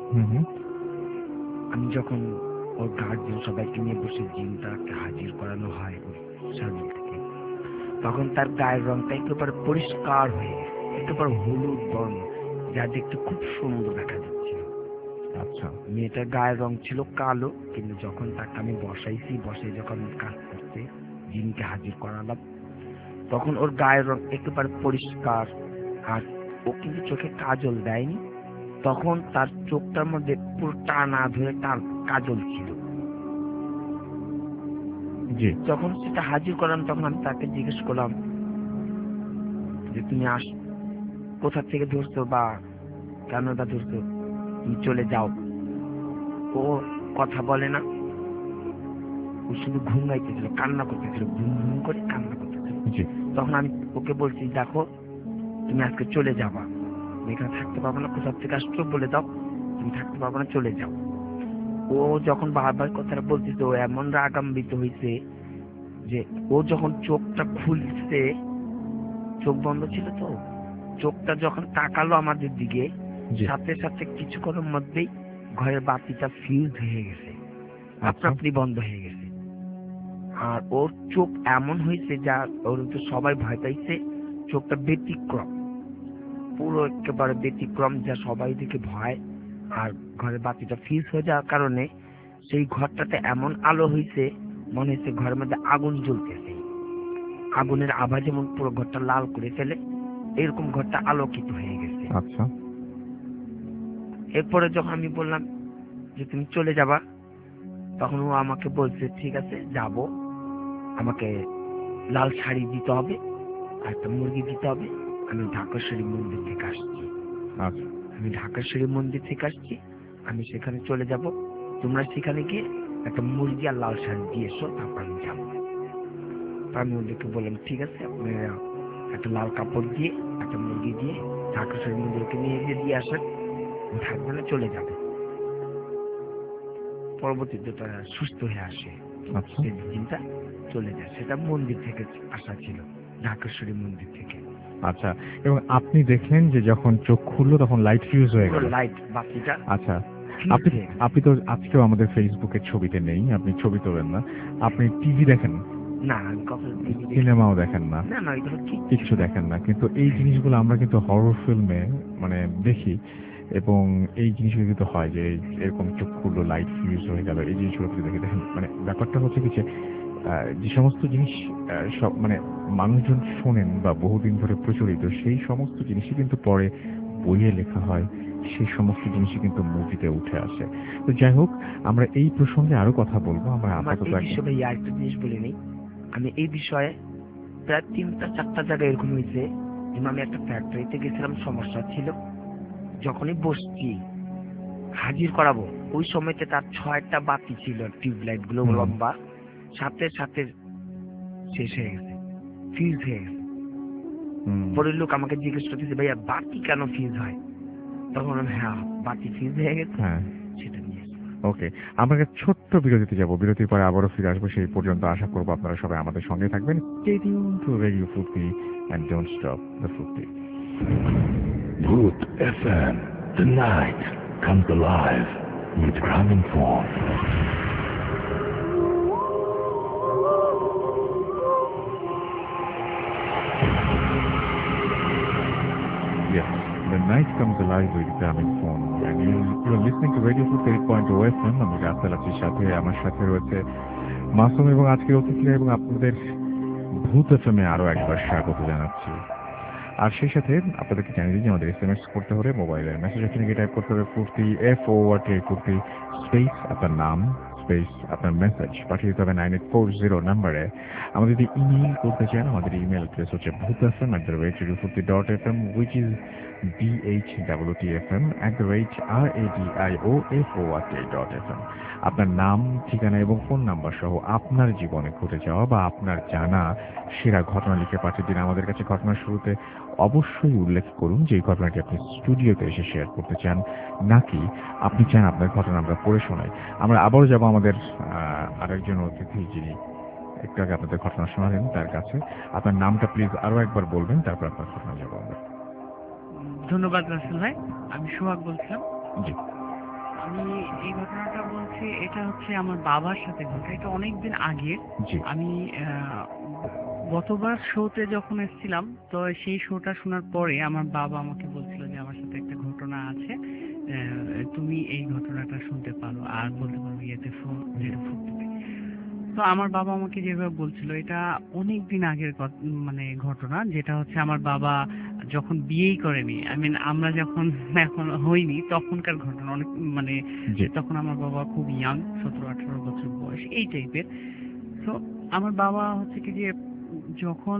আমি যখন ওর গার্জিয়ান সবাইকে নিয়ে বসে জিনটাকে হাজির করানো হয় ওই শরীর থেকে, তখন তার গায়ের রংটা একেবারে পরিষ্কার হয়ে গেছে, একেবারে হলুদ বর্ণ, যা দেখতে খুব সুন্দর দেখা যাচ্ছিল।
আচ্ছা।
মেয়েটার গায়ের রং ছিল কালো, কিন্তু যখন তাকে আমি বসাইছি, বসে যখন কাজ করতে জিনকে হাজির করালাম, তখন ওর গায়ের রং একেবারে পরিষ্কার। আর ও কিন্তু চোখে কাজল দেয়নি, তখন তার চোখটার মধ্যে পুরো টানা ধরে টান কাজল ছিল। যখন সেটা হাজির করলাম তখন আমি তাকে জিজ্ঞেস করলাম যে তুমি আস কোথা থেকে ধরছো বা কেন বা ধরছো, তুমি চলে যাও। ও কথা বলে না, ও শুধু ঘুমাইতেছিল, কান্না করতেছিল, ঘুম ঘুম করে কান্না করতেছিল। তখন আমি ওকে বলছি দেখো তুমি আজকে চলে যাবা, এখানে থাকতে পারবো না, কোথাও থেকে আসছো বলে দাও, তুমি থাকতে পারবো না, চলে যাও। ও যখন বারবার কথাটা বলতেছে ও এমন রাগান্বিত হয়েছে যে ও যখন চোখটা খুলছে, চোখ বন্ধ ছিল তো, চোখটা যখন তাকালো আমাদের দিকে, সাথে সাথে কিছুক্ষণের মধ্যেই ঘরের বাতিটা ফিউজ হয়ে গেছে, আপনি বন্ধ হয়ে গেছে। আর ওর চোখ এমন হয়েছে যা ওর তো সবাই ভয় পাইছে, চোখটা ব্যতিক্রম, পুরো একেবারে ব্যতিক্রম, যা সবাই দিকে ভয়। আর ঘরের বাতিটা ফিউজ হয়ে যাওয়ার কারণে সেই ঘরটাতে এমন আলো হয়েছে মনে হচ্ছে ঘরের মধ্যে আগুন জ্বলতেছে, আগুনের আভা যেমন পুরো ঘরটা লাল করে ফেলে, এরকম ঘরটা আলোকিত হয়ে গেছে।
আচ্ছা।
এরপরে যখন আমি বললাম যে তুমি চলে যাবা, তখন ও আমাকে বলছে ঠিক আছে যাব, আমাকে লাল শাড়ি দিতে হবে আর একটা মুরগি দিতে হবে, আমি ঢাকেশ্বরী মন্দির থেকে আসছি।
আচ্ছা।
আমি ঢাকেশ্বরী মন্দির থেকে আসছি, আমি সেখানে চলে যাব, তোমরা সেখানে গিয়ে একটা মুরগি আর লাল শাড়ি দিয়ে এসো, তারপর আমি যাবো। আমি ওদেরকে বললাম ঠিক আছে, আপনারা একটা লাল কাপড় দিয়ে একটা মুরগি দিয়ে ঢাকেশ্বরী মন্দিরকে নিয়ে গিয়ে দিয়ে আসেন, থাকবে না, চলে যাবে। পরবর্তীতে তারা সুস্থ হয়ে আসে, সেই দিনটা চলে যায়। সেটা মন্দির থেকে আসা ছিল, ঢাকেশ্বরী মন্দির থেকে।
আচ্ছা। এবং আপনি দেখলেন যে যখন চোখ খুললো তখন লাইট ফিউজ হয়ে গেল,
লাইট বাতিটা।
আচ্ছা। আপনি আপনি তো আজকেও আমাদের ফেসবুকের ছবিতে নেই, আপনি ছবি তোলেন না, আপনি টিভি দেখেন?
না আমি কখনো টিভি দেখি
সিনেমাও দেখেন না,
না না এগুলো ঠিক
কিছু দেখেন না, কিন্তু এই জিনিসগুলো আমরা কিন্তু হরর ফিল্মে মানে দেখি, এবং এই জিনিসগুলো কিন্তু হয় যে এরকম চোখ খুললো, লাইট ফিউজ হয়ে গেল, এই জিনিসগুলো কিন্তু দেখে দেখেন। মানে ব্যাপারটা হচ্ছে কি যে আহ, যে সমস্ত জিনিস আহ, সব মানে মানুষজন শোনেন বা বহুদিন ধরে প্রচলিত, সেই সমস্ত জিনিসই কিন্তু পরে বইয়ে লেখা হয়, সেই সমস্ত জিনিসই কিন্তু মুভিতে উঠে আসে। তো যাই হোক, আমরা এই প্রসঙ্গে আরো কথা বলবো। আমরা
আমার
আপাতত
এই
একদম-
বিষয়ে ভাই আরেকটা জিনিস বলে নেই, আমি এই বিষয়ে প্রায় তিনটা চারটা জায়গায় এরকম হয়েছে। যেমন আমি একটা ফ্যাক্টরিতে গেছিলাম, সমস্যা ছিল, যখনই বসছি হাজির করাবো ওই সময়তে তার ছয়টা বাতি ছিল, টিউবলাইট গুলো
হুম।
লম্বা, সাথে সাথে শেষ হয়ে গেছে, ফিউজ হয়ে গেছে।
হুম।
পরের লোক আমাকে জিজ্ঞেস করতেছে ভাইয়া বাতি কেন ফিউজ হয়, তখন আমি হ্যাঁ বাতি ফিউজ হয়ে গেছে
হ্যাঁ,
সেটা নিয়ে।
ওকে, আমরা একটা ছোট্ট বিরতিতে যাব, বিরতির পরে আবারও ফিরে আসবো। সেই পর্যন্ত আশা করবো আপনারা সবাই আমাদের সঙ্গে থাকবেন। Stay tuned to Radio Fruity and don't stop the Fruity.
Root F M, the night comes alive with Gramophone.
Yes, the night comes alive with Gramophone, and you you are listening to Radio Fruity eight point oh F M. আমি রাস্তাল আছি, সাথে আমার সাথে রয়েছে মাসুম এবং আজকের অতিথিরা, এবং আপনাদের ভূত এফ এম এ আরো একবার স্বাগত জানাচ্ছি। আর সেই সাথে আপনাদেরকে জানিয়ে দিই যে আমাদের এস এম এস করতে হলে মোবাইলের মেসেজ এখানে গিয়ে টাইপ করতে হবে ফুর্তি এফ ও আর টি ফুর্তি স্পেস আপনার নাম স্পেস আপনার মেসেজ পাঠিয়ে দিতে হবে নাইন এইট ফোর জিরো নাম্বারে। আমাদের যদি ইমেল করতে চান, আমাদের ইমেল অ্যাড্রেস হচ্ছে Bhoot F M at the rate radio Foorti dot F M, which is D H W T F M at the rate R A D I O F O R T dot F M. আপনার নাম, ঠিকানা এবং phone number সহ আপনার জীবনে ঘটে যাওয়া বা আপনার জানা সেরা ঘটনা লিখে পাঠিয়ে দিন আমাদের কাছে। ঘটনার শুরুতে অবশ্যই উল্লেখ করুন যে এই ঘটনাটি আপনি স্টুডিওতে এসে শেয়ার করতে চান, নাকি আপনি চান আপনার ঘটনা আমরা পড়ে শোনাই। আমরা আবারও যাব আমাদের আরেকজন অতিথি যিনি একটু আগে আপনাদের ঘটনা শোনালেন তার কাছে। আপনার নামটা প্লিজ আরো একবার বলবেন, তারপর আপনার ঘটনা যাবো আমরা।
ধন্যবাদ রাসেল ভাই, আমি সোহাগ বলছিলাম।
জি
আমি এই ঘটনাটা বলছি, এটা হচ্ছে আমার বাবার সাথে ঘটে, এটা অনেকদিন আগে।
জি
আমি আহ, গতবার শোতে যখন এসেছিলাম, তো সেই শোটা শোনার পরে আমার বাবা আমাকে বলছিল যে আমার সাথে একটা ঘটনা আছে, আহ, তুমি এই ঘটনাটা শুনতে পারো আর বলতে পারো ইয়েতে ফোন যেটা ফুটতে। তো আমার বাবা আমাকে যেভাবে বলছিল, এটা অনেক দিন আগের ঘট- মানে ঘটনা, যেটা হচ্ছে আমার বাবা যখন বিয়েই করেনি, আই মিন আমরা যখন এখন হইনি তখনকার ঘটনা। অনেক মানে
জি
তখন আমার বাবা খুব ইয়াং, সতেরো আঠারো বছর বয়স এই টাইপের। তো আমার বাবা হচ্ছে কি যে যখন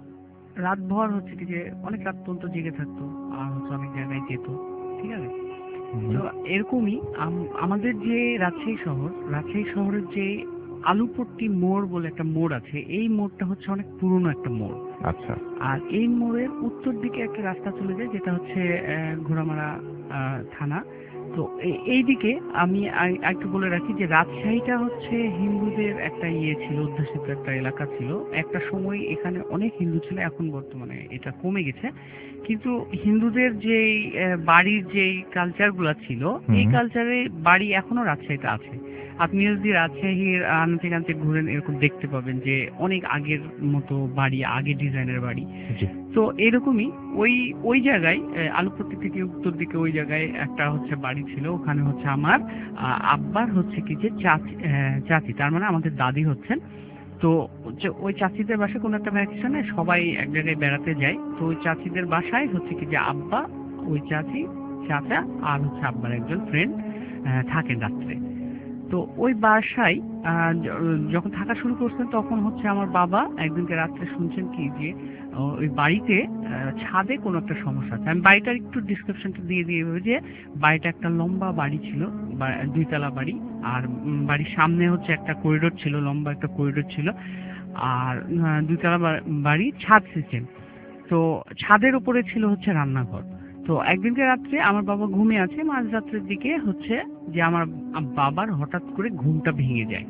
রাতভর হচ্ছে কি যে অনেক রাত পর্যন্ত জেগে থাকতো আর হচ্ছে অনেক জায়গায় যেত, ঠিক আছে। তো এরকমই আম- আমাদের যে রাজশাহী শহর, রাজশাহী শহরের যে আলুপট্টি মোড় বলে একটা মোড় আছে, এই মোড়টা হচ্ছে অনেক পুরনো একটা মোড়।
আচ্ছা
আর এই মোড়ের উত্তর দিকে একটা রাস্তা চলে যায়, যেটা হচ্ছে আহ, ঘোড়ামারা আহ, থানা। তো এই- এইদিকে আমি আ- একটু বলে রাখি যে রাজশাহীটা হচ্ছে হিন্দুদের একটা ইয়ে ছিল, অধ্যুষিত একটা এলাকা ছিল। একটা সময় এখানে অনেক হিন্দু ছিল, এখন বর্তমানে এটা কমে গেছে। কিন্তু হিন্দুদের যেই আহ, বাড়ির যেই কালচারগুলো ছিল, এই
হুম।
কালচারে বাড়ি এখনো রাজশাহীতে আছে। আপনি যদি রাজশাহীর আনতে কানতে ঘুরেন, এরকম দেখতে পাবেন যে অনেক আগের মতো বাড়ি, আগে ডিজাইনের বাড়ি।
জি
তো এরকমই ওই ওই জায়গায় আহ, আলুপট্টি থেকে উত্তর দিকে ওই জায়গায় একটা হচ্ছে বাড়ি ছিল। ওখানে হচ্ছে আমার আহ, আব্বার হচ্ছে কি যে চাচি, আহ, চাচি তার মানে আমাদের দাদি হচ্ছেন। তো হচ্ছে ওই চাচিদের বাসায় কোনো একটা ভ্যাকেশনে সবাই এক জায়গায় বেড়াতে যায়। তো ওই চাচিদের বাসায় হচ্ছে কি যে আব্বা, ওই চাচি, চাচা আর হচ্ছে আব্বার একজন ফ্রেন্ড থাকেন রাত্রে। তো ওই বাসায় আহ, য- যখন থাকা শুরু করছেন, তখন হচ্ছে আমার বাবা একদিনকে রাত্রে শুনছেন কি যে আহ, ওই বাড়িতে আহ, ছাদে কোনো একটা সমস্যা আছে। আমি বাড়িটার একটু ডিসক্রিপশনটা দিয়ে দিয়ে দেবো যে বাড়িটা একটা লম্বা বাড়ি ছিল, বা- দুইতলা বাড়ি। আর উম, বাড়ির সামনে হচ্ছে একটা করিডোর ছিল, লম্বা একটা করিডোর ছিল। আর আহ, দুইতলা বা- বাড়ি, ছাদ সিস্টেম। তো ছাদের উপরে ছিল হচ্ছে রান্নাঘর। তো একদিনকে রাত্রে আমার বাবা ঘুমিয়ে আছে, মাঝরাত্রের দিকে হচ্ছে যে আমার বাবার হঠাৎ করে ঘুমটা ভেঙে যায়।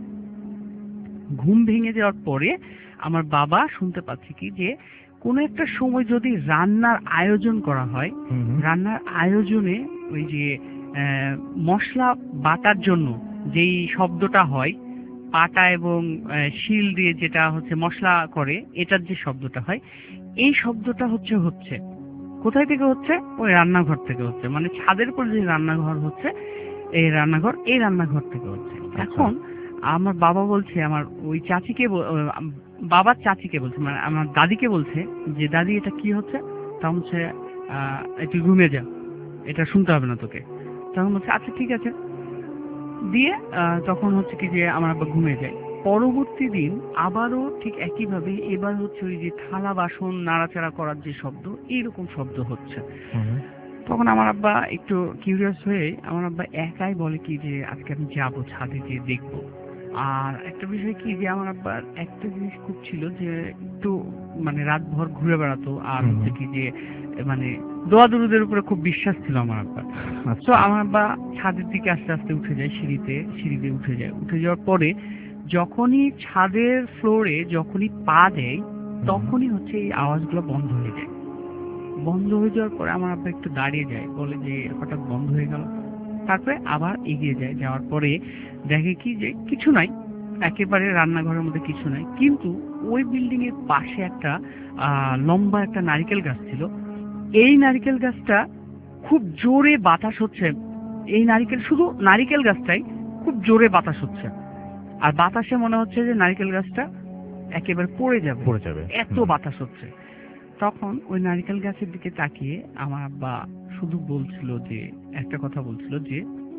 ঘুম ভেঙে যাওয়ার পরে আমার বাবা শুনতে পাচ্ছে কি যে কোনো একটা সময় যদি রান্নার আয়োজন করা হয়,
হুম হুম।
রান্নার আয়োজনে ওই যে আহ, মশলা বাটার জন্য যেই শব্দটা হয়, পাটা এবং আহ, শিল দিয়ে যেটা হচ্ছে মশলা করে, এটার যে শব্দটা হয়, এই শব্দটা হচ্ছে হচ্ছে কোথায় থেকে হচ্ছে? ওই রান্নাঘর থেকে হচ্ছে, মানে ছাদের উপর যে রান্নাঘর হচ্ছে, এই রান্নাঘর এই রান্নাঘর থেকে হচ্ছে। এখন আমার বাবা বলছে, আমার ওই চাচিকে বল- আহ, বাবার চাচিকে বলছে, মানে আমার দাদিকে বলছে যে দাদি এটা কি হচ্ছে? তা হচ্ছে আহ একটু ঘুমিয়ে যা, এটা শুনতে হবে না তোকে। তখন বলছে আচ্ছা ঠিক আছে, দিয়ে আহ, তখন হচ্ছে কি যে আমার আব্বা ঘুমিয়ে যায়। পরবর্তী দিন আবারও ঠিক একইভাবে, এবার হচ্ছে ওই যে থালা বাসন নাড়াচাড়া করার যে শব্দ, এইরকম শব্দ হচ্ছে।
হুম।
তখন আমার আব্বা একটু কিউরিয়াস হয়ে আমার আব্বা একাই বলে কি যে আজকে আমি যাবো ছাদে গিয়ে দেখবো। আর একটা বিষয় কি যে আমার আব্বার একটা জিনিস খুব ছিল যে একটু মানে রাতভর ঘুরে বেড়াতো, আর
হুম।
হচ্ছে কি যে মানে দোয়া দরুদের উপরে খুব বিশ্বাস ছিল আমার আব্বার। তো আমার আব্বা ছাদের দিকে আস্তে আস্তে উঠে যায়, সিঁড়িতে সিঁড়িতে উঠে যায়। উঠে যাওয়ার পরে যখনই ছাদের ফ্লোরে যখনই পা দেয়, তখনই হচ্ছে এই আওয়াজগুলো বন্ধ হয়ে যায়। বন্ধ হয়ে যাওয়ার পরে আমার আব্বা একটু দাঁড়িয়ে যায়, বলে যে হঠাৎ বন্ধ হয়ে গেল। তারপরে আবার এগিয়ে যায়, যাওয়ার পরে দেখে কি যে কিছু নাই, একেবারে রান্নাঘরের মধ্যে কিছু নাই, কিন্তু ওই বিল্ডিং এর পাশে একটা আহ লম্বা একটা নারকেল গাছ ছিল। এই নারকেল গাছটা খুব জোরে বাতাস হচ্ছে, এই নারকেল শুধু নারকেল গাছটাই খুব জোরে বাতাস হচ্ছে, আর বাতাসে মনে হচ্ছে যে নারকেল গাছটা একেবারে পড়ে যাবে,
পড়ে যাবে।
এত
হুম।
বাতাস হচ্ছে। তখন ওই নারকেল গাছের দিকে তাকিয়ে আমার আব্বা শুধু বলছিল যে একটা কথা বলছিল যে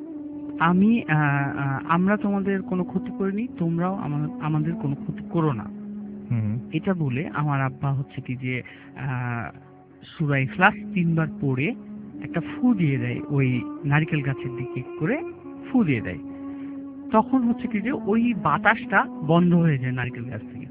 আমি আহ, আহ, আমরা তোমাদের কোনো ক্ষতি করিনি, তোমরাও আমা- আমাদের কোনো ক্ষতি করো না।
হুম।
এটা বলে আমার আব্বা হচ্ছে কি যে আহ, সূরা ইখলাস তিনবার পড়ে একটা ফু দিয়ে দেয়, ওই নারকেল গাছের দিকে করে ফু দিয়ে দেয়। তখন হচ্ছে কি যে ওই বাতাসটা বন্ধ হয়ে যায় নারকেল গাছ থেকে।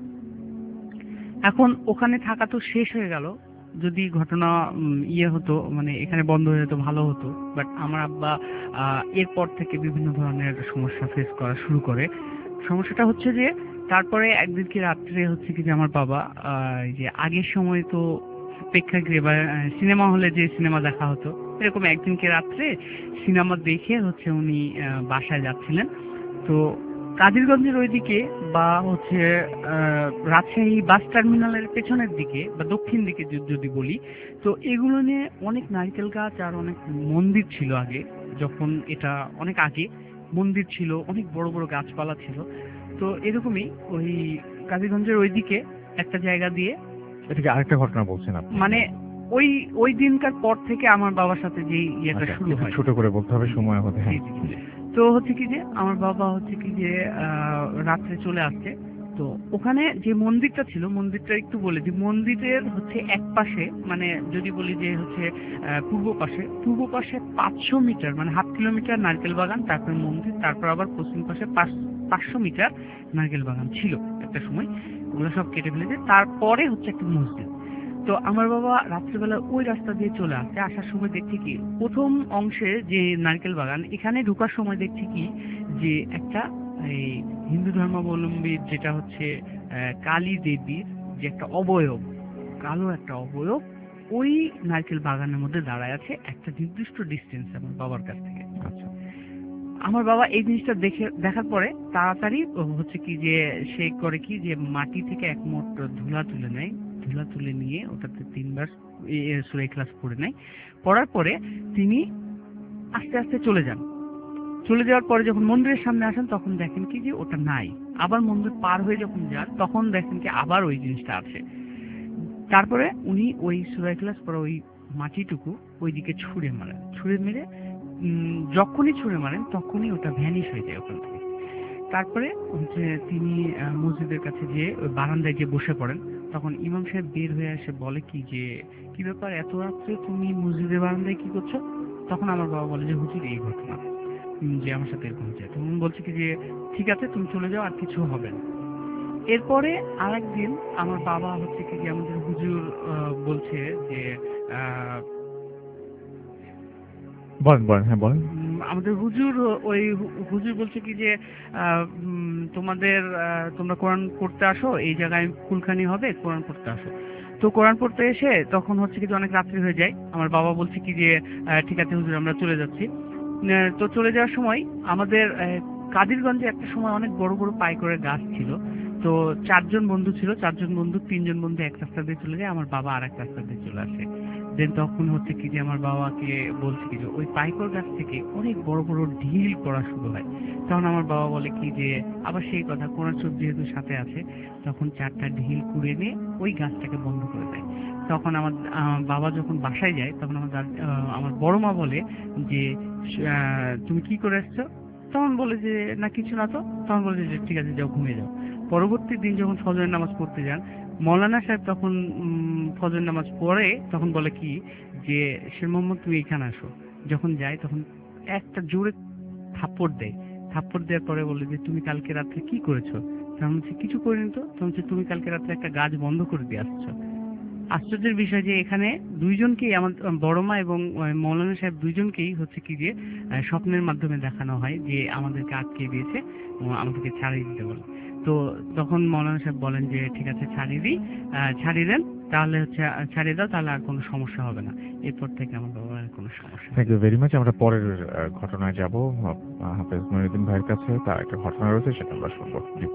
এখন ওখানে থাকা তো শেষ হয়ে গেল, যদি ঘটনা উম, ইয়ে হতো, মানে এখানে বন্ধ হয়ে যেত ভালো হতো। বাট আমার আব্বা আহ, এরপর থেকে বিভিন্ন ধরনের সমস্যা ফেস করা শুরু করে। সমস্যাটা হচ্ছে যে তারপরে একদিনকে রাত্রে হচ্ছে কি যে আমার বাবা আহ, এই যে আগের সময় তো প্রেক্ষাগৃহে বা সিনেমা হলে যে সিনেমা দেখা হতো, এরকম একদিনকে রাত্রে সিনেমা দেখে হচ্ছে উনি আহ, বাসায় যাচ্ছিলেন। তো কাদিরগঞ্জের ওইদিকে বা হচ্ছে আহ, রাজশাহী বাস টার্মিনালের পেছনের দিকে বা দক্ষিণ দিকে যদি যদি বলি, তো এগুলো নিয়ে অনেক নারকেল গাছ আর অনেক মন্দির ছিল আগে। যখন এটা অনেক আগে মন্দির ছিল, অনেক বড় বড় গাছপালা ছিল। তো এরকমই ওই কাদিরগঞ্জের ওইদিকে একটা জায়গা দিয়ে,
এটাকে আরেকটা ঘটনা বলছেন আপনি?
মানে ওই ওই দিনকার পর থেকে আমার বাবার সাথে যে ইয়েটা
আচ্ছা,
শুরু
একটু
হয়।
ছোট করে বলতে হবে, সময় হবে। হ্যাঁ।
জি, জি, জি। তো হচ্ছে কি যে আমার বাবা হচ্ছে কি যে আহ, রাত্রে চলে আসছে। তো ওখানে যে মন্দিরটা ছিল, মন্দিরটা একটু বলে যে মন্দিরের হচ্ছে এক পাশে, মানে যদি বলি যে হচ্ছে আহ, পূর্ব পাশে পূর্ব পাশে পাঁচশো মিটার মানে হাফ কিলোমিটার নারকেল বাগান, তারপর মন্দির, তারপর আবার পশ্চিম পাশে পাঁচ- পাঁচশো মিটার নারকেল বাগান ছিল একটা সময়। ওগুলো সব কেটে ফেলেছে, তারপরে হচ্ছে একটা মসজিদ। তো আমার বাবা রাত্রিবেলা ওই রাস্তা দিয়ে চলে আসছে, আসার সময় দেখছি কি প্রথম অংশে যে নারকেল বাগান, এখানে ঢোকার সময় দেখছি কি যে একটা এই হিন্দু ধর্মাবলম্বীর যেটা হচ্ছে আহ, কালী দেবীর যে একটা অবয়ব, কালো একটা অবয়ব, ওই নারকেল বাগানের মধ্যে দাঁড়ায় আছে একটা নির্দিষ্ট ডিস্টেন্স আমার বাবার কাছ থেকে।
আচ্ছা।
আমার বাবা এই জিনিসটা দেখে দেখার পরে তাড়াতাড়ি হচ্ছে কি যে সে করে কি যে মাটি থেকে এক মুঠ ধুলা তুলে নেয়, ধুলা তুলে নিয়ে ওটাতে তিনবার সূরা ইখলাস পড়ে নেয়। পড়ার পরে তিনি আস্তে আস্তে চলে যান। চলে যাওয়ার পরে যখন মন্দিরের সামনে আসেন তখন দেখেন কি যে ওটা নাই। আবার মন্দির পার হয়ে যখন যান তখন দেখেন কি আবার ওই জিনিসটা আছে। তারপরে উনি ওই সূরা ইখলাস পরে ওই মাটিটুকু ওইদিকে ছুঁড়ে মারেন, ছুঁড়ে মেরে উম, যখনই ছুঁড়ে মারেন তখনই ওটা ভ্যানিশ হয়ে যায় ওখান থেকে। তারপরে হচ্ছে তিনি আহ, মসজিদের কাছে গিয়ে ওই বারান্দায় গিয়ে বসে পড়েন। তখন ইমাম সাহেব বের হয়ে এসে বলে কি যে কি ব্যাপার, এত রাত্রে তুমি মসজিদের বারান্দায় কি করছো? তখন আমার বাবা বলে যে হুজুর এই ঘটনা, উম, যে আমার সাথে এরকম হচ্ছে। তখন বলছে কি যে ঠিক আছে তুমি চলে যাও, আর কিছু হবে না। এরপরে আরেকদিন আমার বাবা হচ্ছে কি যে আমাদের হুজুর আহ, বলছে যে আহ,
বলেন বলেন হ্যাঁ বলেন।
উম, আমাদের হুজুর ওই হু- হুজুর বলছে কি যে আহ, উম, তোমাদের আহ, তোমরা কোরআন পড়তে আসো, এই জায়গায় কুলখানি হবে, কোরআন পড়তে আসো। তো কোরআন পড়তে এসে তখন হচ্ছে কি যে অনেক রাত্রি হয়ে যায়। আমার বাবা বলছে কি যে আহ, ঠিক আছে হুজুর আমরা চলে যাচ্ছি। আহ, তো চলে যাওয়ার সময় আমাদের আহ, কাদিরগঞ্জে একটা সময় অনেক বড় বড় পাইকরের গাছ ছিল। তো চারজন বন্ধু ছিল, চারজন বন্ধু তিনজন বন্ধু এক রাস্তা দিয়ে চলে যায়, আমার বাবা আর এক রাস্তা দিয়ে চলে আসে। দেন তখন হচ্ছে কি যে আমার বাবাকে বলছে কি যে ওই পাইকর গাছ থেকে অনেক বড় বড় ঢিল পড়া শুরু হয়। তখন আমার বাবা বলে কি যে আবার সেই কথা, কোরআন শরীফ যেহেতু সাথে আছে, তখন চারটা ঢিল কুড়ে নিয়ে ওই গাছটাকে বন্ধ করে দেয়। তখন আমার আহ, বাবা যখন বাসায় যায় তখন আমার দাদ- আহ, আমার বড় মা বলে যে আহ, তুমি কি করে এসছো? তখন বলে যে না কিছু না। তো তখন বলে যে ঠিক আছে যাও ঘুমিয়ে যাও। পরবর্তী দিন যখন ফজরের নামাজ পড়তে যান, মৌলানা সাহেব তখন উম, ফজরের নামাজ পড়ে তখন বলে কি যে শের মোহাম্মদ তুমি এখানে আসো। যখন যায় তখন একটা জোরে থাপ্পড় দেয়। থাপ্পড় দেওয়ার পরে বলে যে তুমি কালকে রাত্রে কি করেছো? তখন বলছে কিছু করিনি। তো তখন বলছে তুমি কালকে রাত্রে একটা গাছ বন্ধ করে দিয়ে আসছো। আশ্চর্যের বিষয় যে এখানে দুইজনকেই আমার বড় মা এবং আহ, মৌলানা সাহেব দুইজনকেই হচ্ছে কি যে আহ, স্বপ্নের মাধ্যমে দেখানো হয় যে আমাদেরকে আটকে দিয়েছে, এবং আমাদেরকে ছাড়িয়ে দিতে বলে। তো তখন মৌলানা সাহেব বলেন যে ঠিক আছে ছাড়িয়ে দিই, আহ, ছাড়িয়ে দেন, তাহলে হচ্ছে আহ, ছাড়িয়ে দাও, তাহলে আর কোনো সমস্যা হবে না। এরপর থেকে আমার বাবার আর কোনো সমস্যা নেই।
Thank you very much. আমরা পরের আহ, ঘটনায় যাব হাফেজ মহিউদ্দিন ভাইয়ের কাছে। তার একটা ঘটনা রয়েছে, সেটা আমরা শুনবো। জি।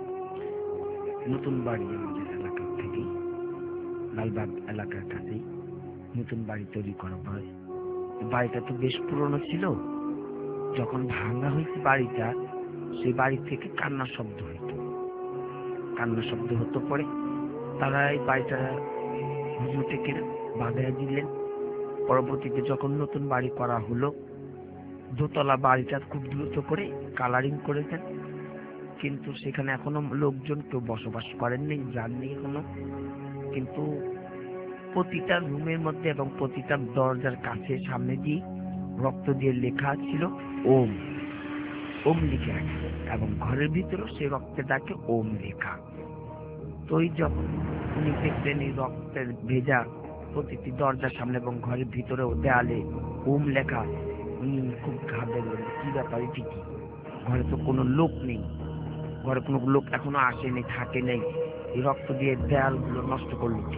নতুন বাড়ি আমাদের এলাকা থেকে, লালবাগ এলাকার কাছেই নতুন বাড়ি তৈরি করা হয়। বাড়িটা তো বেশ পুরনো ছিল। যখন ভাঙা হয়েছে বাড়িটা, সেই বাড়ি থেকে কান্নার শব্দ হইতো, কান্নার শব্দ হতো। পরে তারা এই বাড়িটা হুজুর থেকে বাঁধাইয়া দিলেন। পরবর্তীতে যখন নতুন বাড়ি করা হলো, দোতলা বাড়িটা খুব দ্রুত করে কালারিং করেছেন, কিন্তু সেখানে এখনো লোকজন কেউ বসবাস করেননি, যাননি এখনো। কিন্তু প্রতিটা রুমের মধ্যে এবং প্রতিটা দরজার কাছে সামনে দিয়ে রক্ত দিয়ে লেখা ছিল ওম, ওম লিখে রাখে, এবং ঘরের ভিতরেও সেই রক্তের ডাকে ওম লেখা। তো ওই যখন উনি দেখলেন এই রক্তের ভেজা প্রতিটি দরজার সামনে এবং ঘরের ভিতরেও দেয়ালে ওম লেখা, উনি খুব ঘাবড়ে গেলেন। কি ব্যাপার, এটি কি? ঘরে তো কোনো লোক নেই, ঘরে কোনো লোক এখনো আসেনি, থাকে নেই, এই রক্ত দিয়ে দেয়ালগুলো নষ্ট করলো কি?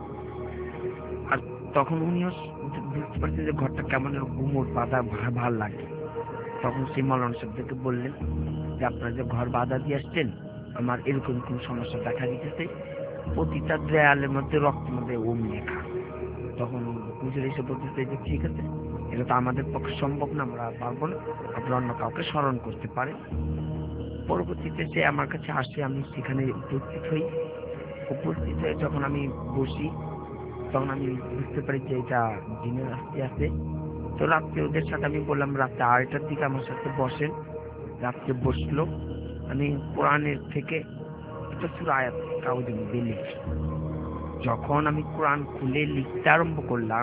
আর তখন উনিও বুঝতে পারছেন যে ঘরটা কেমন গুমোট বাঁধা ভাল লাগে। তখন সেই মৌলানা সাহেবকে বললেন যে আপনারা যে ঘর বাঁধা দিয়ে আসছেন, আমার এরকম কোন সমস্যা দেখা দিতেছে, প্রতিটা দেয়ালের মধ্যে রক্তের মধ্যে ওম লেখা। তখন হুজুর এসে বলতেছে যে ঠিক আছে, এটা তো আমাদের পক্ষে সম্ভব না, আমরা পারবো না, আপনারা অন্য কাউকে স্মরণ করতে পারেন। পরবর্তীতে সে আমার কাছে আসে, আমি সেখানে উপস্থিত হই। উপস্থিত হয়ে যখন আমি বসি, তখন আমি বুঝতে পারি যে এটা জিনের আসতে আছে। তো রাত্রে ওদের সাথে আমি বললাম রাত্রে আড়াইটার দিকে আমার সাথে বসেন। রাত্রে বসলো, আমি কোরআনের থেকে একটা সূরা আয়াত কাগজের মধ্যে লিখি। যখন আমি কোরআন খুলে লিখতে আরম্ভ করলাম,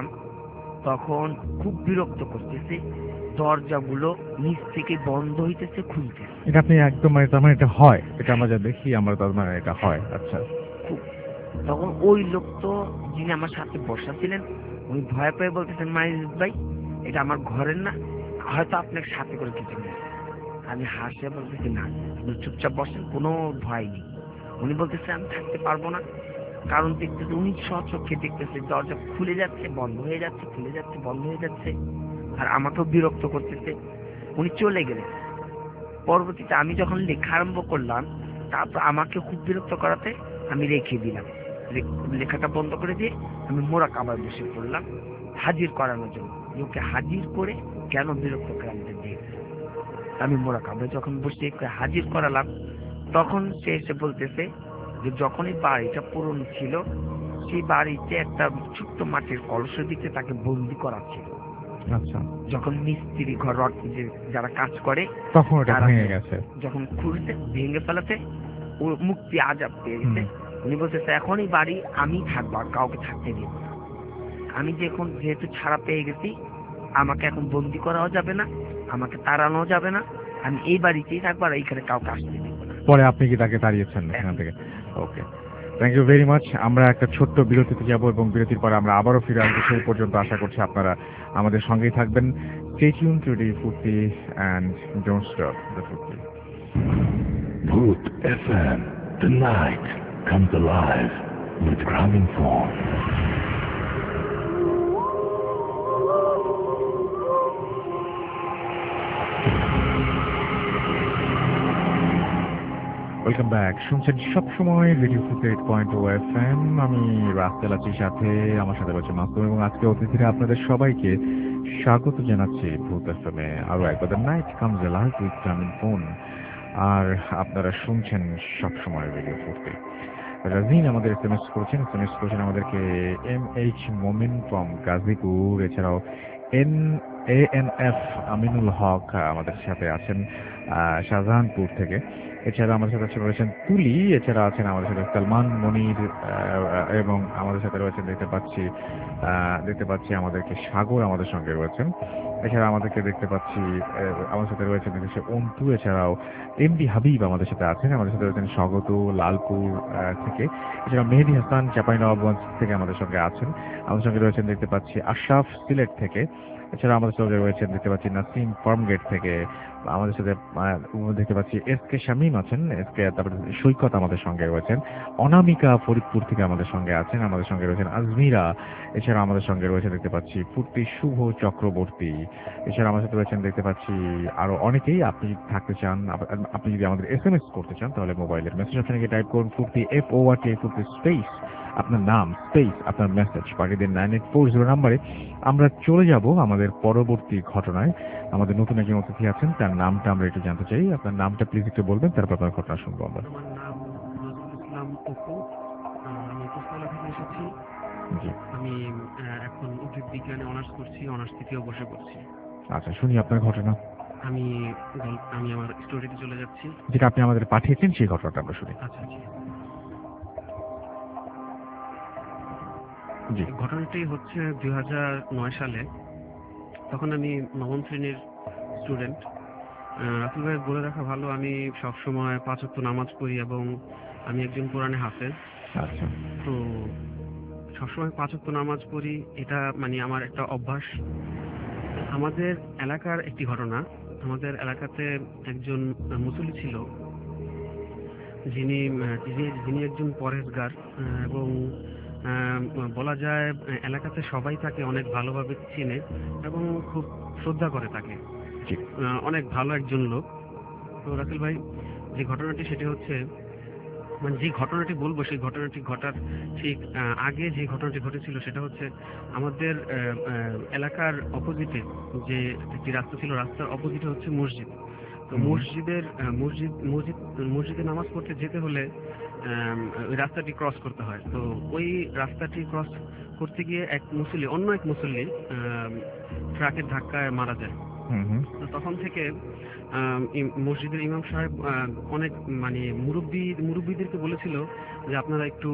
তখন খুব বিরক্ত করতেছে, দরজাগুলো নিচ থেকে বন্ধ হইতেছে, খুলতেছে।
এটা আপনি একদম মানে তার মানে এটা হয়, এটা আমরা যা দেখি আমরা তার মানে এটা হয়। আচ্ছা।
খুব তখন ওই লোক তো যিনি আমার সাথে বসা ছিলেন, উনি ভয় পেয়ে বলতেছেন মাইনুল ভাই, এটা আমার ঘরের না, হয়তো আপনার সাথে করে কিছু নেই। আমি হাসে বলতেছি না, আপনি চুপচাপ বসেন, কোনো ভয় নেই। উনি বলতেছে আমি থাকতে পারবো না, কারণ দেখতেছে উনি স্বচক্ষে দেখতেছে দরজা খুলে যাচ্ছে, বন্ধ হয়ে যাচ্ছে, খুলে যাচ্ছে, বন্ধ হয়ে যাচ্ছে, আর আমাকেও বিরক্ত করতেছে। উনি চলে গেলেন। পরবর্তীতে আমি যখন লেখা আরম্ভ করলাম, তারপর আমাকে খুব বিরক্ত করাতে আমি রেখে দিলাম। লেখাটা বন্ধ করে দিয়ে আমি মোরাকাবায় বসে পড়লাম হাজির করানোর জন্য। লোকে হাজির করে কেন বিরক্ত করে আমাদের দিয়েছে। আমি মোরাকাবায় যখন বসে হাজির করালাম, তখন সে এসে বলতেছে যে যখনই বাড়িটা পুরনো ছিল, সেই বাড়িতে একটা ছোট্ট মাটির কলসের দিকে তাকে বন্দি করা ছিল।
আচ্ছা।
যখন মিস্ত্রি ঘর যে যারা কাজ করে,
তখন ওটা ভেঙে গেছে।
যখন খুলতে ভেঙে ফেলাতে ও মুক্তি আজাব পেয়ে গেছে। উনি বলতেছে এখন এই বাড়ি আমি থাকবো, আর কাউকে থাকতে দিব না। আমি যখন যেহেতু ছাড়া পেয়ে গেছি, আমাকে এখন বন্দি করাও যাবে না, আমাকে তাড়ানো যাবে না, আমি এই বাড়িতেই থাকবো, আর এইখানে কাউকে আসতে দিব না।
পরে আপনি কি তাকে তাড়িয়েছেন এখান থেকে? Okay, thank you very much. আমরা একটা ছোট্ট বিরতিতে যাব এবং বিরতির পরে আমরা আবারও ফিরে আসবো। সেই পর্যন্ত আশা করছি আপনারা আমাদের সঙ্গেই থাকবেন। Stay tuned to the Futi and don't stop the Futi.
Bhoot F M, the night comes alive with Gramophone.
Welcome back. শুনছেন সবসময় radio Foorti eight point oh F M. আমি রাস্তেল আছি, সাথে আমার সাথে রয়েছে মাসুম, এবং আজকে অতিথিরা আপনাদের সবাইকে স্বাগত জানাচ্ছি ভূত এফ এম এ। আরও একবার the night comes alive with gramophone. আর আপনারা শুনছেন সবসময় রেডিও ফিফটি। রাজিন আমাদের এস এম এস করেছেন, এস এম এস করেছেন আমাদেরকে M H Momin from Gazipur. এছাড়াও N A N F Aminul Haque আমাদের সাথে আছেন আহ, শাহজাহানপুর থেকে। এছাড়া আমাদের সাথে রয়েছেন তুলি, এছাড়া আছেন আমাদের সাথে সালমান মনির, আহ, এবং আমাদের সাথে রয়েছেন দেখতে পাচ্ছি আহ, দেখতে পাচ্ছি আমাদেরকে সাগর আমাদের সঙ্গে রয়েছেন। এছাড়া আমাদেরকে দেখতে পাচ্ছি আহ, আমাদের সাথে রয়েছেন দেখতে অন্তু। এছাড়াও এম ডি হাবিব আমাদের সাথে আছেন, আমাদের সাথে রয়েছেন স্বাগত লালপুর আহ, থেকে। এছাড়া মেহেদি হাসান চাঁপাইনবাবগঞ্জ থেকে আমাদের সঙ্গে আছেন। আমাদের সঙ্গে রয়েছেন দেখতে পাচ্ছি আশরাফ সিলেট থেকে। এছাড়া আমাদের সঙ্গে রয়েছেন দেখতে পাচ্ছি নাসিম ফার্মগেট থেকে। আমাদের সাথে আহ, দেখতে পাচ্ছি এস কে শামীম আছেন, এস কে তারপরে সৈকত আমাদের সঙ্গে রয়েছেন। অনামিকা ফরিদপুর থেকে আমাদের সঙ্গে আছেন, আমাদের সঙ্গে রয়েছেন আজমিরা। এছাড়া আমাদের সঙ্গে রয়েছে দেখতে পাচ্ছি ফুর্তি শুভ চক্রবর্তী। এছাড়া আমাদের সাথে রয়েছেন দেখতে পাচ্ছি আরো অনেকেই। আপনি থাকতে চান, আপ- আপনি যদি আমাদের এস এম এস করতে চান, তাহলে মোবাইলের মেসেজ অপশনে গিয়ে টাইপ করুন ফুর্তি এফ ও আর টি ফুর্তি স্পেস আপনার নাম স্পেস আপনার মেসেজ পাঠিয়ে দিন নাইন এইট ফোর জিরো নাম্বারে। আমরা চলে যাব আমাদের পরবর্তী ঘটনায়। আমাদের নতুন একজন অতিথি আছেন, তার নামটা আমরা একটু জানতে চাই। আপনার নামটা প্লিজ একটু বলবেন, তারপর আপনার ঘটনা শুনবো আমরা।
আমার নাম নজরুল ইসলাম অপু। আহ, আমি কুষ্টিয়া থেকে এসেছি।
জি,
আমি আহ, এখন উদ্ভিদ বিজ্ঞানে অনার্স করছি, অনার্স তৃতীয় বর্ষে করছি।
আচ্ছা, শুনি আপনার ঘটনা,
আমি গল্প আমি আমার স্টোরিতে চলে যাচ্ছি।
যেটা আপনি আমাদের পাঠিয়েছেন সেই ঘটনাটা আমরা শুনি।
আচ্ছা আচ্ছা।
জি,
ঘটনাটি হচ্ছে দুই হাজার নয় সালে। তখন আমি নবম শ্রেণীর স্টুডেন্ট। রাসুল ভাই বলে রাখা ভালো, আমি সবসময় পাঁচ ওয়াক্ত নামাজ পড়ি এবং আমি একজন কোরআনে হাফেজ।
আচ্ছা,
তো সবসময় পাঁচ ওয়াক্ত নামাজ পড়ি, এটা মানে আমার একটা অভ্যাস। আমাদের এলাকার একটি ঘটনা, আমাদের এলাকাতে একজন মুসল্লি ছিল, যিনি যিনি যিনি একজন পরহেজগার, আহ, এবং আহ, বলা যায় এলাকাতে সবাই তাকে অনেক ভালোভাবে চেনে এবং খুব শ্রদ্ধা করে তাকে।
জি,
আহ, অনেক ভালো একজন লোক। তো রাসেল ভাই, যে ঘটনাটি সেটি হচ্ছে, মানে যে ঘটনাটি বলবো সেই ঘটনাটি ঘটার ঠিক আহ, আগে যে ঘটনাটি ঘটেছিল সেটা হচ্ছে আমাদের আহ, আহ, এলাকার অপোজিটে যে একটি রাস্তা ছিল, রাস্তার অপোজিটে হচ্ছে মসজিদ। তো
হুম।
মসজিদের আহ, মসজিদ মসজিদ মসজিদে নামাজ পড়তে যেতে হলে আম, ওই রাস্তাটি ক্রস করতে হয়। তো ওই রাস্তাটি ক্রস করতে গিয়ে এক মুসল্লি অন্য এক মুসল্লি আম, ট্রাকের ধাক্কায় মারা যায়।
হুম হুম,
তো তখন থেকে আম, ইম- মসজিদের ইমাম সাহেব আহ, অনেক মানে মুরব্বী মুরব্বীদেরকে বলেছিল যে আপনারা একটু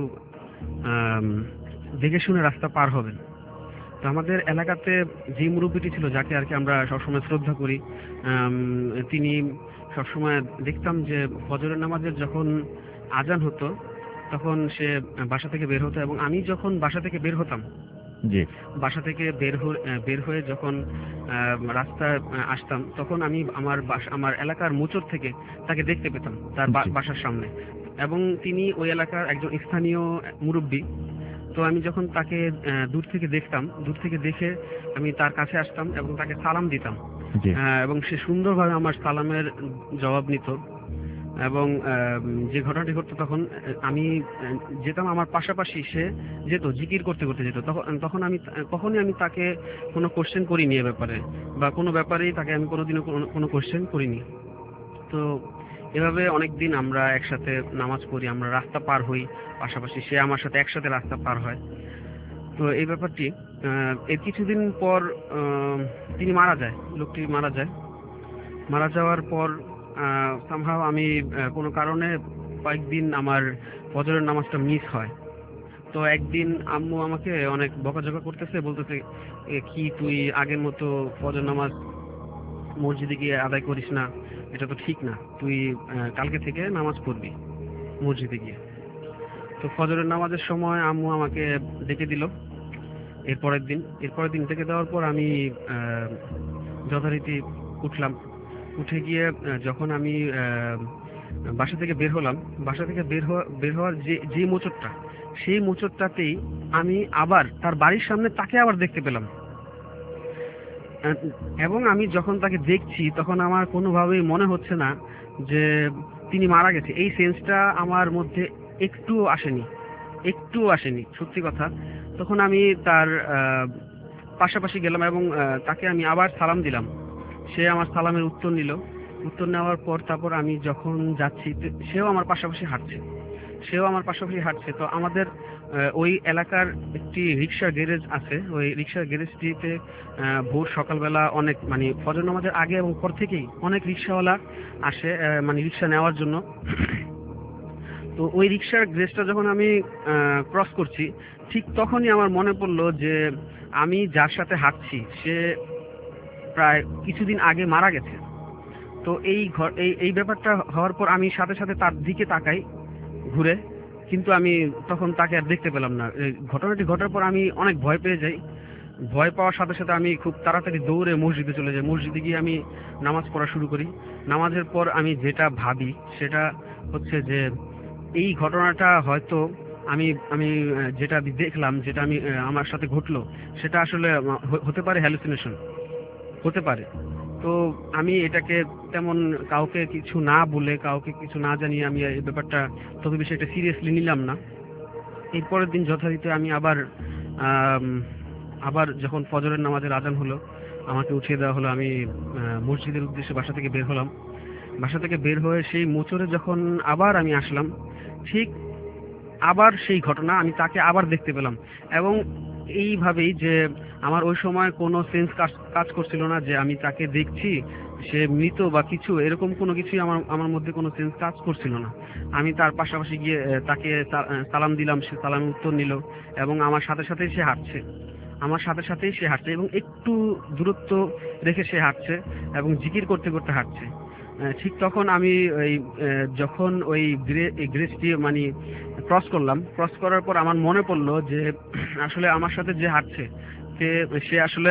আম, দেখে শুনে রাস্তা পার হবেন। তো আমাদের এলাকাতে যে মুরব্বীটি ছিল, যাকে আর কি আমরা সবসময় শ্রদ্ধা করি, আম, তিনি সবসময় দেখতাম যে ফজরের নামাজের যখন আজান হতো তখন সে বাসা থেকে বের হতো, এবং আমি যখন বাসা থেকে বের হতাম,
জি,
বাসা থেকে বের হয়ে বের হয়ে যখন আহ, রাস্তায় আহ, আসতাম, তখন আমি আমার বাসা আমার এলাকার মোচড় থেকে তাকে দেখতে পেতাম তার বা-
জি।
বাসার সামনে, এবং তিনি ওই এলাকার একজন স্থানীয় মুরব্বী। তো আমি যখন তাকে আহ, দূর থেকে দেখতাম, দূর থেকে দেখে আমি তার কাছে আসতাম এবং তাকে সালাম দিতাম,
জি,
আহ, এবং সে সুন্দরভাবে আমার সালামের জবাব নিত। এবং আহ, যে ঘটনাটি ঘটতো তখন আহ, আমি আহ, যেতাম, আমার পাশাপাশি সে যেত, জিকির করতে করতে যেত। তখন তখন আমি কখনই আমি তাকে কোনো কোশ্চেন করিনি এ ব্যাপারে, বা কোনো ব্যাপারেই তাকে আমি কোনোদিনও কোনো- কোনো কোশ্চেন করিনি। তো এভাবে অনেকদিন আমরা একসাথে নামাজ পড়ি, আমরা রাস্তা পার হই, পাশাপাশি সে আমার সাথে একসাথে রাস্তা পার হয়। তো এই ব্যাপারটি আহ, এর কিছুদিন পর আহ, তিনি মারা যায়, লোকটি মারা যায়। মারা যাওয়ার পর সামহাও আমি আহ, কোনো কারণে কয়েকদিন আমার ফজরের নামাজটা মিস হয়। তো একদিন আম্মু আমাকে অনেক বকাঝকা করতেছে, বলতেছে এ, কি তুই আগের মতো ফজর নামাজ মসজিদে গিয়ে আদায় করিস না, এটা তো ঠিক না, তুই আহ, কালকে থেকে নামাজ পড়বি মসজিদে গিয়ে। তো ফজরের নামাজের সময় আম্মু আমাকে ডেকে দিল এরপরের দিন। এরপরের দিন ডেকে দেওয়ার পর আমি আহ, যথারীতি উঠলাম। উঠে গিয়ে আহ, যখন আমি আহ, বাসা থেকে বের হলাম, বাসা থেকে বের হওয়া বের হওয়ার যে যে মোচড়টা, সেই মোচড়টাতেই আমি আবার তার বাড়ির সামনে তাকে আবার দেখতে পেলাম। আহ, এবং আমি যখন তাকে দেখছি তখন আমার কোনোভাবেই মনে হচ্ছে না যে তিনি মারা গেছে এই সেন্সটা আমার মধ্যে একটুও আসেনি, একটুও আসেনি সত্যি কথা। তখন আমি তার আহ, পাশাপাশি গেলাম এবং আহ, তাকে আমি আবার সালাম দিলাম। সে আমার সালামের উত্তর নিল। উত্তর নেওয়ার পর তারপর আমি যখন যাচ্ছি তো- সেও আমার পাশাপাশি হাঁটছে সেও আমার পাশাপাশি হাঁটছে তো আমাদের আহ, ওই এলাকার একটি রিক্সার গ্যারেজ আছে। ওই রিক্সার গ্যারেজটিতে আহ, ভোর সকালবেলা অনেক মানে ফজর নামাজের আগে এবং পর থেকেই অনেক রিক্সাওয়ালা আসে আহ, মানে রিক্সা নেওয়ার জন্য। তো ওই রিক্সার গ্যারেজটা যখন আমি ক্রস করছি ঠিক তখনই আমার মনে পড়লো যে আমি যার সাথে হাঁটছি সে প্রায় কিছুদিন আগে মারা গেছে। তো এই ঘর এই এই ব্যাপারটা হওয়ার পর আমি সাথে সাথে তার দিকে তাকাই ঘুরে, কিন্তু আমি তখন তাকে আর দেখতে পেলাম না। এই ঘটনাটি ঘটার পর আমি অনেক ভয় পেয়ে যাই। ভয় পাওয়ার সাথে সাথে আমি খুব তাড়াতাড়ি দৌড়ে মসজিদে চলে যাই। মসজিদে গিয়ে আমি নামাজ পড়া শুরু করি। নামাজের পর আমি যেটা ভাবি সেটা হচ্ছে যে এই ঘটনাটা হয়তো আমি আমি আহ, যেটা আমি দেখলাম, যেটা আমি আহ, আমার সাথে ঘটলো সেটা আসলে আহ, হ- হতে পারে হ্যালুসিনেশন, হতে পারে। তো আমি এটাকে তেমন কাউকে কিছু না বলে, কাউকে কিছু না জানিয়ে আমি এই ব্যাপারটা তত বেশি একটা সিরিয়াসলি নিলাম না। এর পরের দিন যথারীতি আমি আবার আম, আবার যখন ফজরের নামাজের আজান হলো আমাকে উঠিয়ে দেওয়া হলো। আমি আহ, মসজিদের উদ্দেশ্যে বাসা থেকে বের হলাম। বাসা থেকে বের হয়ে সেই মোচরে যখন আবার আমি আসলাম ঠিক আবার সেই ঘটনা, আমি তাকে আবার দেখতে পেলাম। এবং এইভাবেই যে আমার ওই সময় কোনো সেন্স কাজ কাজ করছিল না যে আমি তাকে দেখছি সে মৃত বা কিছু এরকম কোনো কিছুই আমার আমার মধ্যে কোনো সেন্স কাজ করছিল না। আমি তার পাশাপাশি গিয়ে আহ, তাকে সা- আহ, সালাম দিলাম, সে সালামের উত্তর নিল এবং আমার সাথে সাথেই সে হাঁটছে আমার সাথে সাথেই সে হাঁটছে এবং একটু দূরত্ব রেখে সে হাঁটছে এবং জিকির করতে করতে হাঁটছে। আহ, ঠিক তখন আমি ওই আহ, যখন ওই গ্রেসটি মানে ক্রস করলাম, ক্রস করার পর আমার মনে পড়লো যে আসলে আমার সাথে যে হাঁটছে সে সে আসলে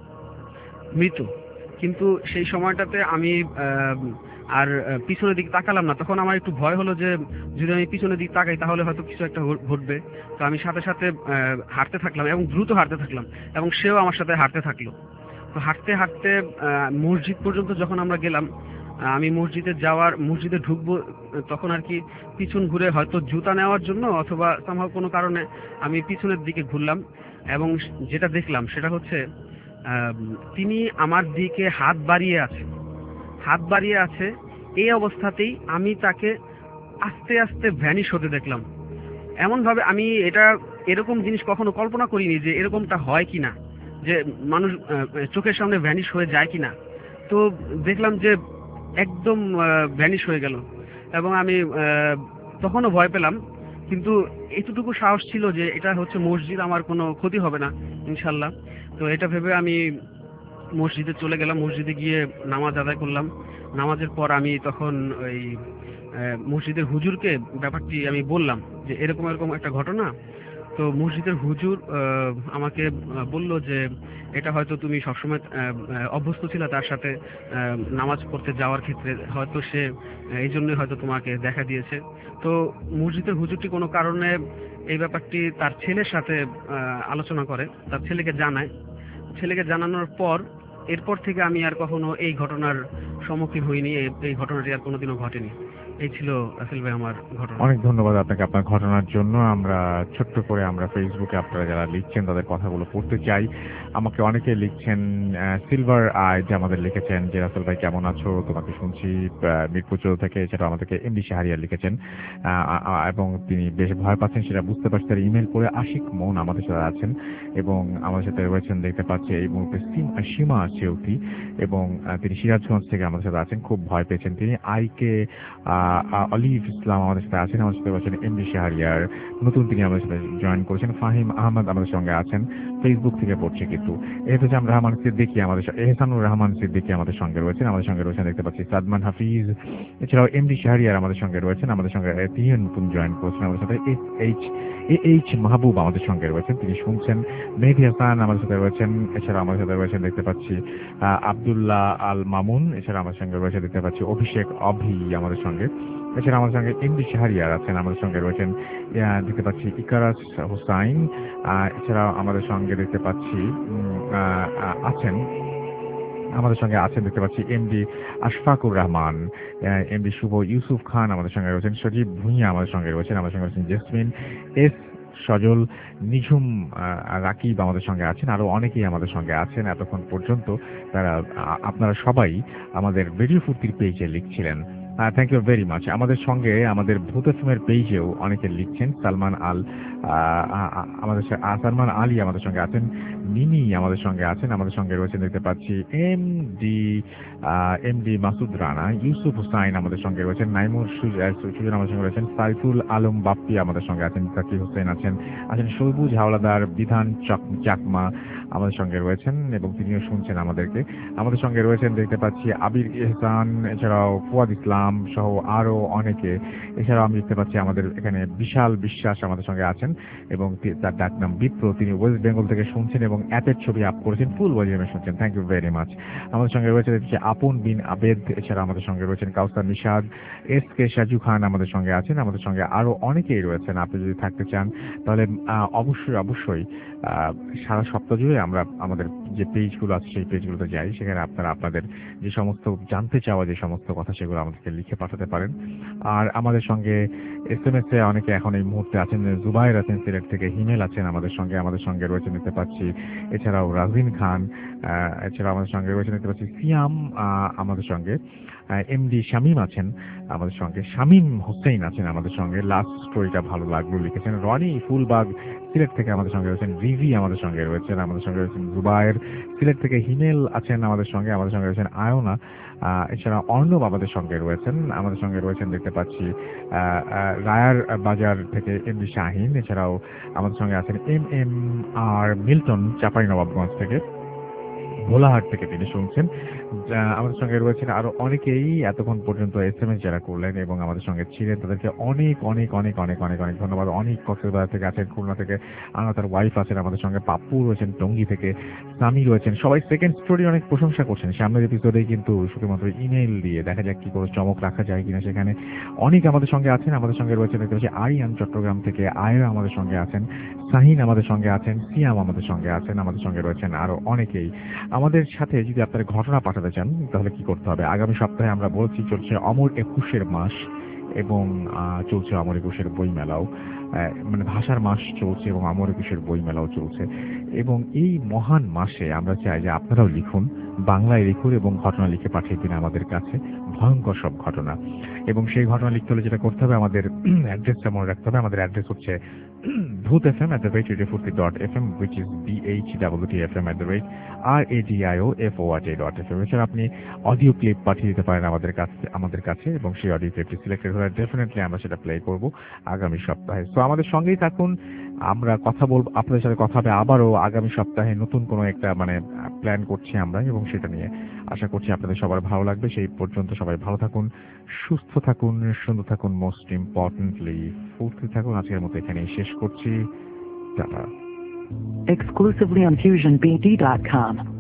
মৃত। কিন্তু সেই সময়টাতে আমি আহ, আর আহ, পিছনের দিকে তাকালাম না। তখন আমার একটু ভয় হলো যে যদি আমি পিছনের দিকে তাকাই তাহলে হয়তো কিছু একটা ঘ- ঘটবে। তো আমি সাথে সাথে আহ, হাঁটতে থাকলাম এবং দ্রুত হাঁটতে থাকলাম এবং সেও আমার সাথে হাঁটতে থাকলো। তো হাঁটতে হাঁটতে আহ, মসজিদ পর্যন্ত যখন আমরা গেলাম, আহ, আমি মসজিদে যাওয়ার মসজিদে ঢুকবো আহ, তখন আর কি পিছন ঘুরে হয়তো জুতা নেওয়ার জন্য অথবা সম্ভব কোনো কারণে আমি পিছনের দিকে ঘুরলাম এবং যেটা দেখলাম সেটা হচ্ছে আহ, তিনি আমার দিকে হাত বাড়িয়ে আছে হাত বাড়িয়ে আছে এই অবস্থাতেই আমি তাকে আস্তে আস্তে ভ্যানিশ হতে দেখলাম। এমন ভাবে আমি এটা এরকম জিনিস কখনো কল্পনা করিনি যে এরকমটা হয় কিনা, যে মানুষ আহ, চোখের সামনে ভ্যানিশ হয়ে যায় কিনা। তো দেখলাম যে একদম ভ্যানিশ হয়ে গেল এবং আমি আহ, তখনও ভয় পেলাম, কিন্তু এতটুকু সাহস ছিল যে এটা হচ্ছে মসজিদ, আমার কোনো ক্ষতি হবে না ইনশাল্লাহ। তো এটা ভেবে আমি মসজিদে চলে গেলাম। মসজিদে গিয়ে নামাজ আদায় করলাম। নামাজের পর আমি তখন ওই আহ, মসজিদের হুজুরকে ব্যাপারটি আমি বললাম যে এরকম এরকম একটা ঘটনা। তো মসজিদের হুজুর আহ, আমাকে বলল যে এটা হয়তো তুমি সবসময় আহ, আহ, অভ্যস্ত ছিল তার সাথে আহ, নামাজ পড়তে যাওয়ার ক্ষেত্রে, হয়তো সে আহ, এই জন্যই হয়তো তোমাকে দেখা দিয়েছে। তো মসজিদের হুজুরটি কোনো কারণে এই ব্যাপারটি তার ছেলের সাথে আহ, আলোচনা করে, তার ছেলেকে জানায়। ছেলেকে জানানোর পর এরপর থেকে আমি আর কখনো এই ঘটনার সম্মুখীন হইনি, এই এই ঘটনাটি আর কোনোদিনও ঘটেনি। এই ছিল রাসেল ভাই আমার ঘটনা।
অনেক ধন্যবাদ আপনাকে আপনার ঘটনার জন্য। আমরা ছোট্ট করে আমরা ফেসবুকে আপনারা যারা লিখছেন তাদের কথাগুলো পড়তে চাই। আমাকে অনেকে লিখছেন, সিলভার আই যে আমাদের লিখেছেন যে রাসেল ভাই কেমন আছো, তোমাকে শুনছি আহ, মিরপুর চৌধুরী থেকে। সেটা আমাদেরকে এমডি শাহরিয়ার লিখেছেন আহ, আহ, এবং তিনি বেশ ভয় পাচ্ছেন সেটা বুঝতে পারছি। তার ইমেল করে আশিক মন আমাদের সাথে আছেন এবং আমাদের সাথে রয়েছেন দেখতে পাচ্ছি এই মুহূর্তে সিম- সীমা চেউতি এবং আহ, তিনি সিরাজগঞ্জ থেকে আমাদের সাথে আছেন, খুব ভয় পেয়েছেন তিনি। আইকে অলিভ ইসলাম আমাদের সাথে আছেন, আমাদের সাথে রয়েছেন এমডি শাহরিয়ার, নতুন তিনি আমাদের সাথে জয়েন করেছেন। ফাহিম আহমদ আমাদের সঙ্গে আছেন, ফেসবুক থেকে পড়ছে কিন্তু। এহতেজাম রহমান সিদ্দিকী আমাদের স- এহসানুর রহমান সিদ্দিকী আমাদের সঙ্গে রয়েছেন, আমাদের সঙ্গে রয়েছেন দেখতে পাচ্ছি সাদমান হাফিজ। এছাড়াও এমডি শাহরিয়ার আমাদের সঙ্গে রয়েছেন, আমাদের সঙ্গে আহ, তিনিও নতুন জয়েন করেছেন আমাদের সাথে। S H A H Mahbub আমাদের সঙ্গে রয়েছেন, তিনি শুনছেন। মেহেদি হাসান আমাদের সাথে রয়েছেন, এছাড়া আমাদের সাথে রয়েছেন দেখতে পাচ্ছি আহ, আব্দুল্লাহ আল মামুন, এছাড়া আমাদের সঙ্গে রয়েছে দেখতে পাচ্ছি অভিষেক অভি আমাদের সঙ্গে। এছাড়া আমাদের সঙ্গে এমডি শাহরিয়ার আছেন, আমাদের সঙ্গে রয়েছেন আহ, দেখতে পাচ্ছি ইকারাস হুসাইন। আহ, এছাড়া আমাদের সঙ্গে দেখতে পাচ্ছি উম, আহ, আহ, আছেন আমাদের সঙ্গে আছেন দেখতে পাচ্ছি এমডি আশফাকুর রহমান, এমডি শুভ ইউসুফ খান আমাদের সঙ্গে রয়েছেন, সজীব ভুঁইয়া আমাদের সঙ্গে রয়েছেন, আমাদের সঙ্গে রয়েছেন জেসমিন এস, সজল, নিঝুম, রাকিব আমাদের সঙ্গে আছেন, আরো অনেকেই আমাদের সঙ্গে আছেন এতক্ষণ পর্যন্ত। তারা আপনারা সবাই আমাদের রেডিও ফুর্তির পেজে লিখছিলেন। Thank you very much. আমাদের সঙ্গে আমাদের ভূত এফএমের পেজেও অনেকে লিখছেন। সালমান আল আমাদের সালমান আলী আমাদের সঙ্গে আছেন, মিনি আমাদের সঙ্গে আছেন, আমাদের সঙ্গে রয়েছেন দেখতে পাচ্ছি M D M D Masud Rana, Yusuf Hussain আমাদের সঙ্গে রয়েছেন, নাইমুর সুজন আমাদের সঙ্গে রয়েছেন, সাইফুল আলম বাপ্পি আমাদের সঙ্গে আছেন, জাকির হোসেন আছেন আছেন সবুজ হাওলাদার, বিধান চাকমা আমাদের সঙ্গে রয়েছেন এবং তিনিও শুনছেন আমাদেরকে। আমাদের সঙ্গে রয়েছেন দেখতে পাচ্ছি আবির ইহসান, এছাড়াও ফুয়াদ ইসলাম সহ আরো অনেকে। এছাড়াও আমি দেখতে পাচ্ছি আমাদের এখানে বিশাল বিশ্বাস আমাদের সঙ্গে আছেন এবং তার ডাক নাম বিপ্র, তিনি ওয়েস্ট বেঙ্গল থেকে শুনছেন এবং অ্যাপের ছবি আপ করেছেন, ফুল ভলিউমে শুনছেন। Thank you very much. আমাদের সঙ্গে রয়েছে দেখছি আপন বিন আবেদ, এছাড়া আমাদের সঙ্গে রয়েছেন কাউসার নিশাদ, এস কে সাজু খান আমাদের সঙ্গে আছেন, আমাদের সঙ্গে আরো অনেকেই রয়েছেন। আপনি যদি থাকতে চান তাহলে অবশ্যই অবশ্যই সারা সপ্তাহ জুড়ে আমরা আমাদের যে পেজগুলো আছে সেই পেজগুলোতে যাই, সেখানে আপনারা আপনাদের যে সমস্ত জানতে চাওয়া যে সমস্ত কথা সেগুলো আমাদেরকে লিখে পাঠাতে পারেন। আর আমাদের সঙ্গে এস এম এস এ অনেকে এখন এই মুহূর্তে আছেন, জুবাইর আছেন সিলেট থেকে, হিমেল আছেন আমাদের সঙ্গে, আমাদের সঙ্গে রয়েছে দেখতে পাচ্ছি এছাড়াও রাজিন খান, এছাড়াও আমাদের সঙ্গে রয়েছে দেখতে পাচ্ছি সিয়াম আমাদের সঙ্গে, এমডি শামীম আছেন আমাদের সঙ্গে, শামীম হোসেন আছেন আমাদের সঙ্গে, লাস্ট স্টোরিটা ভালো লাগলো লিখেছেন, রনি ফুলবাগ সিলেট থেকে আমাদের সঙ্গে রয়েছেন, রিভি আমাদের সঙ্গে রয়েছেন, আমাদের সঙ্গে রয়েছেন জুবায়ের সিলেট থেকে, হিমেল আছেন আমাদের সঙ্গে, আমাদের সঙ্গে রয়েছেন আয়না, এছাড়া অর্ণব আমাদের সঙ্গে রয়েছেন, আমাদের সঙ্গে রয়েছেন দেখতে পাচ্ছি রায়ার বাজার থেকে এমডি শাহিন, এছাড়াও আমাদের সঙ্গে আছেন M M R Milton Chapainawabganj থেকে, ভোলাহাট থেকে তিনি শুনছেন। আমাদের সঙ্গে রয়েছেন আরো অনেকেই এতক্ষণ পর্যন্ত এস এম এস যারা করলেন এবং আমাদের সঙ্গে ছিলেন তাদেরকে অনেক অনেক অনেক অনেক অনেক অনেক ধন্যবাদ। অনেক কক্সবাজার থেকে আছেন, খুলনা থেকে আনা তার ওয়াইফ আছেন আমাদের সঙ্গে, পাপ্পু রয়েছেন টঙ্গী থেকে, স্বামী রয়েছেন, সবাই সেকেন্ড স্টোরি অনেক প্রশংসা করছেন। সামনের এপিসোডেই কিন্তু শুধুমাত্র ইমেইল দিয়ে দেখা যাক কি করে চমক রাখা যায় কিনা সেখানে অনেক আমাদের সঙ্গে আছেন। আমাদের সঙ্গে রয়েছেন দেখতে পাচ্ছি আরিয়ান চট্টগ্রাম থেকে, আয়রা আমাদের সঙ্গে আছেন, শাহিন আমাদের সঙ্গে আছেন, সিয়াম আমাদের সঙ্গে আছেন, আমাদের সঙ্গে রয়েছেন আরো অনেকেই। আমাদের সাথে যদি আপনারা ঘটনা পাঠাতে চান তাহলে কি করতে হবে? আগামী সপ্তাহে আমরা বলছি চলছে অমর একুশের মাস এবং চলছে অমর একুশের বইমেলাও, মানে ভাষার মাস চলছে এবং অমর একুশের বইমেলাও চলছে এবং এই মহান মাসে আমরা চাই যে আপনারাও লিখুন, বাংলায় লিখুন এবং ঘটনা লিখে পাঠিয়ে দিন আমাদের কাছে, ভয়ঙ্কর সব ঘটনা। এবং সেই ঘটনা লিখতে হলে যেটা করতে হবে, আমাদের অ্যাড্রেসটা মনে রাখতে হবে। আমাদের অ্যাড্রেস হচ্ছে Bhoot F M at the rate radio Foorti dot F M, which is B H W T F M at the rate R A D I O F O R T dot F M. এছাড়া আপনি audio clip পাঠিয়ে দিতে পারেন আমাদের কাছে আমাদের কাছে এবং সেই অডিও ক্লিপটি সিলেক্টেড হলে ডেফিনেটলি আমরা সেটা প্লে করব আগামী সপ্তাহে। তো আমাদের সঙ্গেই থাকুন, আমরা কথা বলবো, আপনাদের সাথে কথা হবে আবারও আগামী সপ্তাহে। নতুন কোনো একটা মানে প্ল্যান করছি আমরা এবং সেটা নিয়ে আশা করছি আপনাদের সবার ভালো লাগবে। সেই পর্যন্ত সবাই ভালো থাকুন, সুস্থ থাকুন, সুন্দর থাকুন, মোস্ট ইম্পর্টেন্টলি ফুর্তি থাকুন। আজকের মতো এখানেই শেষ করছি। Tata.
Exclusively on fusion b d dot com.